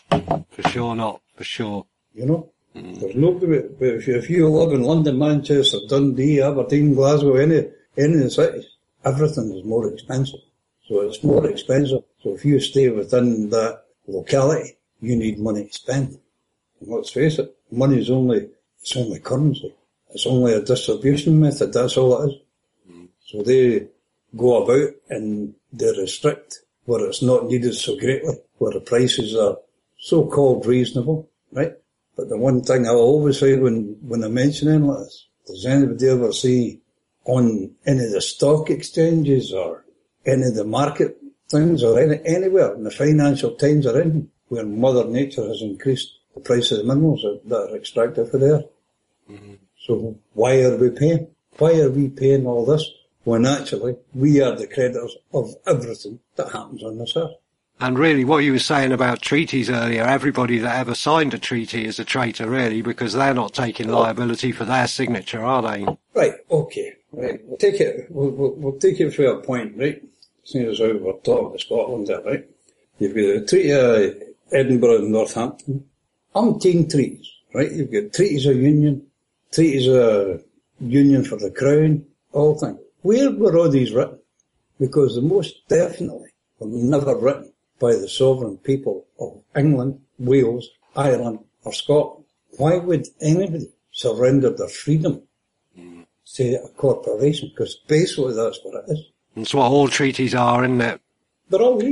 For sure not. For sure. You know? Mm. There's nobody, but if you, if you live in London, Manchester, Dundee, Aberdeen, Glasgow, any, any of the cities, everything is more expensive. So it's more expensive. So if you stay within that locality, you need money to spend. And let's face it, money is only, it's only currency. It's only a distribution method, that's all it is. Mm. So they go about and they restrict where it's not needed so greatly, where the prices are so-called reasonable, right? But the one thing I always say when, when I mention anything like this, does anybody ever see on any of the stock exchanges or any of the market things or any, anywhere in the Financial Times or anything where Mother Nature has increased the price of the minerals that, that are extracted for there? Mm-hmm. So why are we paying? Why are we paying all this when actually we are the creditors of everything that happens on this earth? And really, what you were saying about treaties earlier, everybody that ever signed a treaty is a traitor, really, because they're not taking liability for their signature, are they? Right, okay. Right, we'll take it, we'll, we'll, we'll take it for a point, right? Seeing as how we're talking about Scotland there, right? You've got the Treaty of Edinburgh and Northampton. Umpteen treaties, right? You've got treaties of union, treaties of union for the crown, all things. Where were all these written? Because the most definitely were never written by the sovereign people of England, Wales, Ireland, or Scotland. Why would anybody surrender their freedom mm. to a corporation? Because basically that's what it is. That's what all treaties are, isn't it? They're all legal.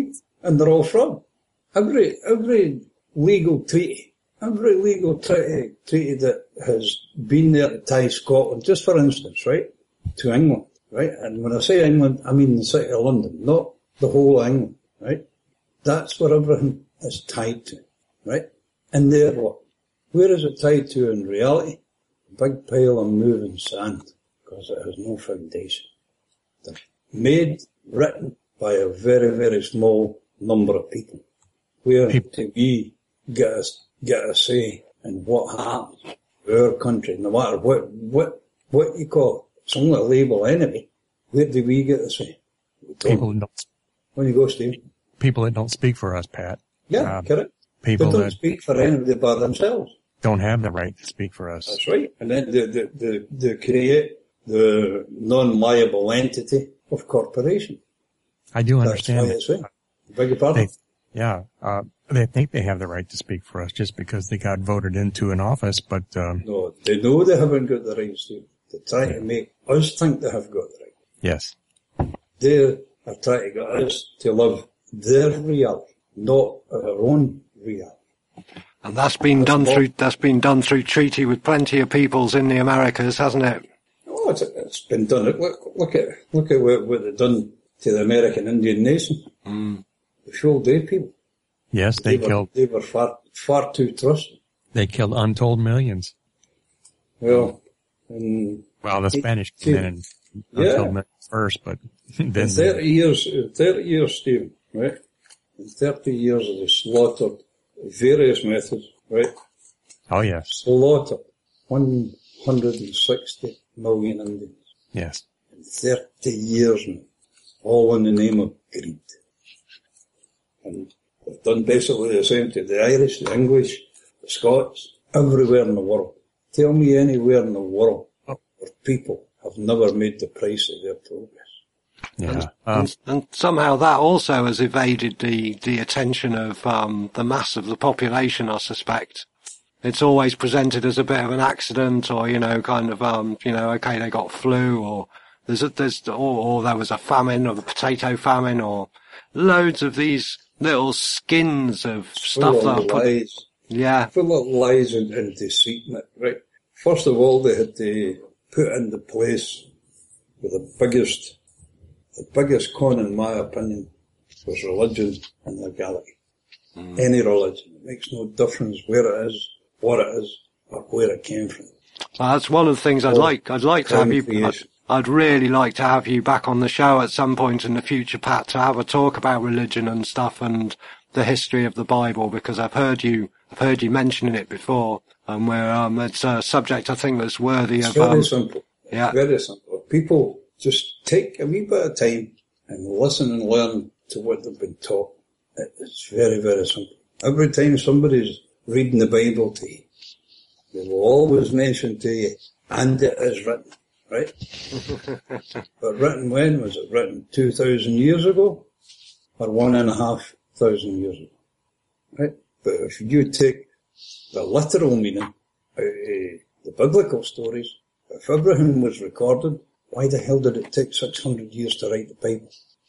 and they're all fraud. Every, every legal treaty, every legal treaty, treaty that has been there to tie Scotland, just for instance, right, to England, right? And when I say England, I mean the city of London, not the whole of England, right? That's where everything is tied to, right? And there what? Where is it tied to in reality? A big pile of moving sand, because it has no foundation. They're made, written by a very, very small number of people. Where do we get a, get a say in what happens to our country, no matter what, what, what you call it? It's only a label anyway. Where do we get a say? People don't. When you go, Steve? People that don't speak for us, Pat. Yeah, um, correct. People they don't that speak for anybody but themselves. Don't have the right to speak for us. That's right. And then they, they, they, they create the non-liable entity of corporation. I do That's understand. why it's right. Beg your pardon? They, yeah, uh, they think they have the right to speak for us just because they got voted into an office, but, um, No, they know they haven't got the right, Steve. They're trying to make us think they have got the right. yes. They are trying to get us to live their reality, not our own reality. And that's been That's done what- through, that's been done through treaty with plenty of peoples in the Americas, hasn't it? Oh, it's, it's been done. Look, look at, look at what, what they've done to the American Indian nation. Mm. The full day people. Yes, they, They were, killed, they were far, far too trusted. they killed untold millions. Well, and Well, the Spanish See, came in and yeah. untold millions first, but in then, thirty years, in thirty years, Stephen, right? In thirty years they slaughtered various methods, right? oh yes, Slaughtered one hundred sixty million Indians. yes. In thirty years now. All in the name of greed. And they've done basically the same to the Irish, the English, the Scots, everywhere in the world. Tell me anywhere in the world where people have never made the price of their progress. Yeah. Um, And, and somehow that also has evaded the, the attention of um, the mass of the population, I suspect. It's always presented as a bit of an accident, or, you know, kind of, um, you know, okay, they got flu, or there's a, there's, or, or there was a famine, or the potato famine, or loads of these little skins of stuff Full that are of put, lies. yeah, Full of lies and, and deceit, right? First of all, they had to put into place with the biggest, the biggest con, in my opinion, was religion and legality. Mm. Any religion. It makes no difference where it is, what it is, or where it came from. well, that's one of the things I'd Or like, I'd like to have you, I'd, creation. I'd really like to have you back on the show at some point in the future, Pat, to have a talk about religion and stuff and the history of the Bible, because I've heard you, I've heard you mentioning it before, and where, um, it's a subject I think that's worthy It's of, very um, simple. yeah. Very simple. People just take a wee bit of time and listen and learn to what they've been taught. It's very, very simple. Every time somebody's reading the Bible to you, they will always mention to you, and it is written, right? But written when? Was it written two thousand years ago? Or one and a half thousand years ago? Right? But if you take the literal meaning out of the biblical stories, if Abraham was recorded, why the hell did it take six hundred years to write the Bible?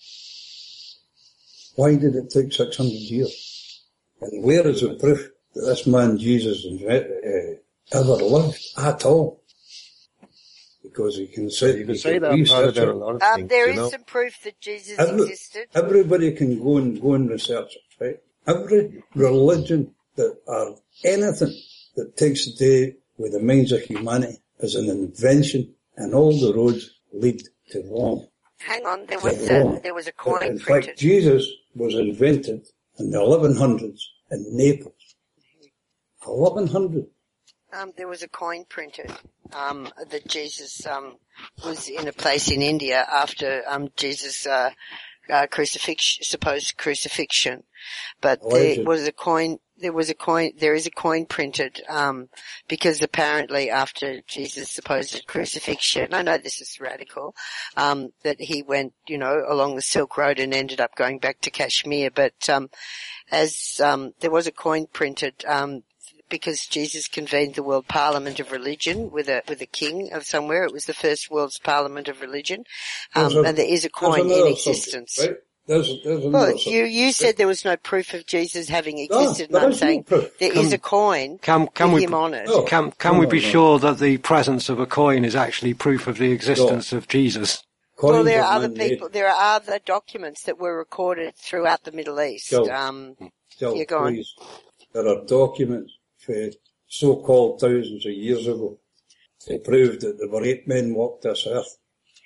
Why did it take six hundred years? And where is the proof that this man Jesus uh, ever lived at all? Because you can say, You can say that about a lot of Um, things, there you is know. some proof that Jesus Every- existed. Everybody can go and go and research it, right? Every religion that or anything that takes the day with the minds of humanity is an invention, and all the roads lead to Rome. Hang on, there To was a, Rome. there was a coin In printed. fact, Jesus was invented in the eleven hundreds in Naples. eleven hundred. Um, there was a coin printed um, that Jesus um, was in a place in India after um, Jesus' uh, uh, crucifixion, supposed crucifixion. But Alleged. there was a coin. There was a coin. There is a coin printed um, because apparently after Jesus' supposed crucifixion, I know this is radical, um, that he went, you know, along the Silk Road and ended up going back to Kashmir. But um, as um, there was a coin printed. Um, because Jesus convened the World Parliament of Religion with a with a king of somewhere. It was the first world's Parliament of Religion, um, There's a- and there is a There's coin in another existence. subject, right? There's, there's Well, another you, you said there was no proof of Jesus having existed, No, and there I'm is no saying proof. there is a coin Can can with we him on it. No. can can No, we no, be no. sure that the presence of a coin is actually proof of the existence of Jesus? Well, Coins there are other man-made. people, there are other documents that were recorded throughout the Middle East. Still. Um, Still, Yeah, go on. please. There are documents for so-called thousands of years ago to prove that there were eight men walked this earth.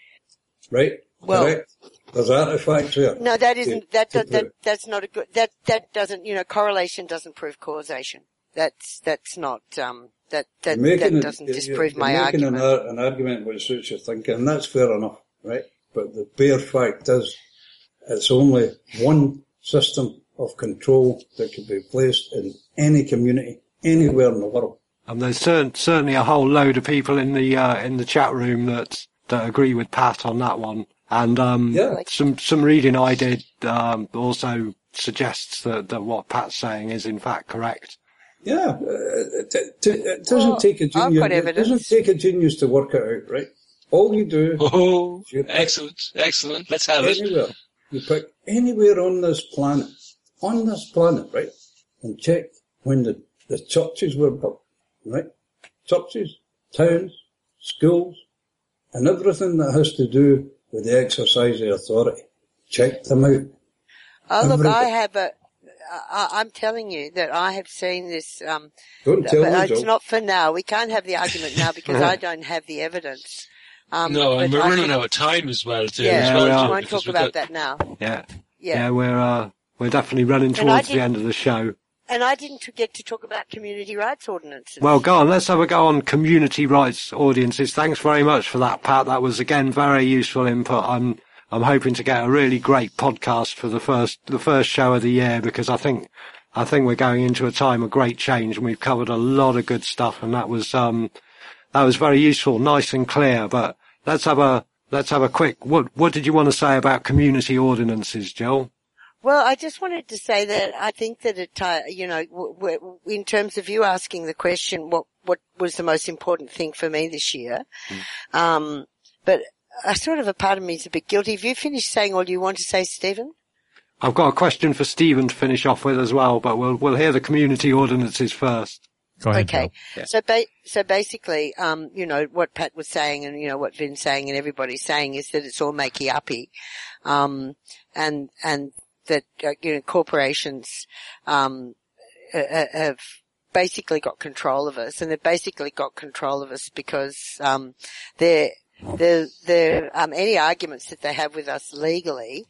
Right? Well- Correct? There's artifacts there. no, that isn't, that, to that, that, prove. that's not a good, that, that doesn't, you know, correlation doesn't prove causation. That's, that's not, um, that, that, You're making that a- doesn't you're- disprove you're my making argument. An, ar- an argument which suits your thinking, and that's fair enough, right? But the bare fact is, it's only one system of control that can be placed in any community, anywhere in the world. And there's cer- certainly a whole load of people in the uh, in the chat room that that agree with Pat on that one. And um, Yeah. some some reading I did um, also suggests that, that what Pat's saying is in fact correct. Yeah, uh, it, it, it doesn't Well, take a I've genius. got It doesn't evidence. take a genius to work it out, right? All you do, Oh, You- excellent, excellent. Let's have it. anywhere, you pick anywhere on this planet, on this planet, right, and check when the, the churches were built, right? Churches, towns, schools, and everything that has to do with the exercise of authority. Check them out. Oh, look, I Everything. have a, I, I'm telling you that I have seen this, um, Don't tell but me, it's Joe. not for now. We can't have the argument now because I don't have the evidence. Um, No, and but we're I running can- out of time as well, too. Yeah, as Yeah, well, we we are. Joe, won't because talk we've about got- that now. Yeah, Yeah. yeah, we're uh, we're definitely running And I towards the did- end of the show. And I didn't get to talk about community rights ordinances. Well, go on. Let's have a go on community rights audiences. Thanks very much for that, Pat. That was again very useful input. I'm I'm hoping to get a really great podcast for the first the first show of the year because I think I think we're going into a time of great change and we've covered a lot of good stuff and that was um that was very useful, nice and clear. But let's have a let's have a quick. What what did you want to say about community ordinances, Joel? Well, I just wanted to say that I think that it, uh, you know, w- w- in terms of you asking the question, what, what was the most important thing for me this year? Mm. Um, but I sort of a part of me is a bit guilty. Have you finished saying all you want to say, Stephen? I've got a question for Stephen to finish off with as well, but we'll we'll hear the community ordinances first. Go ahead, Okay. Joe. Yeah. So, ba- so basically, um, you know, what Pat was saying and, you know, what Vin's saying and everybody's saying is that it's all makey-uppy. Um, and, and that, uh, you know, corporations, um, uh, have basically got control of us and they've basically got control of us because, um, they're, they're, they're, um, any arguments that they have with us legally,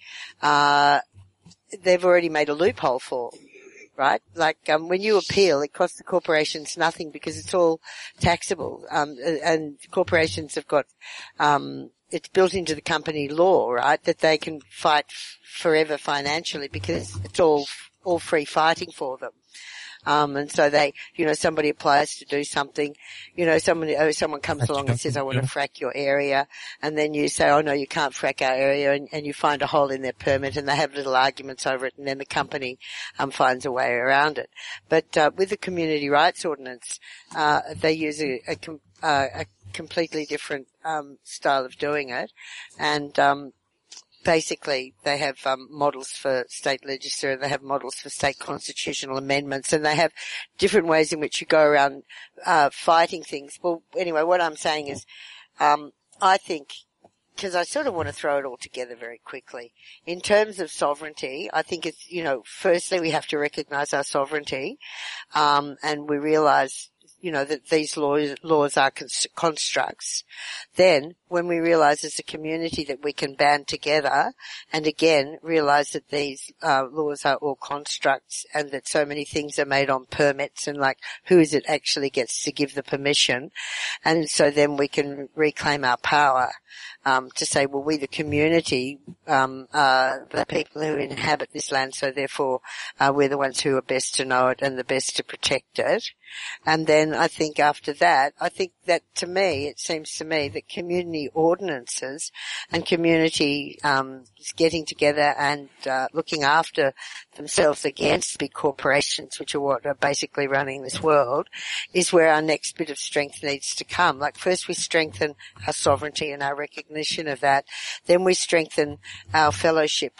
uh, they've already made a loophole for. Right? Like, um, when you appeal, it costs the corporations nothing because it's all taxable. Um, and corporations have got, um, it's built into the company law, right? That they can fight f- forever financially because it's all, all free fighting for them. Um, and so they, you know, somebody applies to do something, you know, someone, oh, someone comes along and says, I want to frack your area. And then you say, oh no, you can't frack our area. And, and you find a hole in their permit and they have little arguments over it. And then the company, um, finds a way around it. But, uh, with the community rights ordinance, uh, they use a, a, com- uh, a completely different, um, style of doing it. And, um, basically they have um, models for state legislature and they have models for state constitutional amendments and they have different ways in which you go around uh, fighting things. Well, anyway, what I'm saying is um, I think, because I sort of want to throw it all together very quickly, in terms of sovereignty, I think it's, you know, firstly we have to recognise our sovereignty um, and we realise, you know, that these laws, laws are cons- constructs. Then, when we realise as a community that we can band together and again realise that these uh, laws are all constructs and that so many things are made on permits and like who is it actually gets to give the permission, and so then we can reclaim our power um, to say, well, we the community um, are the people who inhabit this land, so therefore uh, we're the ones who are best to know it and the best to protect it. And then I think after that, I think that to me, it seems to me that community ordinances and community um getting together and uh, looking after themselves against big corporations, which are what are basically running this world, is where our next bit of strength needs to come. Like first we strengthen our sovereignty and our recognition of that. Then we strengthen our fellowship with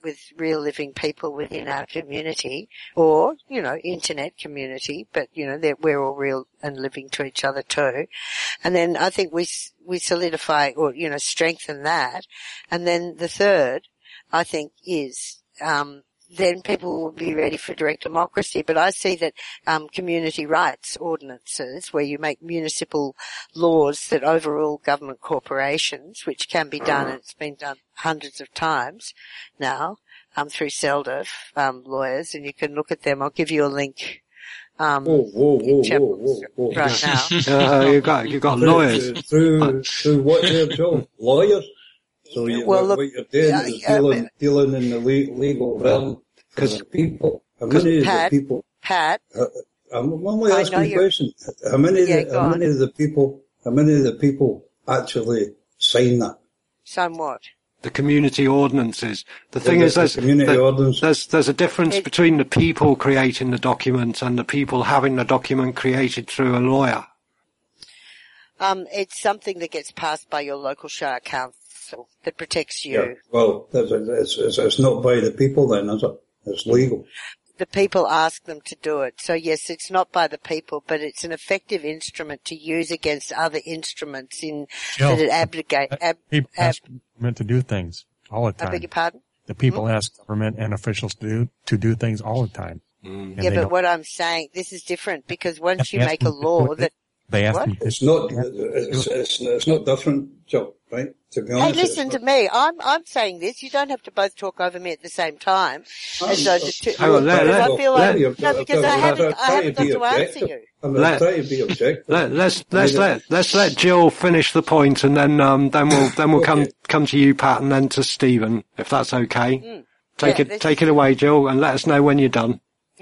with real living people within our community, or, you know, internet community, but, you know, that we're all real and living to each other too. And then I think we, we solidify or, you know, strengthen that. And then the third, I think, is, um, then people will be ready for direct democracy. But I see that um, community rights ordinances, where you make municipal laws that overrule government corporations, which can be done, and it's been done hundreds of times now um, through CELDF um, lawyers, and you can look at them. I'll give you a link. Um, whoa, whoa, whoa, whoa, whoa, whoa. Right now. uh, you've got, you've got lawyers. Through, through what there, Joe? Lawyers? So you, well, what, look, what you're doing uh, is uh, dealing, dealing in the le- legal realm because the people. How many of Pat, the people? Pat, Uh, I'm only I asking know a you're- question. How many? Of Yeah, the, go how on. many of the people? How many of the people actually sign that? somewhat. The community ordinances. The thing The- is, the there's, community there- ordinance. there's, there's a difference It- between the people creating the document and the people having the document created through a lawyer. Um, it's something that gets passed by your local Shire Council that protects you. Yeah. Well, that's, it's, it's, it's not by the people then, is it? It's legal. The people ask them to do it. So yes, it's not by the people, but it's an effective instrument to use against other instruments in Jill, that it abdicate. Ab, People ab, ask government to do things all the I beg your time. pardon? The people ask government and officials to do, to do things all the time. And Yeah, they but don't- what I'm saying, this is different because once you Yes, make a but- law that, They ask What? them to It's not. It's, it's, it's not different, Joe. Right? To be hey, honest. listen to me, I'm, I'm saying this, you don't have to both talk over me at the same time. As though the two, Hang on, let- because let- I feel let- like, no, because I haven't, I haven't got to answer you. I'm Let- trying to be objective. Let, let's I let's mean, let let's let Jill finish the point, and then um then we'll then we'll come Okay. come to you, Pat, and then to Stephen, if that's okay. Mm. Take Yeah, it this take is- it away, Jill, and let us know when you're done.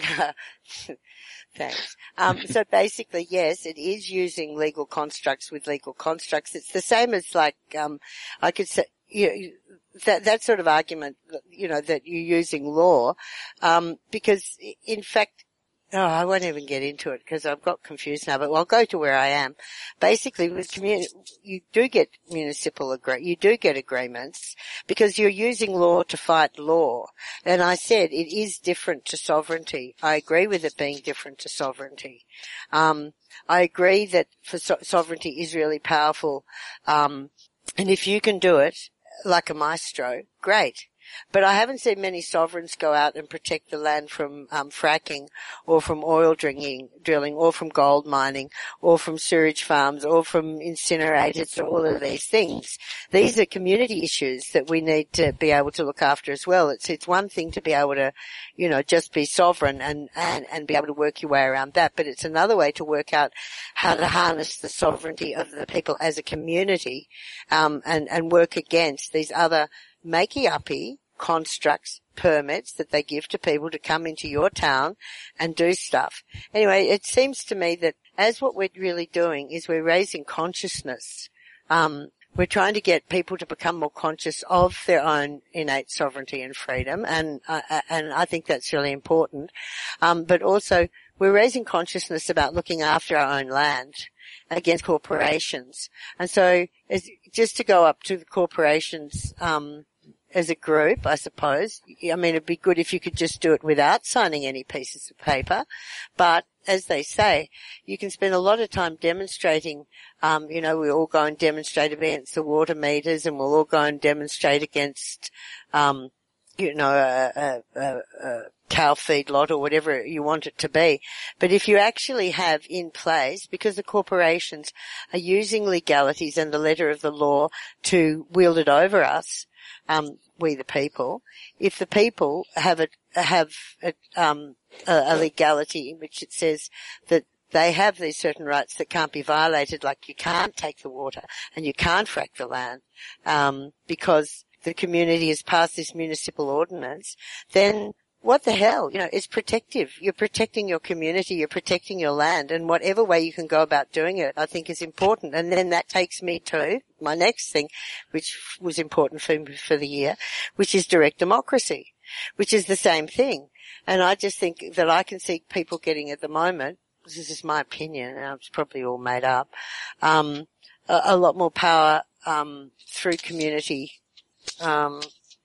Thanks. Um, so basically, yes, it is using legal constructs with legal constructs. It's the same as like, um, I could say, you know, that, that sort of argument, you know, that you're using law, um, because in fact, oh, I won't even get into it because I've got confused now, but I'll go to where I am. Basically, with community, you do get municipal agree, you do get agreements because you're using law to fight law. And I said it is different to sovereignty. I agree with it being different to sovereignty. Um, I agree that for so- sovereignty is really powerful. Um, and if you can do it like a maestro, great. But I haven't seen many sovereigns go out and protect the land from um, fracking or from oil drilling, drilling or from gold mining or from sewage farms or from incinerators or all of these things. These are community issues that we need to be able to look after as well. It's it's one thing to be able to, you know, just be sovereign and, and, and be able to work your way around that, but it's another way to work out how to harness the sovereignty of the people as a community um, and, and work against these other makey-uppy constructs, permits that they give to people to come into your town and do stuff. Anyway, it seems to me that as what we're really doing is we're raising consciousness. Um, we're trying to get people to become more conscious of their own innate sovereignty and freedom, and uh, and I think that's really important. Um, but also we're raising consciousness about looking after our own land against corporations. And so, as, just to go up to the corporations. Um, As a group, I suppose. I mean, it'd be good if you could just do it without signing any pieces of paper. But as they say, you can spend a lot of time demonstrating. Um, you know, we all go and demonstrate against the water meters, and we'll all go and demonstrate against, um, you know, a, a, a, a cow feed lot or whatever you want it to be. But if you actually have in place, because the corporations are using legalities and the letter of the law to wield it over us, um, we the people, if the people have a, have a, um, a, a legality in which it says that they have these certain rights that can't be violated, like you can't take the water and you can't frack the land, um, because the community has passed this municipal ordinance, then what the hell? You know, it's protective. You're protecting your community, you're protecting your land, and whatever way you can go about doing it, I think is important. And then that takes me to my next thing, which was important for me for the year, which is direct democracy, which is the same thing. And I just think that I can see people getting at the moment, this is my opinion, and it's probably all made up, um, a, a lot more power, um, through community, um,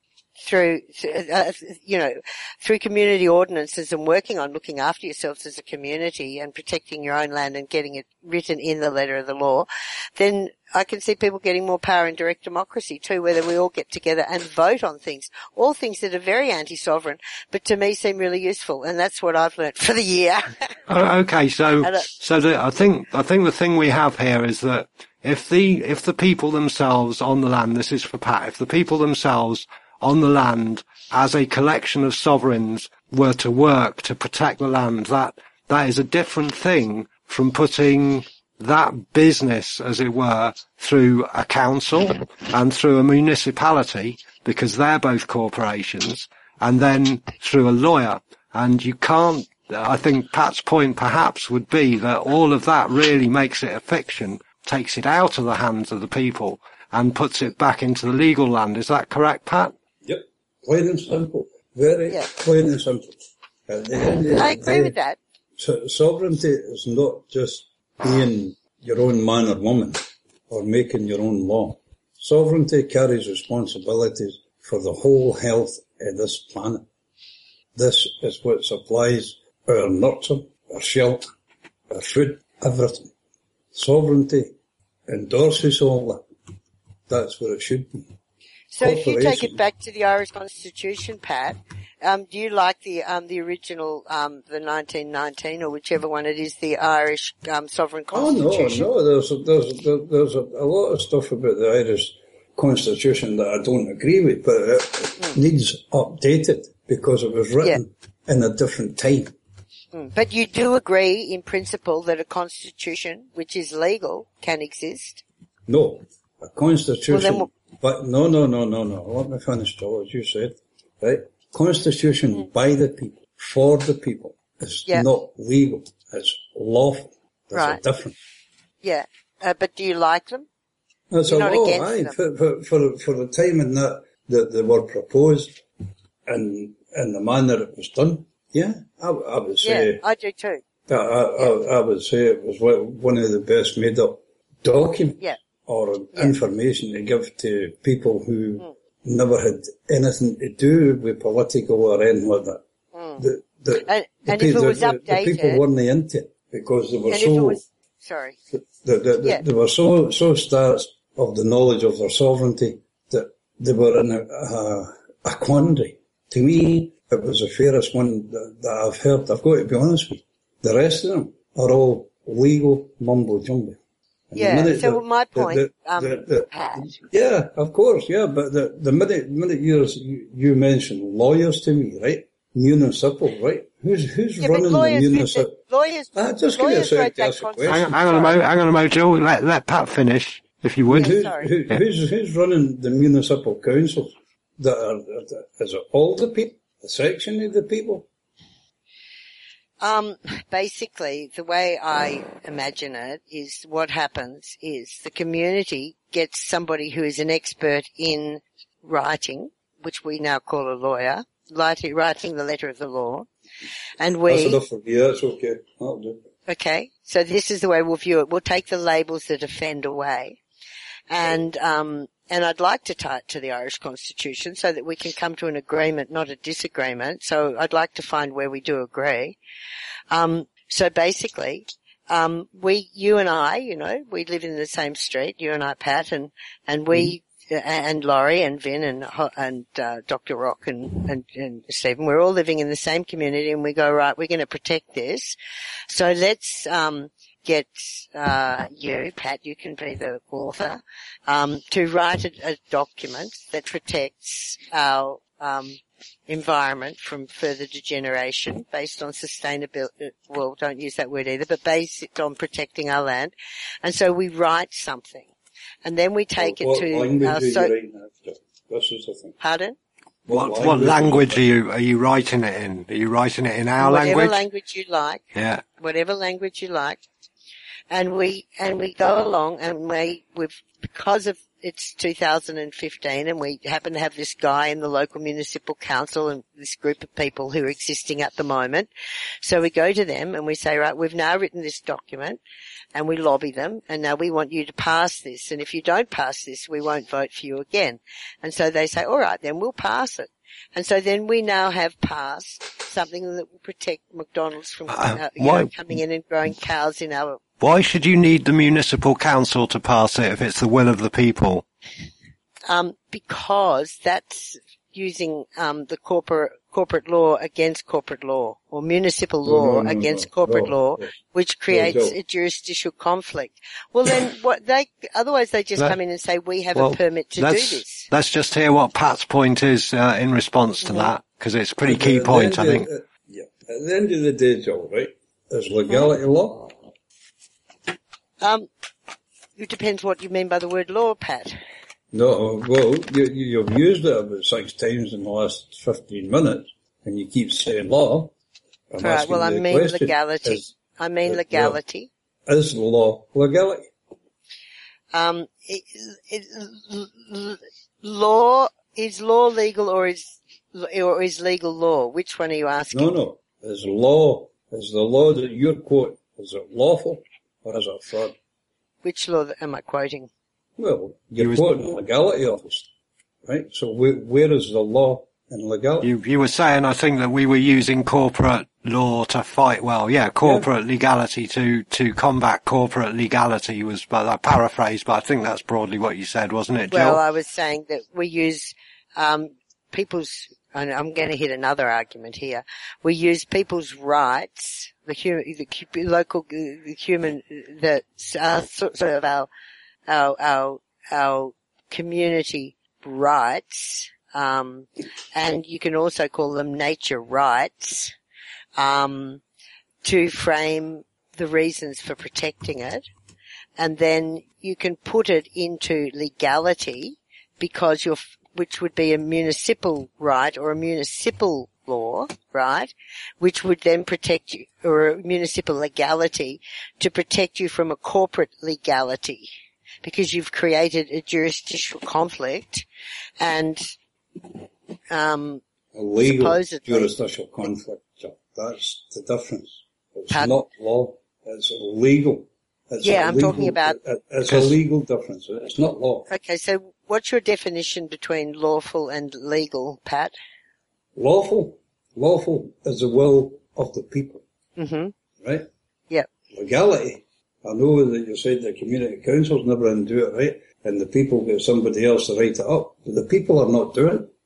through, uh, you know, through community ordinances and working on looking after yourselves as a community and protecting your own land and getting it written in the letter of the law, then I can see people getting more power in direct democracy too, whether we all get together and vote on things, all things that are very anti-sovereign, but to me seem really useful, and that's what I've learnt for the year. Oh, okay, so so the, I think I think the thing we have here is that if the if the people themselves on the land, this is for Pat, if the people themselves on the land as a collection of sovereigns were to work to protect the land, that that is a different thing from putting that business, as it were, through a council and through a municipality, because they're both corporations, and then through a lawyer. And you can't, I think Pat's point perhaps would be that all of that really makes it a fiction, takes it out of the hands of the people and puts it back into the legal land. Is that correct, Pat? Yep. Plain and simple. Very yeah. plain and simple. At the end of I the agree day, with that. So, sovereignty is not just being your own man or woman or making your own law. Sovereignty carries responsibilities for the whole health of this planet. This is what supplies our nurture, our shelter, our food, everything. Sovereignty endorses all that. That's what it should be. So if you take it back to the Irish Constitution, Pat, um, do you like the um, the original, um, the nineteen nineteen, or whichever one it is, the Irish um, Sovereign Constitution? Oh no, no, there's a, there's a, there's a, a lot of stuff about the Irish Constitution that I don't agree with, but it mm. needs updated because it was written yeah. in a different time. Mm. But you do agree, in principle, that a constitution which is legal can exist? No, a constitution. Well, then we'll But no, no, no, no, no. Let me finish, Joel, as you said. Right? Constitution mm. by the people, for the people, is yeah. not legal. It's lawful. There's right. a difference. Yeah. Uh, but do you like them? That's You're a not law, against aye. them. For, for, for, for the time in that, that they were proposed and, and the manner it was done, yeah, I, I would say. Yeah, I do too. I, I, yeah. I, I would say it was one of the best made up documents. Yeah. Or yeah. information to give to people who mm. never had anything to do with political or anything like that. Mm. The, the, and the, and if it was the, updated, the people weren't into it because they were and so. If it was, sorry. The, the, the, yeah. They were so so starved of the knowledge of their sovereignty that they were in a, a, a quandary. To me, it was the fairest one that, that I've heard. I've got to be honest with you. The rest of them are all legal mumbo jumbo. And yeah, so the, my point, the, the, um, the, the, Pat. Yeah, of course, yeah, but the, the minute, minute you, you mention lawyers to me, right? Municipal, right? Who's, who's yeah, running lawyers, the municipal? Lawyers, ah, just lawyers give me a wrote that second to ask a question. Hang, hang on a moment, hang on a moment, Joe. Let, let Pat finish, if you would. Who, sorry. who, yeah. who's, who's running the municipal councils? That are, is it all the people? A section of the people? Um, basically, the way I imagine it is what happens is the community gets somebody who is an expert in writing, which we now call a lawyer, writing, writing the letter of the law, and we... That's enough for me, that's okay. That'll do. Okay, so this is the way we'll view it. We'll take the labels that offend away, and um, and I'd like to tie it to the Irish Constitution so that we can come to an agreement, not a disagreement. So I'd like to find where we do agree. Um, so basically, um, we, you and I, you know, we live in the same street, you and I, Pat, and, and we, mm. and Laurie and Vin and, and, uh, Doctor Rock and, and, and Stephen, we're all living in the same community and we go, right, we're going to protect this. So let's, um, get, uh, you, Pat, you can be the author, um, to write a, a document that protects our, um, environment from further degeneration based on sustainability. Well, don't use that word either, but based on protecting our land. And so we write something and then we take what, it what to our so, so, this is the thing. Pardon? What, what, what language are you, are you writing it in? Are you writing it in our Whatever language? Whatever language you like. Yeah. Whatever language you like. And we, and we go along and we, we've, because of it's two thousand fifteen and we happen to have this guy in the local municipal council and this group of people who are existing at the moment. So we go to them and we say, right, we've now written this document and we lobby them and now we want you to pass this. And if you don't pass this, we won't vote for you again. And so they say, all right, then we'll pass it. And so then we now have passed something that will protect McDonald's from uh, you why- know, coming in and growing cows in our... Why should you need the municipal council to pass it if it's the will of the people? Um, because that's using um, the corporate corporate law against corporate law, or municipal No, law no, no, against no, corporate no, law, no. which creates no. a jurisdictional conflict. Well, then what they otherwise they just That- come in and say we have Well, a permit to do let's, this. let's just hear what Pat's point is uh, in response to Mhm. that, because it's a pretty At key the point, I end of- think. uh, yeah. At the end of the day, Joe, right, there's legality law. Um, it depends what you mean by the word law, Pat. No, well, you, you, you've used it about six times in the last fifteen minutes, and you keep saying law. I'm Right. asking Well, I you the mean question, legality. Is, I mean well, legality. is law legality? Um, it, it, l- l- law is law legal or is or is legal law? Which one are you asking? No, no. Is law, is the law that you're quoting, is it lawful or is it fraud? Which law am I quoting? Well, You you're was- quoting legality office, right? So where, where is the law and legality? You, you were saying, I think, that we were using corporate law to fight, well, yeah, corporate legality to, to combat corporate legality was, but I paraphrased, but I think that's broadly what you said, wasn't it, Jill? Well, I was saying that we use um, people's. And I'm going to hit another argument here. We use people's rights, the human, the cu- local, the human, the uh, sort of our, our, our, our community rights, um, and you can also call them nature rights, um, to frame the reasons for protecting it, and then you can put it into legality because you're which would be a municipal right or a municipal law, right, which would then protect you, or a municipal legality to protect you from a corporate legality, because you've created a jurisdictional conflict and, um, A legal supposedly- jurisdictional conflict, Chuck. That's the difference. It's Pardon? not law. It's legal. It's Yeah, a I'm legal- talking about- it- It's a Because- legal difference. It's not law. okay, so what's your definition between lawful and legal, Pat? Lawful, lawful is the will of the people, Mm-hmm. right? Yep. Legality. I know that you said the community councils never in do it right, and the people get somebody else to write it up, but the people are not doing it.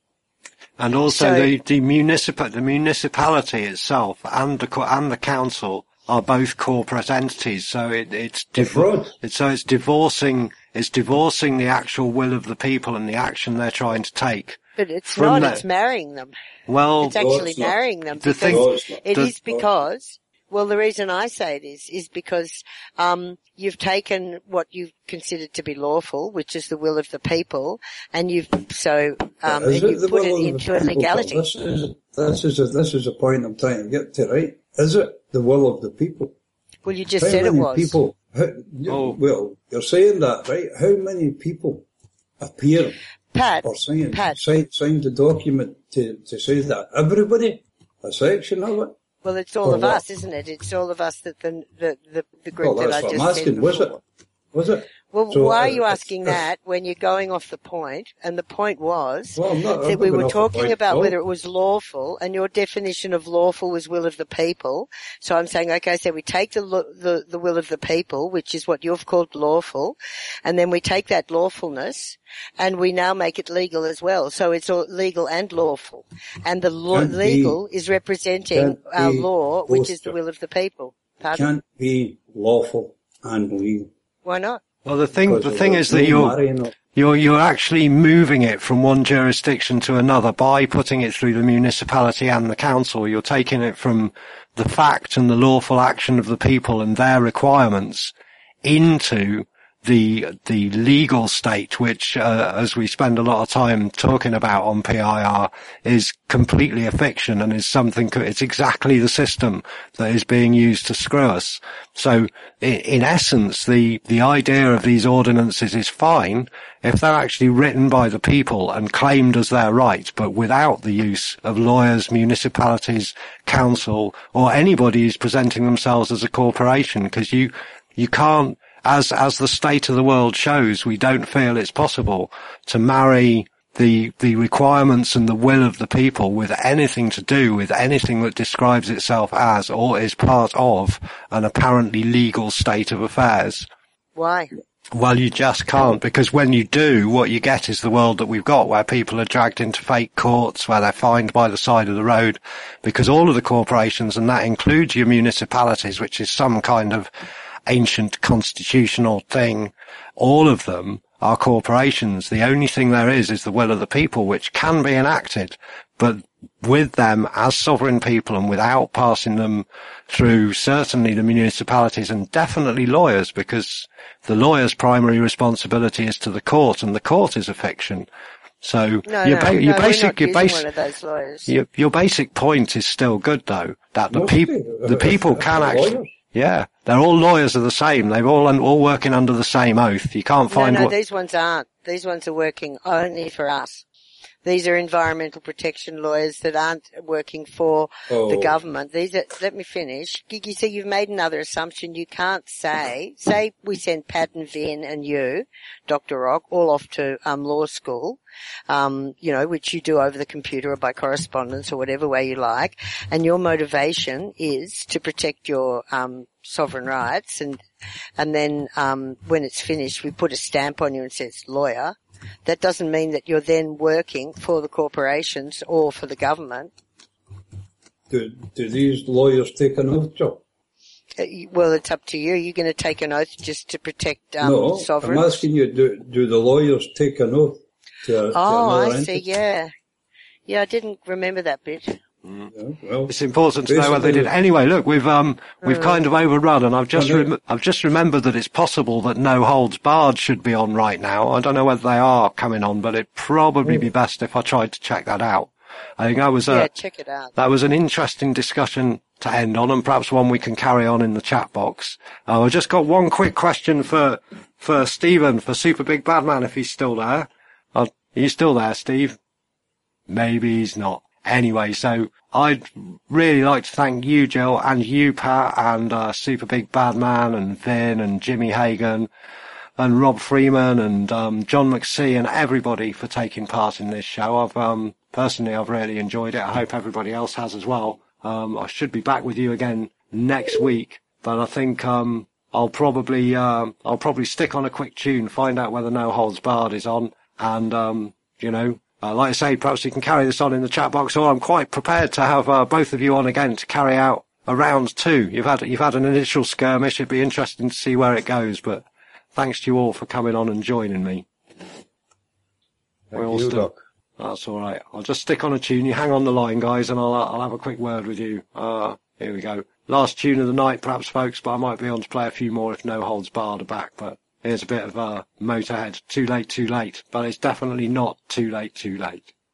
And also So- the, the municipal, the municipality itself and the, co- and the council are both corporate entities. So it, it's, The div- fraud. it's, so it's divorcing, it's divorcing the actual will of the people and the action they're trying to take. But it's From not, that- it's marrying them. Well, It's actually it's not. marrying them The because thing- No, it's not. it the- is because, well, the reason I say it is, is because, um, you've taken what you've considered to be lawful, which is the will of the people, and you've, so, um, Is and it you've the put will it of the into a people? legality. This is, this is, a, this is a point I'm trying to get to, right? Is it the will of the people? Well, you just How said it many was. people, how, Oh. well, you're saying that, right? How many people appear Pat, or sign, Pat. sign, sign the document to, to say that? Everybody? A section of it? Well, it's all Or of what? us, isn't it? It's all of us that the, the, the, the group Well, that I that's what just I'm said asking. Was before. it? Was it? Well, So, why uh, are you uh, asking uh, that when you're going off the point? And the point was Well, I'm not- I'm that we not were going off the talking point, about no. whether it was lawful, and your definition of lawful was will of the people. So I'm saying, okay, so we take the lo- the, the will of the people, which is what you've called lawful, and then we take that lawfulness and we now make it legal as well. So it's all legal and lawful, and the law, Can't be- legal is representing can't our be law, which is the both. will of the people. Pardon? Can't be lawful and legal. Why not? well, the thing, the Because thing there's is that no you're, marrying up. You're, you're actually moving it from one jurisdiction to another by putting it through the municipality and the council. You're taking it from the fact and the lawful action of the people and their requirements into the, the legal state, which, uh, as we spend a lot of time talking about on P I R, is completely a fiction and is something, it's exactly the system that is being used to screw us. So, in, in essence, the, the idea of these ordinances is fine if they're actually written by the people and claimed as their right, but without the use of lawyers, municipalities, council, or anybody who's presenting themselves as a corporation, because you, you can't, As, as the state of the world shows, we don't feel it's possible to marry the the requirements and the will of the people with anything to do with anything that describes itself as or is part of an apparently legal state of affairs. Why? Well, you just can't, because when you do, what you get is the world that we've got, where people are dragged into fake courts, where they're fined by the side of the road, because all of the corporations, and that includes your municipalities, which is some kind of ancient constitutional thing, all of them are corporations. The only thing there is is the will of the people, which can be enacted, but with them as sovereign people and without passing them through certainly the municipalities and definitely lawyers, because the lawyer's primary responsibility is to the court, and the court is a fiction. So No, your, no, ba- no, your we're basic, not your using basic, one of those lawyers. your, your basic point is still good though, that the Must people, be. the people can They're actually, lawyers. yeah, they're all lawyers are the same. They're all all working under the same oath. You can't No, find no, what. these ones aren't. These ones are working only for us. These are environmental protection lawyers that aren't working for Oh. the government. These are, let me finish. Gigi, see, you've made another assumption. You can't say, say we send Pat and Vin and you, Doctor Rock, all off to, um, law school, um, you know, which you do over the computer or by correspondence or whatever way you like. And your motivation is to protect your, um, sovereign rights. And, and then, um, when it's finished, we put a stamp on you and says lawyer. That doesn't mean that you're then working for the corporations or for the government. Do, do these lawyers take an oath, Joe? Uh, you- Well, it's up to you. You're going to take an oath just to protect um, no, I'm sovereigns. asking you, do, do the lawyers take an oath to, to Oh, another I see. entity? Yeah, yeah. I didn't remember that bit. Yeah, well, It's important to know what they basically- did. Anyway, look, we've um we've kind of overrun, and I've just Well, no- rem- I've just remembered that it's possible that No Holds Barred should be on right now. I don't know whether they are coming on, but it'd probably be best if I tried to check that out. I think that was a Yeah, check it out. that was an interesting discussion to end on, and perhaps one we can carry on in the chat box. Uh, I've just got one quick question for for Stephen, for Super Big Bad Man, if he's still there. Uh, are you still there, Steve? Maybe he's not. Anyway, so I'd really like to thank you, Jill, and you, Pat, and uh, Super Big Bad Man, and Vin, and Jimmy Hagan, and Rob Freeman, and um, John McSee, and everybody for taking part in this show. I've um, personally, I've really enjoyed it. I hope everybody else has as well. Um, I should be back with you again next week, but I think um, I'll probably um, I'll probably stick on a quick tune, find out whether No Holds Barred is on, and um, you know. Uh, like I say, perhaps you can carry this on in the chat box, or I'm quite prepared to have uh, both of you on again to carry out a round two. You've had you've had an initial skirmish. It'd be interesting to see where it goes, but thanks to you all for coming on and joining me. Thank all you, still- Doc. That's all right. I'll just stick on a tune. You hang on the line, guys, and I'll uh, I'll have a quick word with you. Uh, here we go. Last tune of the night, perhaps, folks, but I might be on to play a few more if No Holds Barred are back. But here's a bit of uh, Motorhead. Too late, too late. But it's definitely not too late, too late.